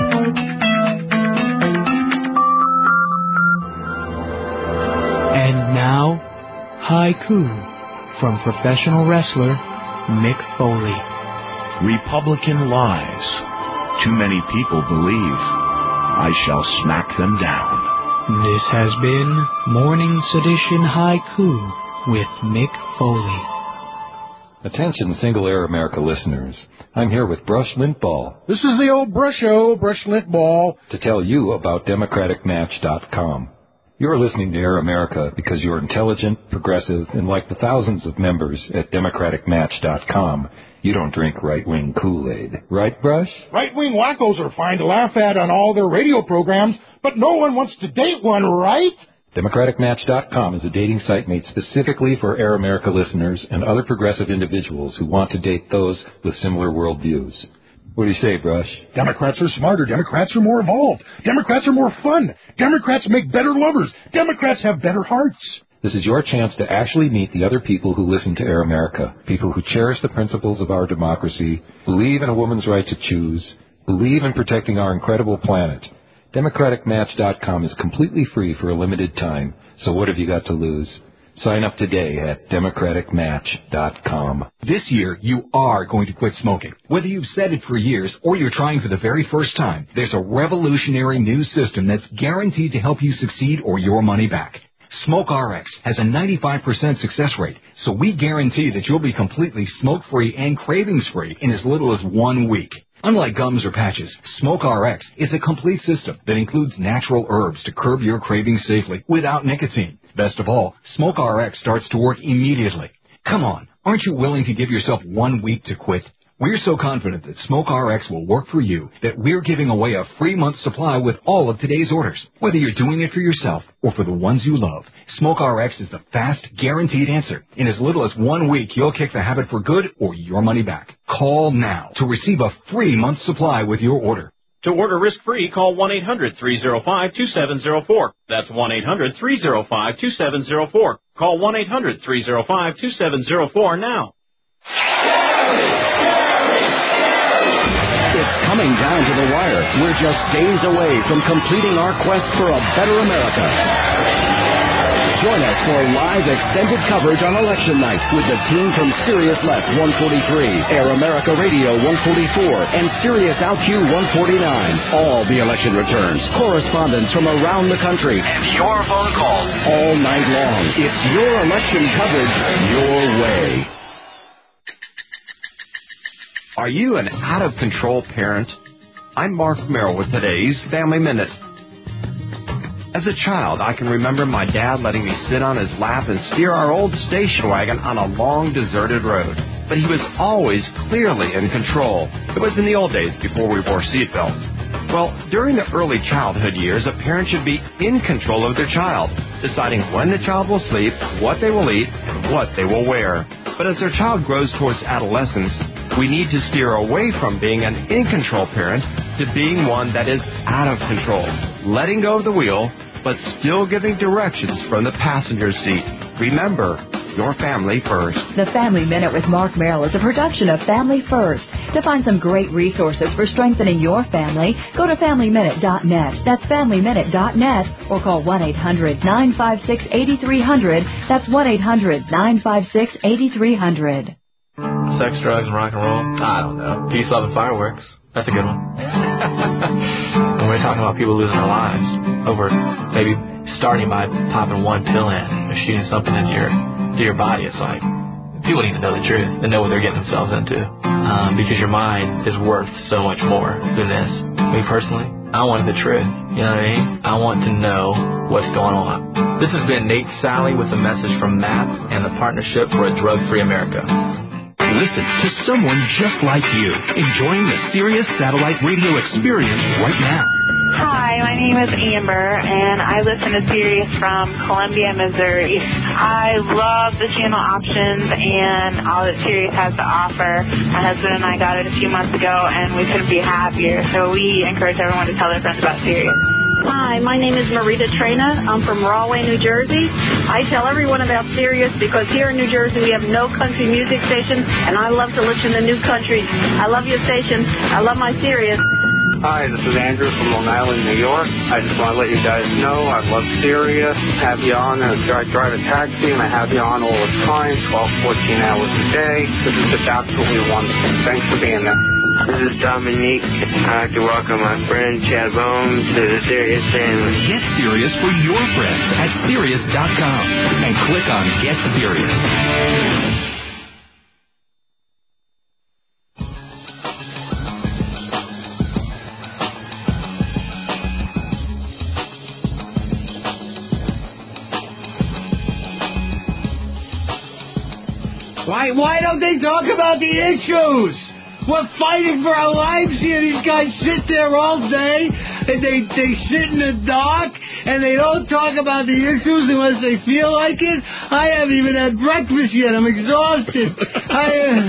And now, haiku from professional wrestler Mick Foley. Republican lies. Too many people believe. I shall smack them down. This has been Morning Sedition Haiku with Mick Foley. Attention Single Air America listeners. I'm here with Brush Lintball. This is the old Brusho, Brush Lintball. To tell you about Democratic Match dot com. You're listening to Air America because you're intelligent, progressive, and like the thousands of members at Democratic Match dot com, you don't drink right-wing Kool-Aid. Right, Brush? Right-wing wackos are fine to laugh at on all their radio programs, but no one wants to date one, right? Democratic Match dot com is a dating site made specifically for Air America listeners and other progressive individuals who want to date those with similar worldviews. What do you say, Brush? Democrats are smarter. Democrats are more evolved. Democrats are more fun. Democrats make better lovers. Democrats have better hearts. This is your chance to actually meet the other people who listen to Air America, people who cherish the principles of our democracy, believe in a woman's right to choose, believe in protecting our incredible planet. Democratic Match dot com is completely free for a limited time, so what have you got to lose? Sign up today at Democratic Match dot com. This year, you are going to quit smoking. Whether you've said it for years or you're trying for the very first time, there's a revolutionary new system that's guaranteed to help you succeed or your money back. SmokeRx has a ninety-five percent success rate, so we guarantee that you'll be completely smoke-free and cravings-free in as little as one week. Unlike gums or patches, SmokeRx is a complete system that includes natural herbs to curb your cravings safely without nicotine. Best of all, SmokeRx starts to work immediately. Come on, aren't you willing to give yourself one week to quit? We're so confident that SmokeRx will work for you that we're giving away a free month supply with all of today's orders. Whether you're doing it for yourself or for the ones you love, SmokeRx is the fast, guaranteed answer. In as little as one week, you'll kick the habit for good or your money back. Call now to receive a free month supply with your order. To order risk-free, call one eight hundred three oh five two seven oh four. That's one eight hundred three oh five two seven oh four. Call one eight hundred three oh five two seven oh four now. It's coming down to the wire. We're just days away from completing our quest for a better America. Join us for live extended coverage on election night with the team from Sirius L E S one forty-three, Air America Radio one forty-four, and Sirius Out Q one forty-nine. All the election returns, correspondents from around the country, and your phone calls all night long. It's your election coverage your way. Are you an out-of-control parent? I'm Mark Merrill with today's Family Minute. As a child, I can remember my dad letting me sit on his lap and steer our old station wagon on a long, deserted road. But he was always clearly in control. It was in the old days before we wore seatbelts. Well, during the early childhood years, a parent should be in control of their child, deciding when the child will sleep, what they will eat, and what they will wear. But as their child grows towards adolescence, we need to steer away from being an in-control parent to being one that is out of control, letting go of the wheel but still giving directions from the passenger seat. Remember, your family first. The Family Minute with Mark Merrill is a production of Family First. To find some great resources for strengthening your family, go to family minute dot net. That's family minute dot net, or call one eight hundred nine five six eight three zero zero. That's one eight hundred nine five six eight three zero zero. Sex, drugs, and rock and roll? I don't know. Peace, love, and fireworks. That's a good one. When we're talking about people losing their lives over maybe starting by popping one pill in or shooting something into your to your body, it's like people need to know the truth and know what they're getting themselves into. Um, because your mind is worth so much more than this. Me personally, I want the truth. You know what I mean? I want to know what's going on. This has been Nate Sally with a message from M A P and the Partnership for a Drug-Free America. Listen to someone just like you, enjoying the Sirius Satellite Radio experience right now. Hi, my name is Amber, and I listen to Sirius from Columbia, Missouri. I love the channel options and all that Sirius has to offer. My husband and I got it a few months ago, and we couldn't be happier, so we encourage everyone to tell their friends about Sirius. Hi, my name is Marita Trena. I'm from Rahway, New Jersey. I tell everyone about Sirius because here in New Jersey we have no country music station, and I love to listen to new country. I love your station. I love my Sirius. Hi, this is Andrew from Long Island, New York. I just want to let you guys know I love Sirius. Have you on as I drive a taxi, and I have you on all the time, twelve, fourteen hours a day. This is just absolutely wonderful. Thanks for being there. This is Dominique. I'd like to welcome my friend Chad Bones to the Sirius family. Get Sirius for your friends at Sirius dot com and click on Get Sirius. Why, why don't they talk about the issues? We're fighting for our lives here. These guys sit there all day, and they, they sit in the dark, and they don't talk about the issues unless they feel like it. I haven't even had breakfast yet. I'm exhausted. I,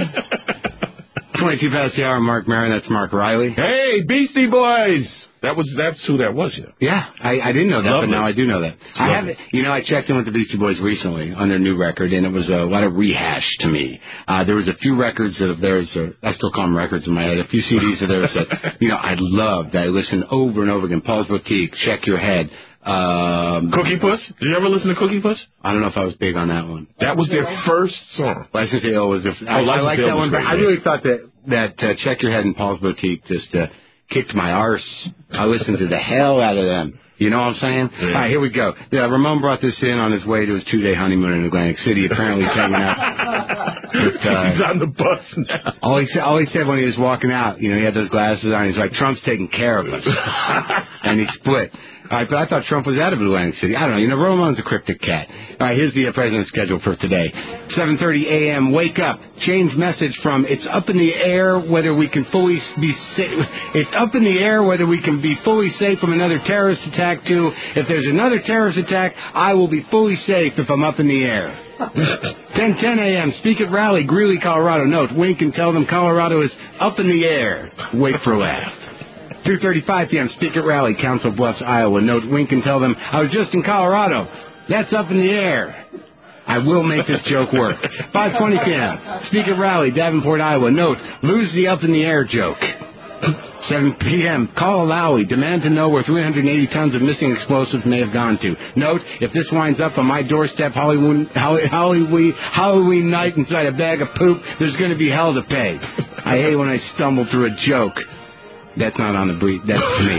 uh... twenty-two past the hour, Mark Maron. That's Mark Riley. Hey, Beastie Boys! That was that's who that was, yeah. Yeah, I, I didn't know that, Lovely. but now I do know that. It's I lovely. have, you know, I checked in with the Beastie Boys recently on their new record, and it was a lot of rehash to me. Uh, there was a few records that of theirs, uh, I still call them records in my head, a few C Ds of theirs that, you know, I loved. I listened over and over again. Paul's Boutique, Check Your Head. Um, Cookie Puss? Did you ever listen to Cookie Puss? I don't know if I was big on that one. That was their first song. License to Ill was their I, oh, I like that one, but great, I really thought that, that uh, Check Your Head and Paul's Boutique just uh, kicked my arse. I listened to the hell out of them. You know what I'm saying? Yeah. All right, here we go. Yeah, Ramon brought this in on his way to his two-day honeymoon in Atlantic City. Apparently he's hanging out. With, uh, he's on the bus now. All he, said, all he said when he was walking out, you know, he had those glasses on. He's like, Trump's taking care of us. And he split. All right, but I thought Trump was out of Atlantic City. I don't know. You know, Ramon's a cryptic cat. All right, here's the uh, president's schedule for today. seven thirty a.m., wake up. Change message from it's up in the air whether we can fully be safe. It's up in the air whether we can be fully safe from another terrorist attack to if there's another terrorist attack, I will be fully safe if I'm up in the air. ten ten a.m., speak at rally, Greeley, Colorado. Note, wink and tell them Colorado is up in the air. Wait for a laugh. two thirty-five p.m., speak at rally, Council Bluffs, Iowa. Note, wink and tell them I was just in Colorado. That's up in the air. I will make this joke work. five twenty p.m., speak at rally, Davenport, Iowa. Note, lose the up in the air joke. seven p.m., call Lowry, demand to know where three hundred eighty tons of missing explosives may have gone to. Note, if this winds up on my doorstep Halloween, Halloween, Halloween night inside a bag of poop, there's going to be hell to pay. I hate when I stumble through a joke. That's not on the brief. That's me.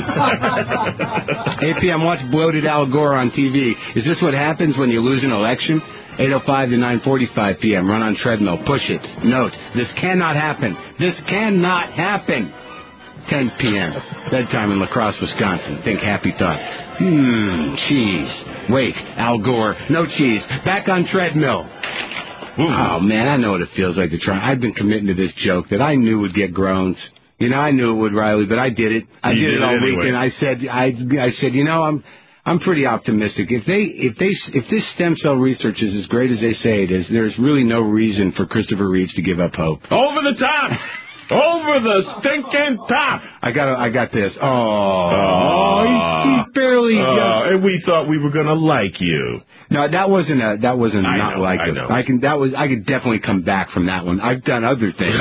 eight p.m., watch bloated Al Gore on T V. Is this what happens when you lose an election? eight oh five to nine forty-five p.m., run on treadmill. Push it. Note, this cannot happen. This cannot happen. ten p.m., bedtime in La Crosse, Wisconsin. Think happy thought. Hmm, cheese. Wait, Al Gore. No cheese. Back on treadmill. Ooh. Oh, man, I know what it feels like to try. I've been committing to this joke that I knew would get groans. You know, I knew it would, Riley, but I did it. I you did, did it all it anyway. weekend. I said, I, I said, you know, I'm, I'm pretty optimistic. If they, if they, if this stem cell research is as great as they say it is, there's really no reason for Christopher Reeves to give up hope. Over the top. Over the stinking top. I got I got this. Oh, oh he's, he's barely. Uh, and we thought we were gonna like you. No, that wasn't a. That wasn't I not know, like I it. know. I can. That was. I could definitely come back from that one. I've done other things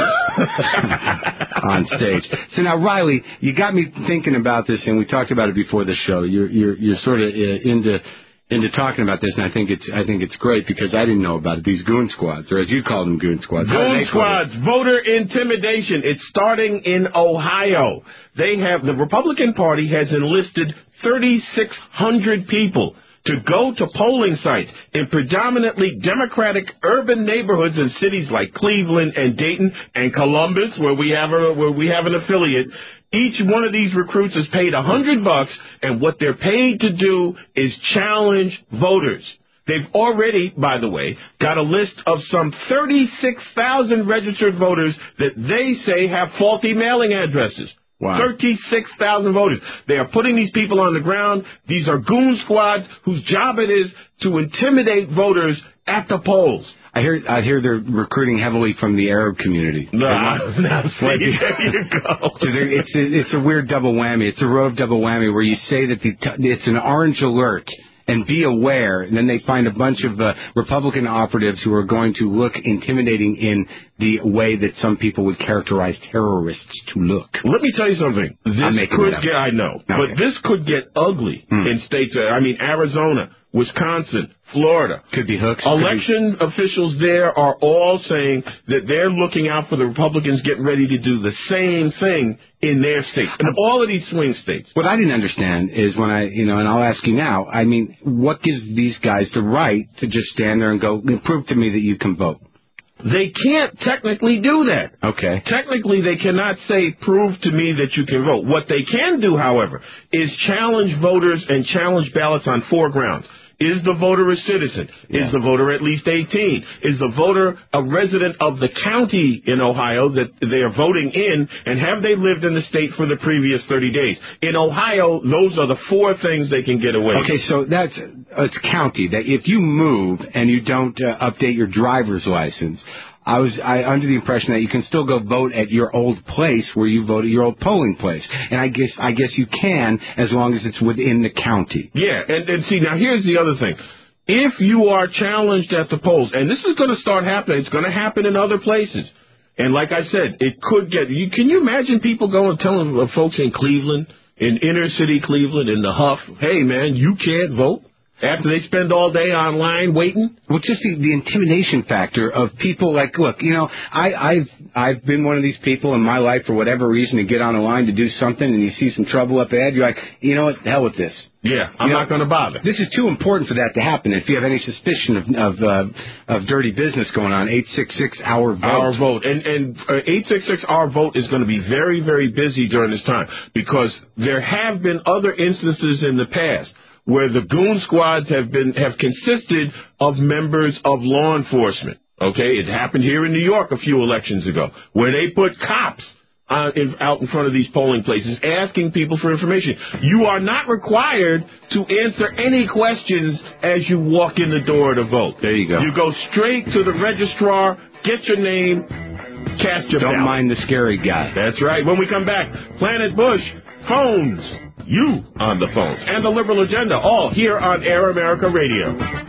on stage. So now, Riley, you got me thinking about this, and we talked about it before the show. You're you're you're sort of uh, into. into talking about this, and I think it's I think it's great because I didn't know about it. These goon squads, or as you call them, goon squads. Goon squads, voter intimidation. It's starting in Ohio. They have the Republican Party has enlisted thirty-six hundred people to go to polling sites in predominantly Democratic urban neighborhoods in cities like Cleveland and Dayton and Columbus, where we have a where we have an affiliate. Each one of these recruits is paid a hundred bucks, and what they're paid to do is challenge voters. They've already, by the way, got a list of some thirty-six thousand registered voters that they say have faulty mailing addresses. Wow. thirty-six thousand voters. They are putting these people on the ground. These are goon squads whose job it is to intimidate voters at the polls. I hear I hear they're recruiting heavily from the Arab community. No, no, see, there you go. So it's a, it's a weird double whammy. It's a row of double whammy where you say that the, it's an orange alert and be aware, and then they find a bunch of uh, Republican operatives who are going to look intimidating in the way that some people would characterize terrorists to look. Let me tell you something. This could get, I know, okay. but this could get ugly hmm. in states, I mean, Arizona, Wisconsin, Florida. Could be hooks. Election be... officials there are all saying that they're looking out for the Republicans getting ready to do the same thing in their states, in all of these swing states. What I didn't understand is when I, you know, and I'll ask you now, I mean, what gives these guys the right to just stand there and go, prove to me that you can vote? They can't technically do that. Okay. Technically, they cannot say, prove to me that you can vote. What they can do, however, is challenge voters and challenge ballots on four grounds. Is the voter a citizen? Yeah. Is the voter at least eighteen? Is the voter a resident of the county in Ohio that they are voting in? And have they lived in the state for the previous thirty days? In Ohio, those are the four things they can get away with. Okay, so that's it's county. That if you move and you don't uh, update your driver's license, I was I under the impression that you can still go vote at your old place where you voted, your old polling place, and I guess I guess you can as long as it's within the county. Yeah, and, and see now here's the other thing: if you are challenged at the polls, and this is going to start happening, it's going to happen in other places, and like I said, it could get. You, can you imagine people going telling folks in Cleveland, in inner city Cleveland, in the Huff, hey man, you can't vote? After they spend all day online waiting? Well, just the, the intimidation factor of people like, look, you know, I, I've I've been one of these people in my life for whatever reason to get on a line to do something, and you see some trouble up ahead, you're like, you know what, the hell with this. Yeah, I'm you know, not going to bother. This is too important for that to happen. If you have any suspicion of of, uh, of dirty business going on, eight six six our vote. Our vote. And, and uh, eight six six our vote is going to be very, very busy during this time because there have been other instances in the past where the goon squads have been have consisted of members of law enforcement. Okay, it happened here in New York a few elections ago, where they put cops uh, in, out in front of these polling places asking people for information. You are not required to answer any questions as you walk in the door to vote. There you go. You go straight to the registrar, get your name, cast your Don't ballot. mind the scary guy. That's right. When we come back, Planet Bush, phones. You on the phones and the liberal agenda, all here on Air America Radio.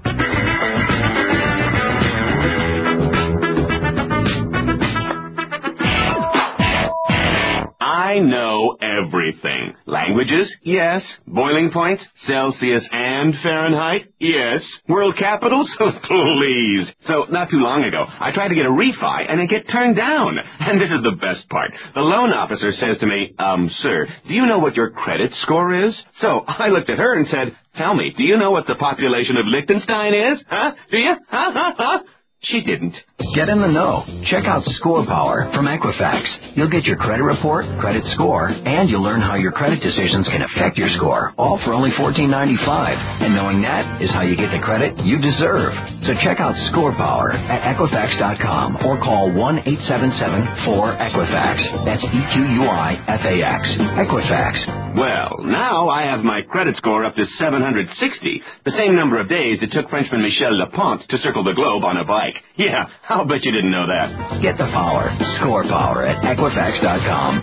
I know everything. Languages? Yes. Boiling points? Celsius and Fahrenheit? Yes. World capitals? Please. So, not too long ago, I tried to get a refi, and I get turned down. And this is the best part. The loan officer says to me, um, sir, do you know what your credit score is? So, I looked at her and said, tell me, do you know what the population of Liechtenstein is? Huh? Do you? Ha, ha, ha. She didn't. Get in the know. Check out Score Power from Equifax. You'll get your credit report, credit score, and you'll learn how your credit decisions can affect your score, all for only fourteen ninety-five. And knowing that is how you get the credit you deserve. So check out Score Power at Equifax dot com or call one eight seven seven four Equifax. That's E Q U I F A X. Equifax. Well, now I have my credit score up to seven hundred sixty, the same number of days it took Frenchman Michel Lepont to circle the globe on a bike. Yeah, I'll bet you didn't know that. Get the power. Score power at Equifax dot com.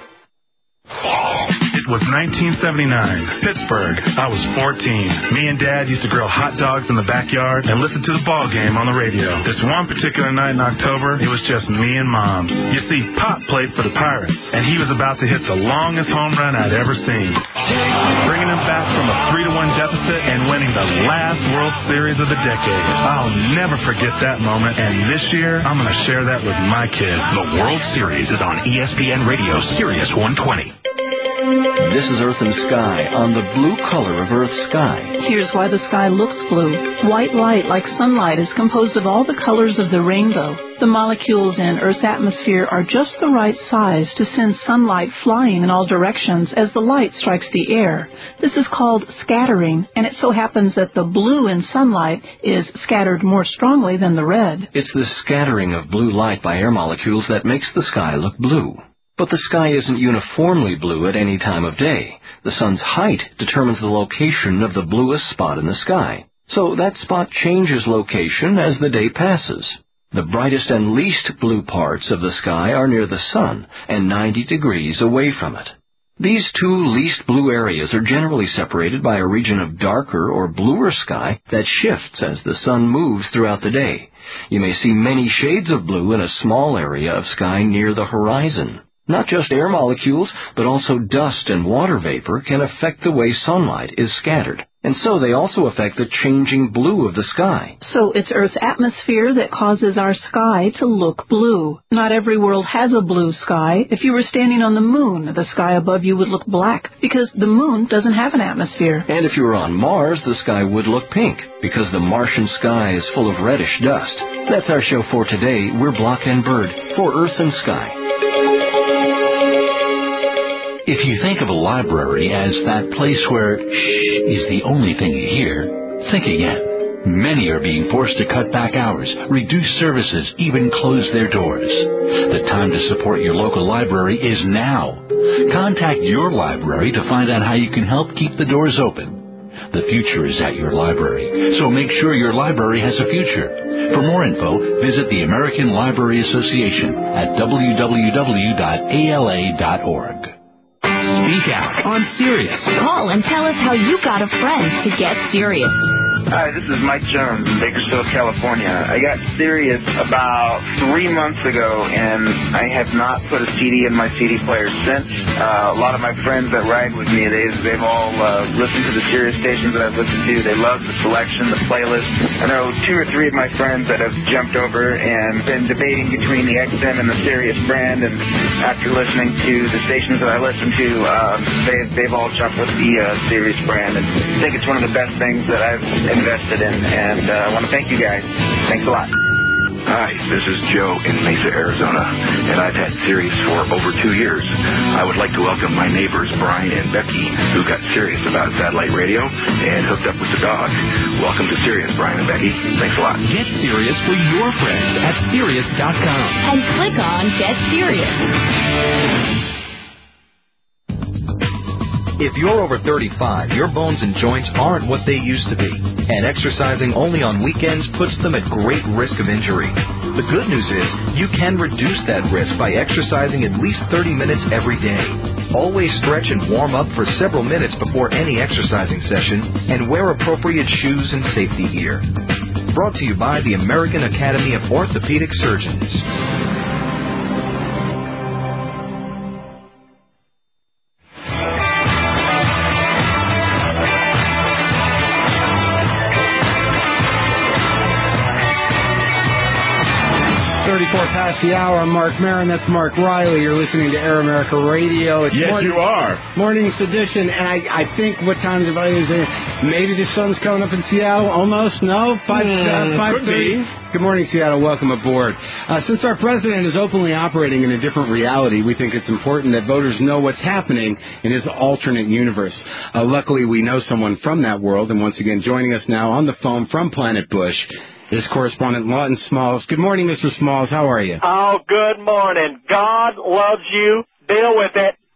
It was nineteen seventy-nine, Pittsburgh. I was fourteen. Me and Dad used to grill hot dogs in the backyard and listen to the ball game on the radio. This one particular night in October, it was just me and Moms. You see, Pop played for the Pirates, and he was about to hit the longest home run I'd ever seen, bringing them back from a three to one deficit and winning the last World Series of the decade. I'll never forget that moment, and this year, I'm going to share that with my kids. The World Series is on E S P N Radio, Sirius one twenty. This is Earth and Sky on the blue color of Earth's sky. Here's why the sky looks blue. White light, like sunlight, is composed of all the colors of the rainbow. The molecules in Earth's atmosphere are just the right size to send sunlight flying in all directions as the light strikes the air. This is called scattering, and it so happens that the blue in sunlight is scattered more strongly than the red. It's the scattering of blue light by air molecules that makes the sky look blue. But the sky isn't uniformly blue at any time of day. The sun's height determines the location of the bluest spot in the sky. So that spot changes location as the day passes. The brightest and least blue parts of the sky are near the sun and ninety degrees away from it. These two least blue areas are generally separated by a region of darker or bluer sky that shifts as the sun moves throughout the day. You may see many shades of blue in a small area of sky near the horizon. Not just air molecules, but also dust and water vapor can affect the way sunlight is scattered. And so they also affect the changing blue of the sky. So it's Earth's atmosphere that causes our sky to look blue. Not every world has a blue sky. If you were standing on the moon, the sky above you would look black because the moon doesn't have an atmosphere. And if you were on Mars, the sky would look pink because the Martian sky is full of reddish dust. That's our show for today. We're Block and Bird for Earth and Sky. If you think of a library as that place where shh is the only thing you hear, think again. Many are being forced to cut back hours, reduce services, even close their doors. The time to support your local library is now. Contact your library to find out how you can help keep the doors open. The future is at your library, so make sure your library has a future. For more info, visit the American Library Association at w w w dot a l a dot org. Speak out on Sirius. Call and tell us how you got a friend to get serious. Hi, this is Mike Jones in Bakersfield, California. I got serious about three months ago, and I have not put a C D in my C D player since. Uh, a lot of my friends that ride with me, they've, they've all uh, listened to the Sirius stations that I've listened to. They love the selection, the playlist. I know two or three of my friends that have jumped over and been debating between the X M and the Sirius brand, and after listening to the stations that I listen to, uh, they, they've all jumped with the uh, Sirius brand, and I think it's one of the best things that I've invested in, and uh, I want to thank you guys. Thanks a lot. Hi, this is Joe in Mesa, Arizona, and I've had Sirius for over two years. I would like to welcome my neighbors Brian and Becky, who got serious about satellite radio and hooked up with the dog. Welcome to Sirius, Brian and Becky. Thanks a lot. Get Sirius for your friends at Sirius dot com. And click on Get Serious. If you're over thirty-five, your bones and joints aren't what they used to be, and exercising only on weekends puts them at great risk of injury. The good news is you can reduce that risk by exercising at least thirty minutes every day. Always stretch and warm up for several minutes before any exercising session, and wear appropriate shoes and safety gear. Brought to you by the American Academy of Orthopedic Surgeons. thirty-four past the hour. I'm Mark Maron. That's Mark Riley. You're listening to Air America Radio. It's yes, morning, you are. Morning's edition, and I, I think what time is it? Maybe the sun's coming up in Seattle. Almost. No? Five, mm, uh, five thirty. Good morning, Seattle. Welcome aboard. Uh, since our president is openly operating in a different reality, we think it's important that voters know what's happening in his alternate universe. Uh, luckily, we know someone from that world, and once again, joining us now on the phone from Planet Bush is correspondent Lawton Smalls. Good morning, Mister Smalls. How are you? Oh, good morning. God loves you. Deal with it.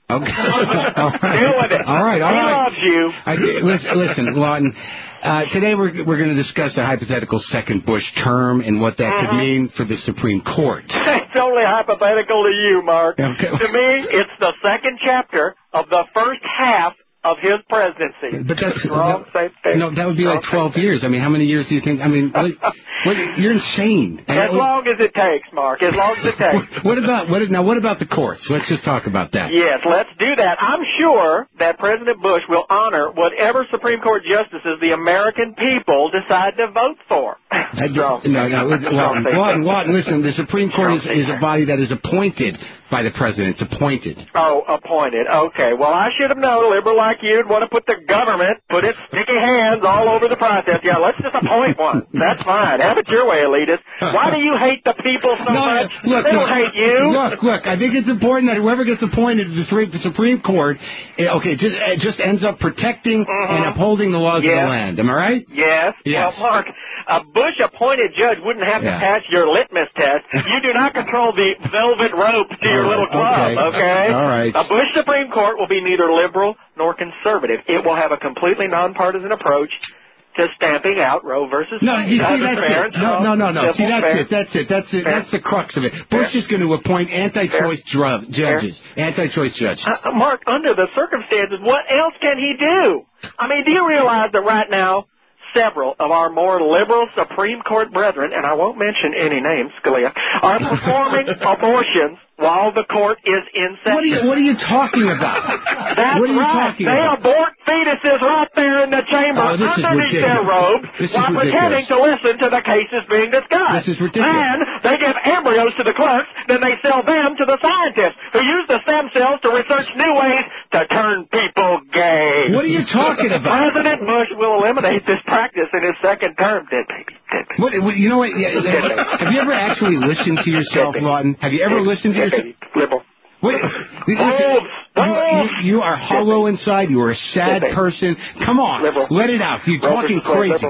Okay. all right. Deal with it. All right. All he right. loves you. I, listen, listen, Lawton. Uh, today we're we're going to discuss a hypothetical second Bush term and what that Mm-hmm. could mean for the Supreme Court. It's only hypothetical to you, Mark. Okay. To me, it's the second chapter of the first half of his presidency. But that's Wrong, that, same thing. no, that would be Wrong, like twelve same years. I mean, how many years do you think? I mean, what, what, you're insane. As long as it takes, Mark. As long as it takes. What about what? Now, what about the courts? Let's just talk about that. Yes, let's do that. I'm sure that President Bush will honor whatever Supreme Court justices the American people decide to vote for. I don't, no, no, Lawton, Lawton, Lawton, listen, the Supreme Court is, is a body that is appointed by the president. It's appointed. Oh, appointed. Okay. Well, I should have known, liberal like you'd want to put the government, put its sticky hands all over the process. Yeah, let's just appoint one. That's fine. Have it your way, elitist. Why do you hate the people so no, much? Look, they don't look, hate you. Look, look, I think it's important that whoever gets appointed to the Supreme, the Supreme Court, eh, okay, just, it just ends up protecting Mm-hmm. and upholding the laws Yes. of the land. Am I right? Yes. Yes. Well, Mark, a Bush-appointed judge wouldn't have to Yeah. pass your litmus test. You do not control the velvet rope to your All little right, club, okay. okay? All right. A Bush Supreme Court will be neither liberal nor conservative. It will have a completely nonpartisan approach to stamping out Roe versus No, Wade. you see, That's that's fair it. and No, no, no, no. simple, See, that's fair. it. That's it. That's it. Fair. That's the crux of it. Bush is going to appoint anti-choice dru- judges, anti-choice judges. Uh, Mark, under the circumstances, what else can he do? I mean, do you realize that right now, several of our more liberal Supreme Court brethren, and I won't mention any names, Scalia, are performing abortions while the court is in session? What are you, what are you talking about? That's what are you right. talking they about? abort fetuses right there in the chamber Oh, this is underneath their ridiculous. robes This is while pretending ridiculous. to listen to the cases being discussed. This is ridiculous. Then they give embryos to the clerks, then they sell them to the scientists who use the stem cells to research new ways to turn people gay. What are you talking about? President Bush will eliminate this practice in his second term, dead baby. Dead baby. What, what, you know what? Yeah, have you ever actually listened to yourself, Lawton? Have you ever listened to yourself? Liberal. Wait, listen, you, you, you are hollow inside. You are a sad person. Come on, let it out. You're talking crazy.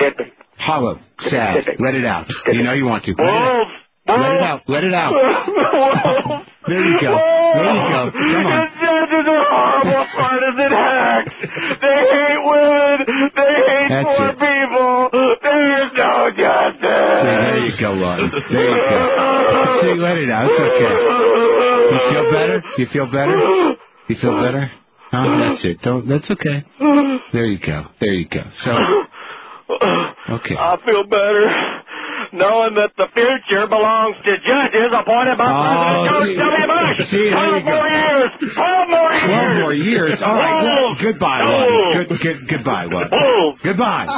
Hollow, sad. Let it out. You know you want to. Let it out. Let it out. Let it out. There you go. There you go. Come on. The judges are horrible partisan hacks. They hate women. They hate That's poor it. people. There is no justice. See, there you go, Lawton. There you go. See, let it out. It's okay. You feel better? You feel better? You feel better? Huh? That's it. Don't. That's okay. There you go. There you go. So. Okay. I feel better knowing that the future belongs to judges appointed by Oh, President see- George W. Bush. see, there Twelve you go. more years. Twelve more years. Twelve more years. All right. Well, goodbye, Lawton. Good, good, goodbye, Lawton. Goodbye.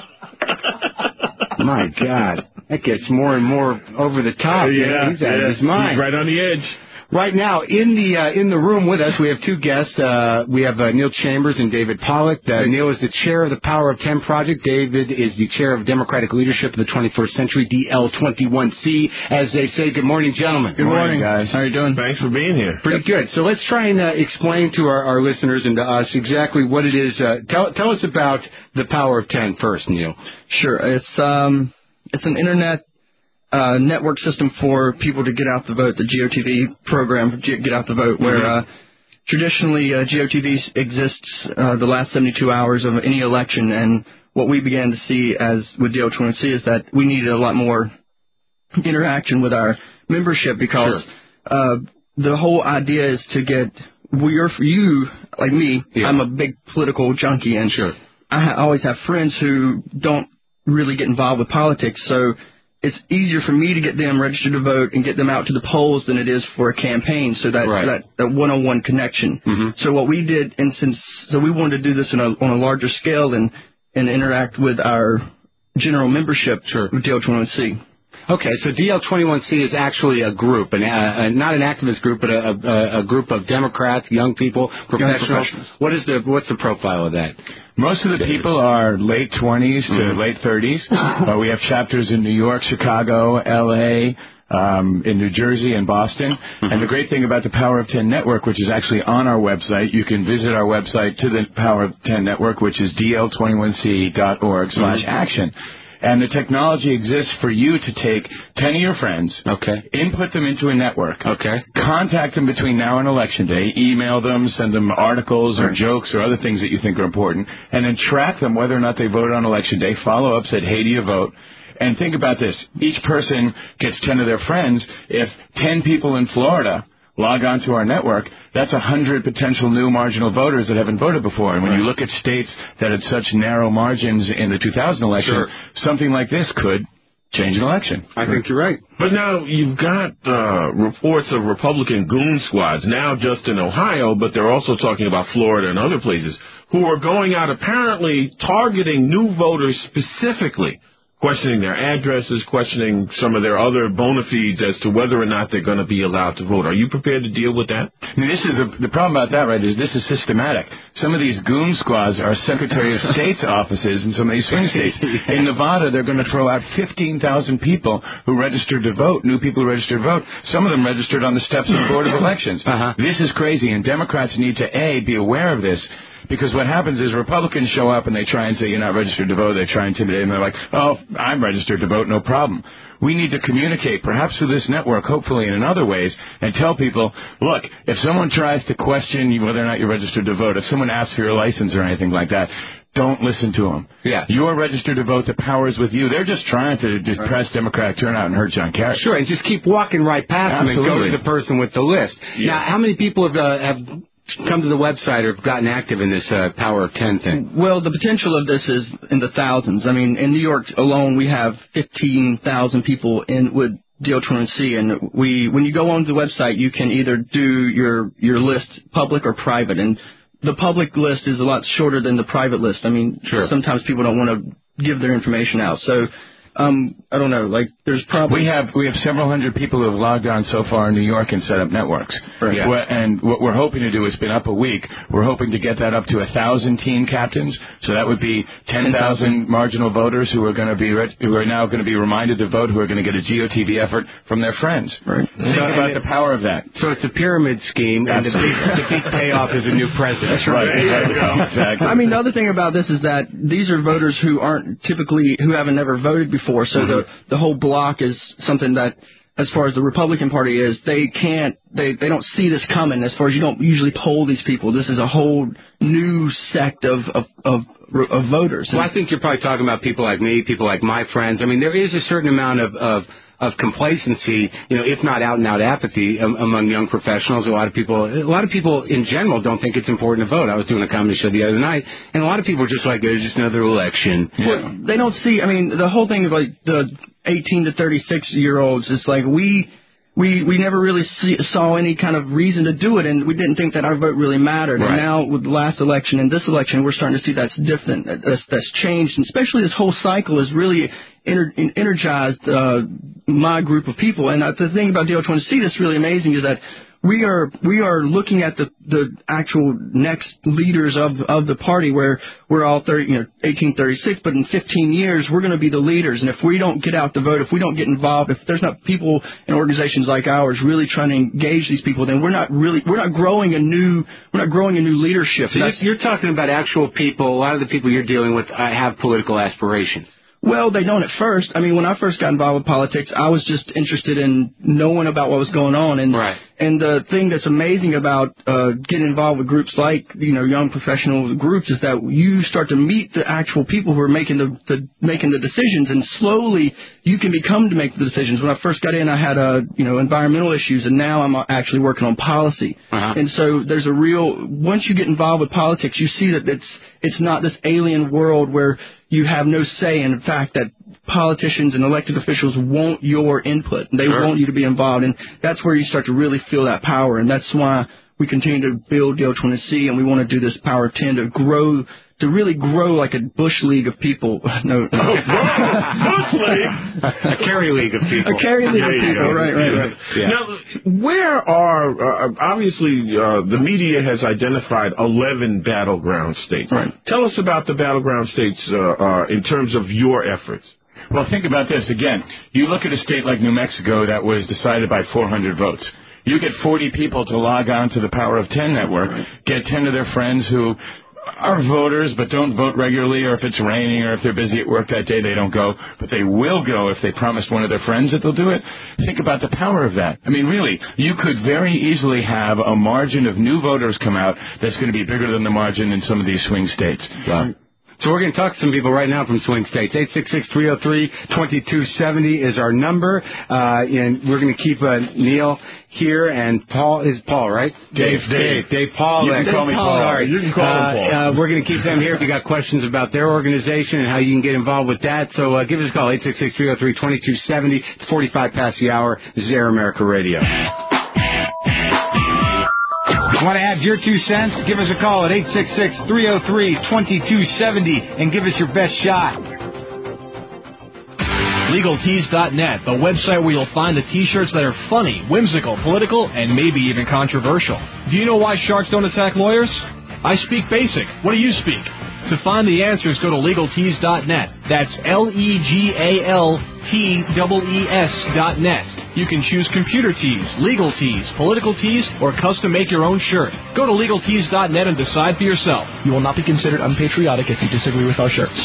My God, that gets more and more over the top. Yeah, He's out yeah. of his mind. He's right on the edge. Right now, in the uh, in the room with us, we have two guests. Uh, we have uh, Neil Chambers and David Pollack. Uh, Neil is the chair of the Power of Ten Project. David is the chair of Democratic Leadership of the twenty-first Century, D L twenty-one C, as they say. Good morning, gentlemen. Good morning, guys. How you doing? Thanks for being here. Pretty good. So let's try and uh, explain to our, our listeners and to us exactly what it is. Uh, tell tell us about the Power of Ten first, Neil. Sure. It's um it's an internet uh, network system for people to get out the vote. The G O T V program, G- Get Out the Vote, where Mm-hmm. uh, traditionally uh, G O T V exists uh, the last seventy-two hours of any election, and what we began to see as with D L twenty-one C is that we needed a lot more interaction with our membership because uh, the whole idea is to get we're for you like me. Yeah. I'm a big political junkie, and sure. I ha- always have friends who don't really get involved with politics, so it's easier for me to get them registered to vote and get them out to the polls than it is for a campaign. So that Right. that, that one-on-one connection. Mm-hmm. So what we did, and since so we wanted to do this on a on a larger scale and and interact with our general membership with D L twenty-one C. Okay, so D L twenty-one C is actually a group, an, uh, not an activist group, but a, a, a group of Democrats, young people, professionals. professionals. What is the what's the profile of that? Most of the people are late twenties to Mhm. late thirties. Uh, we have chapters in New York, Chicago, L A, um, in New Jersey, and Boston. Mm-hmm. And the great thing about the Power of Ten Network, which is actually on our website, you can visit our website to the Power of Ten Network, which is D L twenty-one C dot org slash action. And the technology exists for you to take ten of your friends, okay, input them into a network, okay, contact them between now and Election Day, email them, send them articles or jokes or other things that you think are important, and then track them whether or not they voted on Election Day, follow up, said, hey, do you vote? And think about this. Each person gets ten of their friends. If ten people in Florida log on to our network, that's one hundred potential new marginal voters that haven't voted before. And when right. you look at states that had such narrow margins in the two thousand election, sure. something like this could change an election. I think you're right. But now you've got uh, reports of Republican goon squads, now just in Ohio, but they're also talking about Florida and other places, who are going out apparently targeting new voters specifically, questioning their addresses, questioning some of their other bona fides as to whether or not they're going to be allowed to vote. Are you prepared to deal with that? I mean, this is the, the problem about that, right, is this is systematic. Some of these goon squads are Secretary of State's offices in some of these swing states. In Nevada, they're going to throw out fifteen thousand people who registered to vote, new people who registered to vote. Some of them registered on the steps of the Board of Elections. Uh-huh. This is crazy, and Democrats need to, A, be aware of this. Because what happens is Republicans show up and they try and say, you're not registered to vote. They try and intimidate them. They're like, oh, I'm registered to vote, no problem. We need to communicate, perhaps through this network, hopefully, and in other ways, and tell people, look, if someone tries to question you whether or not you're registered to vote, if someone asks for your license or anything like that, don't listen to them. Yeah. You're registered to vote. The power is with you. They're just trying to depress Democratic turnout and hurt John Kerry. Sure, and just keep walking right past them and go to the person with the list. Yeah. Now, how many people have, uh, have come to the website or have gotten active in this uh, Power of ten thing? Well, the potential of this is in the thousands. I mean, in New York alone, we have fifteen thousand people in with D O twenty C, and we, when you go onto the website, you can either do your your list public or private, and the public list is a lot shorter than the private list. I mean, sure. sometimes people don't want to give their information out, so. Um, I don't know. Like, there's probably we have we have several hundred people who have logged on so far in New York and set up networks. Right. Yeah. And what we're hoping to do, it's been up a week. We're hoping to get that up to a thousand teen captains. So that would be ten thousand marginal voters who are going to be re- who are now going to be reminded to vote, who are going to get a G O T V effort from their friends. Right. Think So, about it, the power of that. So it's a pyramid scheme, and the big, the big payoff is a new president. That's right. Exactly. exactly. I mean, the other thing about this is that these are voters who aren't typically, who haven't never voted before, so mm-hmm. the the whole block is something that, as far as the Republican Party is, they can't, they, they don't see this coming. As far as you don't usually poll these people, this is a whole new sect of of of, of voters. Well, I think you're probably talking about people like me, people like my friends. I mean, there is a certain amount of of of complacency, you know, if not out and out apathy um, among young professionals. A lot of people, a lot of people in general don't think it's important to vote. I was doing a comedy show the other night, and a lot of people are just like, it's just another election. Well, they don't see. I mean, the whole thing of like the eighteen to thirty-six year olds is like we. We we never really see, saw any kind of reason to do it, and we didn't think that our vote really mattered. Right. And now with the last election and this election, we're starting to see that's different. That's, that's changed, and especially this whole cycle has really ener- energized uh, my group of people. And uh, the thing about D O twenty C that's really amazing is that we are we are looking at the the actual next leaders of of the party, where we're all thirty, you know, eighteen thirty-six, but in fifteen years we're going to be the leaders. And if we don't get out to vote, if we don't get involved, if there's not people and organizations like ours really trying to engage these people, then we're not really we're not growing a new we're not growing a new leadership. So you're, you're talking about actual people. A lot of the people you're dealing with uh, have political aspirations. Well, they don't at first. I mean, when I first got involved with politics, I was just interested in knowing about what was going on. And right. and the thing that's amazing about uh, getting involved with groups like, you know, young professional groups is that you start to meet the actual people who are making the, the making the decisions, and slowly you can become to make the decisions. When I first got in, I had uh, you know environmental issues, and now I'm actually working on policy. Uh-huh. And so there's a real once you get involved with politics, you see that it's it's not this alien world where you have no say. In fact, that politicians and elected officials want your input. They sure. want you to be involved, and that's where you start to really feel that power. And that's why we continue to build D O twenty C, and we want to do this Power of ten to grow, to really grow like a Bush League of people. No, no. Bush League, a Kerry League of people. A Kerry League of people, right, right, right. Yeah. Now, where are uh, obviously uh, the media has identified eleven battleground states. Right. Tell us about the battleground states uh, uh, in terms of your efforts. Well, think about this again. You look at a state like New Mexico that was decided by four hundred votes. You get forty people to log on to the Power of ten network, get ten of their friends who are voters but don't vote regularly, or if it's raining, or if they're busy at work that day, they don't go, but they will go if they promised one of their friends that they'll do it. Think about the power of that. I mean, really, you could very easily have a margin of new voters come out that's going to be bigger than the margin in some of these swing states. Wow. So we're going to talk to some people right now from swing states. eight six six, three oh three, two two seven oh is our number. Uh, and we're going to keep uh, Neil here, and Paul is Paul, right? Dave. Dave. Dave, Dave Paul. You can call me Paul. Sorry. You can call uh, him Paul. Uh, we're going to keep them here if you got questions about their organization and how you can get involved with that. So uh, give us a call, eight six six, three oh three, two two seven oh. It's forty-five past the hour. This is Air America Radio. Want to add your two cents? Give us a call at eight six six, three oh three, two two seven oh and give us your best shot. Legal Tees dot net, the website where you'll find the T-shirts that are funny, whimsical, political, and maybe even controversial. Do you know why sharks don't attack lawyers? I speak basic. What do you speak? To find the answers, go to Legal Tees dot net. That's L E G A L T E E S dot net. You can choose computer tees, legal tees, political tees, or custom make your own shirt. Go to Legal Tees dot net and decide for yourself. You will not be considered unpatriotic if you disagree with our shirts.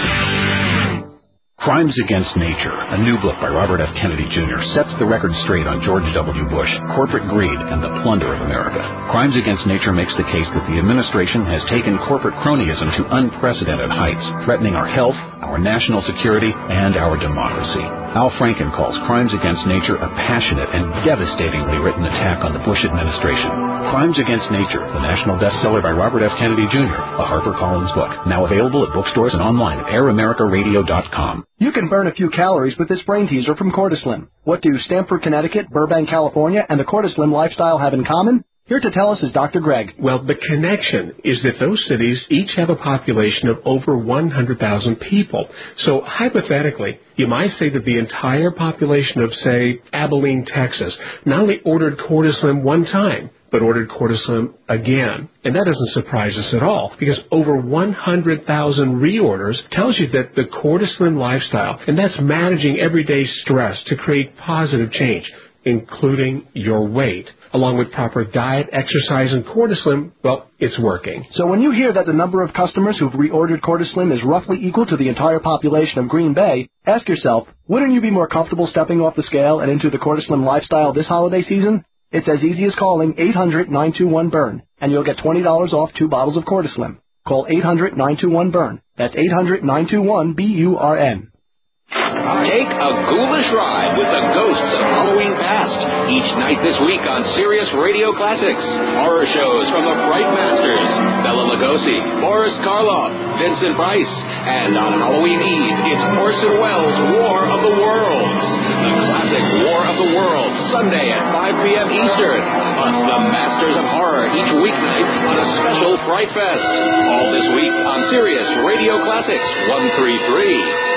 Crimes Against Nature, a new book by Robert F. Kennedy Junior, sets the record straight on George W. Bush, corporate greed, and the plunder of America. Crimes Against Nature makes the case that the administration has taken corporate cronyism to unprecedented heights, threatening our health, our national security, and our democracy. Al Franken calls Crimes Against Nature a passionate and devastatingly written attack on the Bush administration. Crimes Against Nature, the national bestseller by Robert F. Kennedy Junior, a HarperCollins book, now available at bookstores and online at air america radio dot com. You can burn a few calories with this brain teaser from Cortislim. What do Stamford, Connecticut, Burbank, California, and the Cortislim lifestyle have in common? Here to tell us is Doctor Greg. Well, the connection is that those cities each have a population of over one hundred thousand people. So hypothetically, you might say that the entire population of, say, Abilene, Texas, not only ordered Cortislim one time, but ordered Cortislim again. And that doesn't surprise us at all, because over one hundred thousand reorders tells you that the Cortislim lifestyle, and that's managing everyday stress to create positive change, including your weight, along with proper diet, exercise, and Cortislim, well, it's working. So when you hear that the number of customers who've reordered Cortislim is roughly equal to the entire population of Green Bay, ask yourself, wouldn't you be more comfortable stepping off the scale and into the Cortislim lifestyle this holiday season? It's as easy as calling eight hundred, nine two one, burn, and you'll get twenty dollars off two bottles of Cortislim. Call eight hundred, nine two one, burn. That's eight hundred, nine two one, B U R N. Take a ghoulish ride with the ghosts of Halloween past each night this week on Sirius Radio Classics. Horror shows from the Fright Masters, Bela Lugosi, Boris Karloff, Vincent Price, and on Halloween Eve, it's Orson Welles' War of the Worlds. The classic War of the Worlds, Sunday at five p.m. Eastern. Plus the Masters of Horror each weeknight on a special Fright Fest. All this week on Sirius Radio Classics one thirty-three.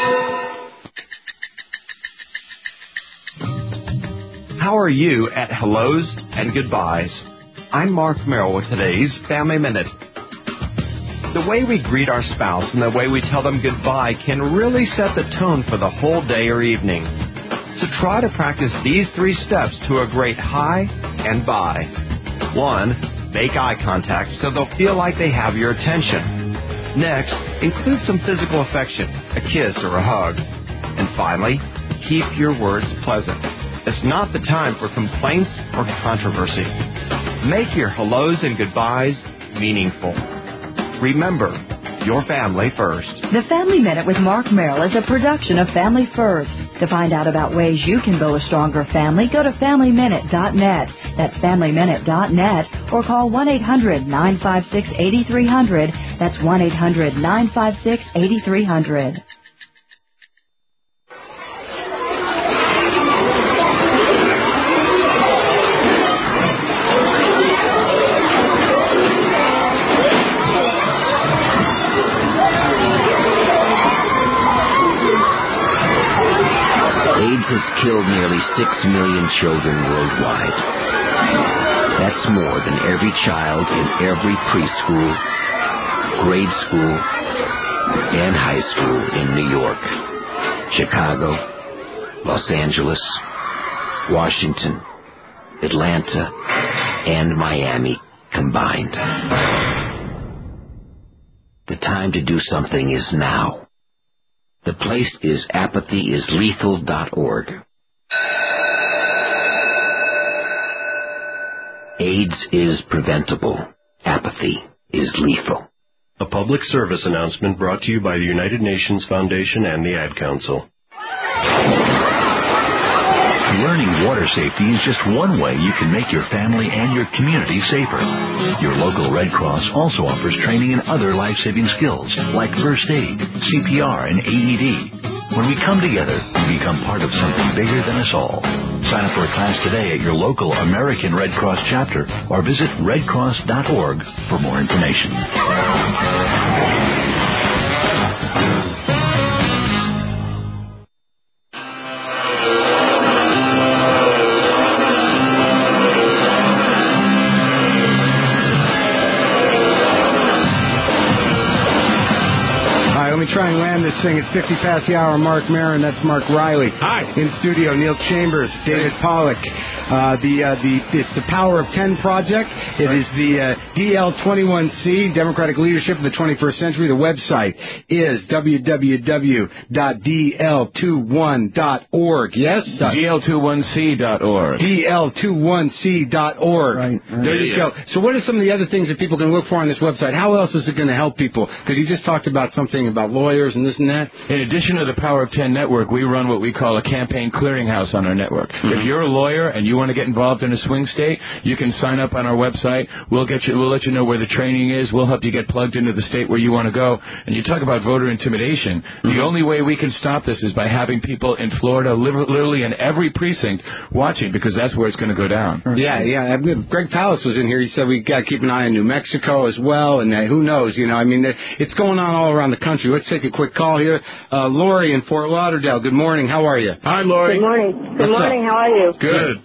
How are you at hellos and goodbyes? I'm Mark Merrill with today's Family Minute. The way we greet our spouse and the way we tell them goodbye can really set the tone for the whole day or evening. So try to practice these three steps to a great hi and bye. One, make eye contact so they'll feel like they have your attention. Next, include some physical affection, a kiss or a hug. And finally, keep your words pleasant. It's not the time for complaints or controversy. Make your hellos and goodbyes meaningful. Remember, your family first. The Family Minute with Mark Merrill is a production of Family First. To find out about ways you can build a stronger family, go to family minute dot net. That's family minute dot net, or call one eight hundred, nine five six, eight three zero zero. That's one eight hundred, nine five six, eight three zero zero. AIDS has killed nearly six million children worldwide. That's more than every child in every preschool, grade school, and high school in New York, Chicago, Los Angeles, Washington, Atlanta, and Miami combined. The time to do something is now. The place is apathy is lethal dot org. AIDS is preventable. Apathy is lethal. A public service announcement brought to you by the United Nations Foundation and the Ad Council. Learning water safety is just one way you can make your family and your community safer. Your local Red Cross also offers training in other life-saving skills like first aid, C P R, and A E D. When we come together, we become part of something bigger than us all. Sign up for a class today at your local American Red Cross chapter or visit red cross dot org for more information. Try and land this thing. It's fifty past the hour. Mark Maron, that's Mark Riley. Hi. In studio, Neil Chambers, David hey. Pollock. Uh, the uh, the it's the Power of ten project. It right. is the uh, D L twenty-one C, Democratic Leadership of the twenty-first Century. The website is w w w dot d l twenty-one dot org. Yes? D L twenty-one C dot org. D L twenty-one C dot org. Right. right. There you yeah. go. So what are some of the other things that people can look for on this website? How else is it going to help people? Because you just talked about something about lawyers and this and that. In addition to the Power of ten network, we run what we call a campaign clearinghouse on our network. Mm-hmm. If you're a lawyer and you want to get involved in a swing state, you can sign up on our website. We'll get you. We'll let you know where the training is. We'll help you get plugged into the state where you want to go. And you talk about voter intimidation. Mm-hmm. The only way we can stop this is by having people in Florida, literally in every precinct, watching, because that's where it's going to go down. Yeah, yeah. I mean, Greg Pallas was in here. He said we got to keep an eye on New Mexico as well. And uh, who knows? You know, I mean, it's going on all around the country. Let's take a quick call here. Uh, Lori in Fort Lauderdale. Good morning. How are you? Hi, Lori. Good morning. Good What's morning. up? How are you? Good.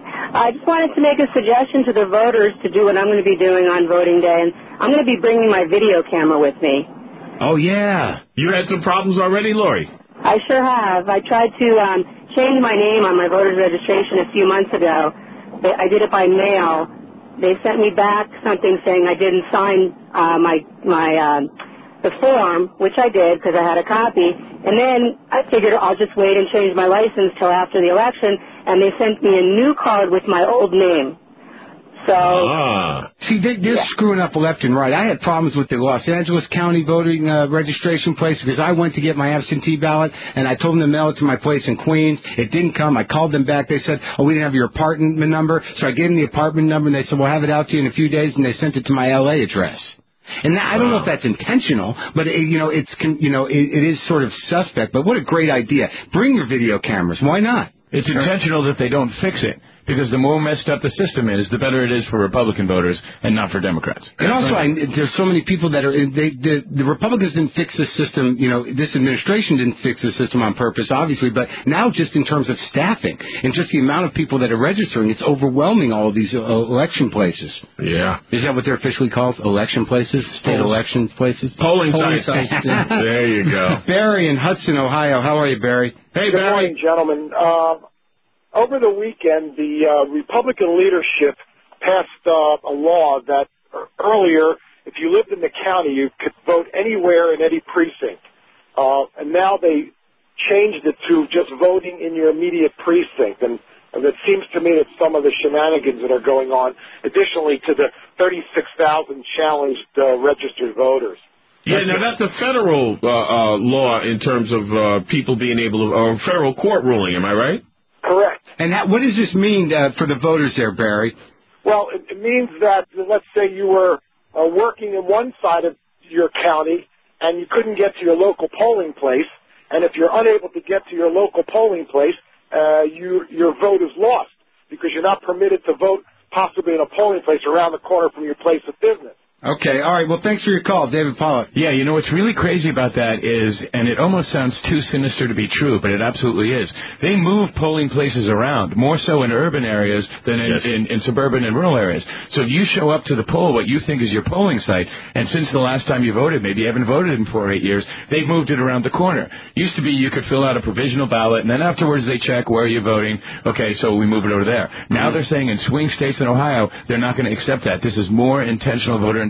I just wanted to make a suggestion to the voters to do what I'm going to be doing on voting day, and I'm going to be bringing my video camera with me. Oh, yeah. You had some problems already, Lori? I sure have. I tried to um, change my name on my voter's registration a few months ago. I did it by mail. They sent me back something saying I didn't sign uh, my my uh, the form, which I did because I had a copy. And then I figured I'll just wait and change my license till after the election. And they sent me a new card with my old name. So, ah. See, they, they're yeah. screwing up left and right. I had problems with the Los Angeles County voting uh, registration place because I went to get my absentee ballot, and I told them to mail it to my place in Queens. It didn't come. I called them back. They said, oh, we didn't have your apartment number. So I gave them the apartment number, and they said, we'll have it out to you in a few days, and they sent it to my L A address. And that, I don't know if that's intentional, but it, you know, it's you know, it, it is sort of suspect. But what a great idea! Bring your video cameras. Why not? It's intentional that they don't fix it, because the more messed up the system is, the better it is for Republican voters and not for Democrats. And also, I, there's so many people that are they the, the Republicans didn't fix the system. You know, this administration didn't fix the system on purpose, obviously. But now, just in terms of staffing and just the amount of people that are registering, it's overwhelming all of these uh, election places. Yeah, is that what they're officially called? Election places, state Polls. election places, polling, polling sites. sites. There you go. Barry in Hudson, Ohio. How are you, Barry? Hey, Good Barry. morning, gentlemen. Um, over the weekend, the uh, Republican leadership passed uh, a law that earlier, if you lived in the county, you could vote anywhere in any precinct. Uh, and now they changed it to just voting in your immediate precinct. And, and it seems to me that some of the shenanigans that are going on, additionally to the thirty-six thousand challenged uh, registered voters. Yeah, now that's a federal uh, uh, law in terms of uh, people being able to, or federal court ruling, am I right? Correct. And that, what does this mean uh, for the voters there, Barry? Well, it, it means that, let's say you were uh, working in one side of your county and you couldn't get to your local polling place, and if you're unable to get to your local polling place, uh, you, your vote is lost because you're not permitted to vote possibly in a polling place around the corner from your place of business. Okay, all right. Well, thanks for your call, David Pollock. Yeah, you know, what's really crazy about that is, and it almost sounds too sinister to be true, but it absolutely is, they move polling places around, more so in urban areas than in, yes. in, in suburban and rural areas. So if you show up to the poll, what you think is your polling site, and since the last time you voted, maybe you haven't voted in four or eight years, they've moved it around the corner. Used to be you could fill out a provisional ballot, and then afterwards they check where you're voting. Okay, so we move it over there. Now mm-hmm. they're saying in swing states in Ohio, they're not going to accept that. This is more intentional voter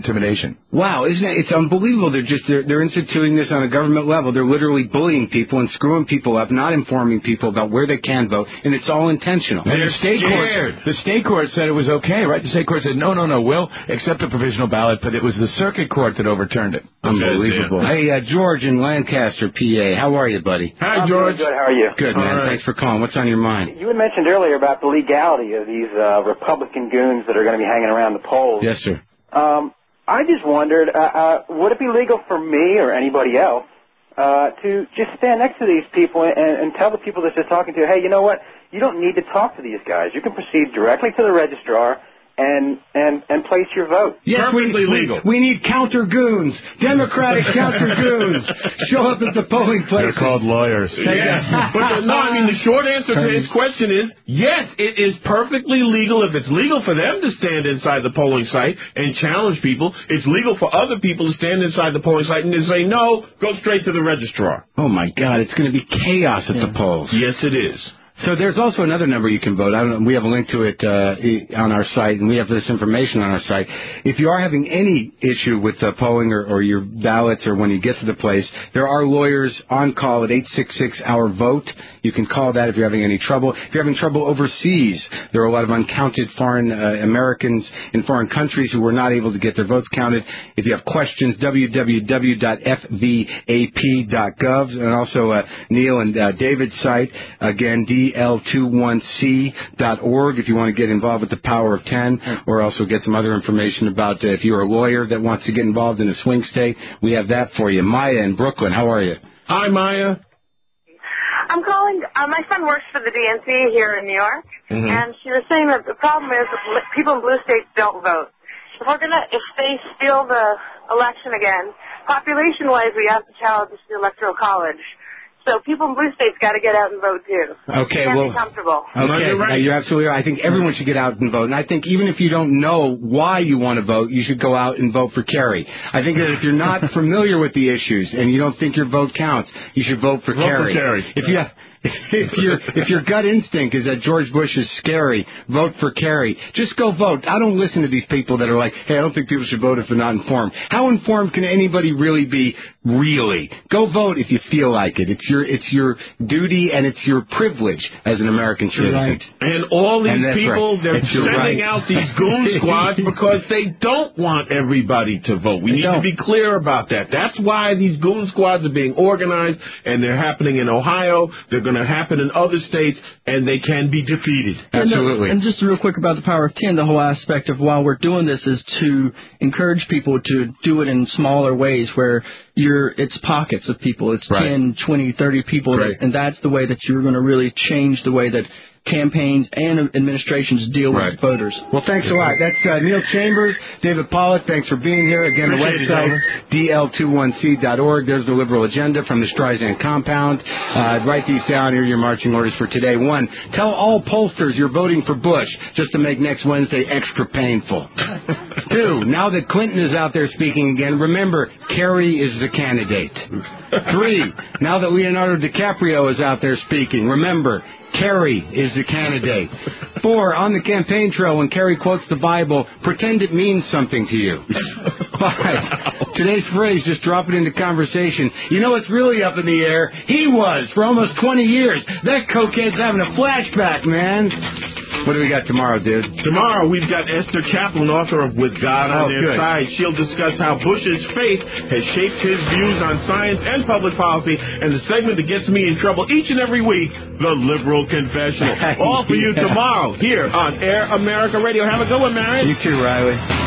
intimidation. Wow, isn't it? It's unbelievable. They're just they're, they're instituting this on a government level. They're literally bullying people and screwing people up, not informing people about where they can vote, and it's all intentional. And the state scared. court, the state court said it was okay, right? The state court said no, no, no, we'll accept the provisional ballot, but it was the circuit court that overturned it. Unbelievable. Hey, uh, George in Lancaster, P A. How are you, buddy? Hi, I'm George. Good. How are you? Good, man. Right. Thanks for calling. What's on your mind? You had mentioned earlier about the legality of these uh, Republican goons that are going to be hanging around the polls. Yes, sir. Um, I just wondered, uh, uh, would it be legal for me or anybody else uh, to just stand next to these people and, and tell the people that they're talking to, hey, you know what? You don't need to talk to these guys. You can proceed directly to the registrar and and and place your vote. Yes, perfectly we, legal. We, we need counter goons, Democratic counter goons. Show up at the polling place. They're called lawyers. Yeah. But the, no, I mean, the short answer to his question is, yes, it is perfectly legal. If it's legal for them to stand inside the polling site and challenge people, it's legal for other people to stand inside the polling site and to say, no, go straight to the registrar. Oh, my God, it's going to be chaos at yeah. the polls. Yes, it is. So there's also another number you can vote. I don't know, we have a link to it uh, on our site, and we have this information on our site. If you are having any issue with uh, polling or, or your ballots or when you get to the place, there are lawyers on call at eight six six, our vote. You can call that if you're having any trouble. If you're having trouble overseas, there are a lot of uncounted foreign uh, Americans in foreign countries who were not able to get their votes counted. If you have questions, w w w dot f v a p dot gov, and also uh, Neil and uh, David's site, again, d l two one c dot org, if you want to get involved with the Power of ten, or also get some other information about uh, if you're a lawyer that wants to get involved in a swing state. We have that for you. Maya in Brooklyn, how are you? Hi, Maya. I'm calling, uh, my son works for the D N C here in New York, mm-hmm. and she was saying that the problem is that people in blue states don't vote. If we're gonna, if they steal the election again, population-wise, we have to challenge the Electoral College. So people in blue states got to get out and vote too. Okay, can't well, be comfortable. Okay, no, you're, right. uh, you're absolutely right. I think everyone should get out and vote. And I think even if you don't know why you want to vote, you should go out and vote for Kerry. I think that if you're not familiar with the issues and you don't think your vote counts, you should vote for vote Kerry. For Kerry. If you if your if your gut instinct is that George Bush is scary, vote for Kerry. Just go vote. I don't listen to these people that are like, hey, I don't think people should vote if they're not informed. How informed can anybody really be? Really, go vote if you feel like it. It's your it's your duty and it's your privilege as an American citizen. Right. And all these people, right. they're it's sending right. out these goon squads because they don't want everybody to vote. We they need don't. to be clear about that. That's why these goon squads are being organized, and they're happening in Ohio. They're going to happen in other states, and they can be defeated. Absolutely. And, and just real quick about the Power of ten, the whole aspect of while we're doing this is to encourage people to do it in smaller ways where you're, it's pockets of people. It's right. ten, twenty, thirty people, right. that, and that's the way that you're going to really change the way that campaigns and administrations deal right. with voters. Well, thanks a lot. That's uh, Neil Chambers, David Pollack. Thanks for being here. Again, Appreciate the website, d l two one c dot org. There's the liberal agenda from the Streisand compound. Uh, write these down. Here are your marching orders for today. One, tell all pollsters you're voting for Bush just to make next Wednesday extra painful. Two, now that Clinton is out there speaking again, remember, Kerry is the candidate. Three, now that Leonardo DiCaprio is out there speaking, remember, Kerry is the candidate. Four, on the campaign trail, when Kerry quotes the Bible, pretend it means something to you. Five, today's phrase, just drop it into conversation. You know what's really up in the air? He was for almost twenty years. That cokehead's having a flashback, man. What do we got tomorrow, dude? Tomorrow, we've got Esther Kaplan, author of With God on oh, Their good. Side. She'll discuss how Bush's faith has shaped his views on science and public policy, and the segment that gets me in trouble each and every week, The Liberal Confessional. All for you tomorrow here on Air America Radio. Have a good one, Marion. You too, Riley.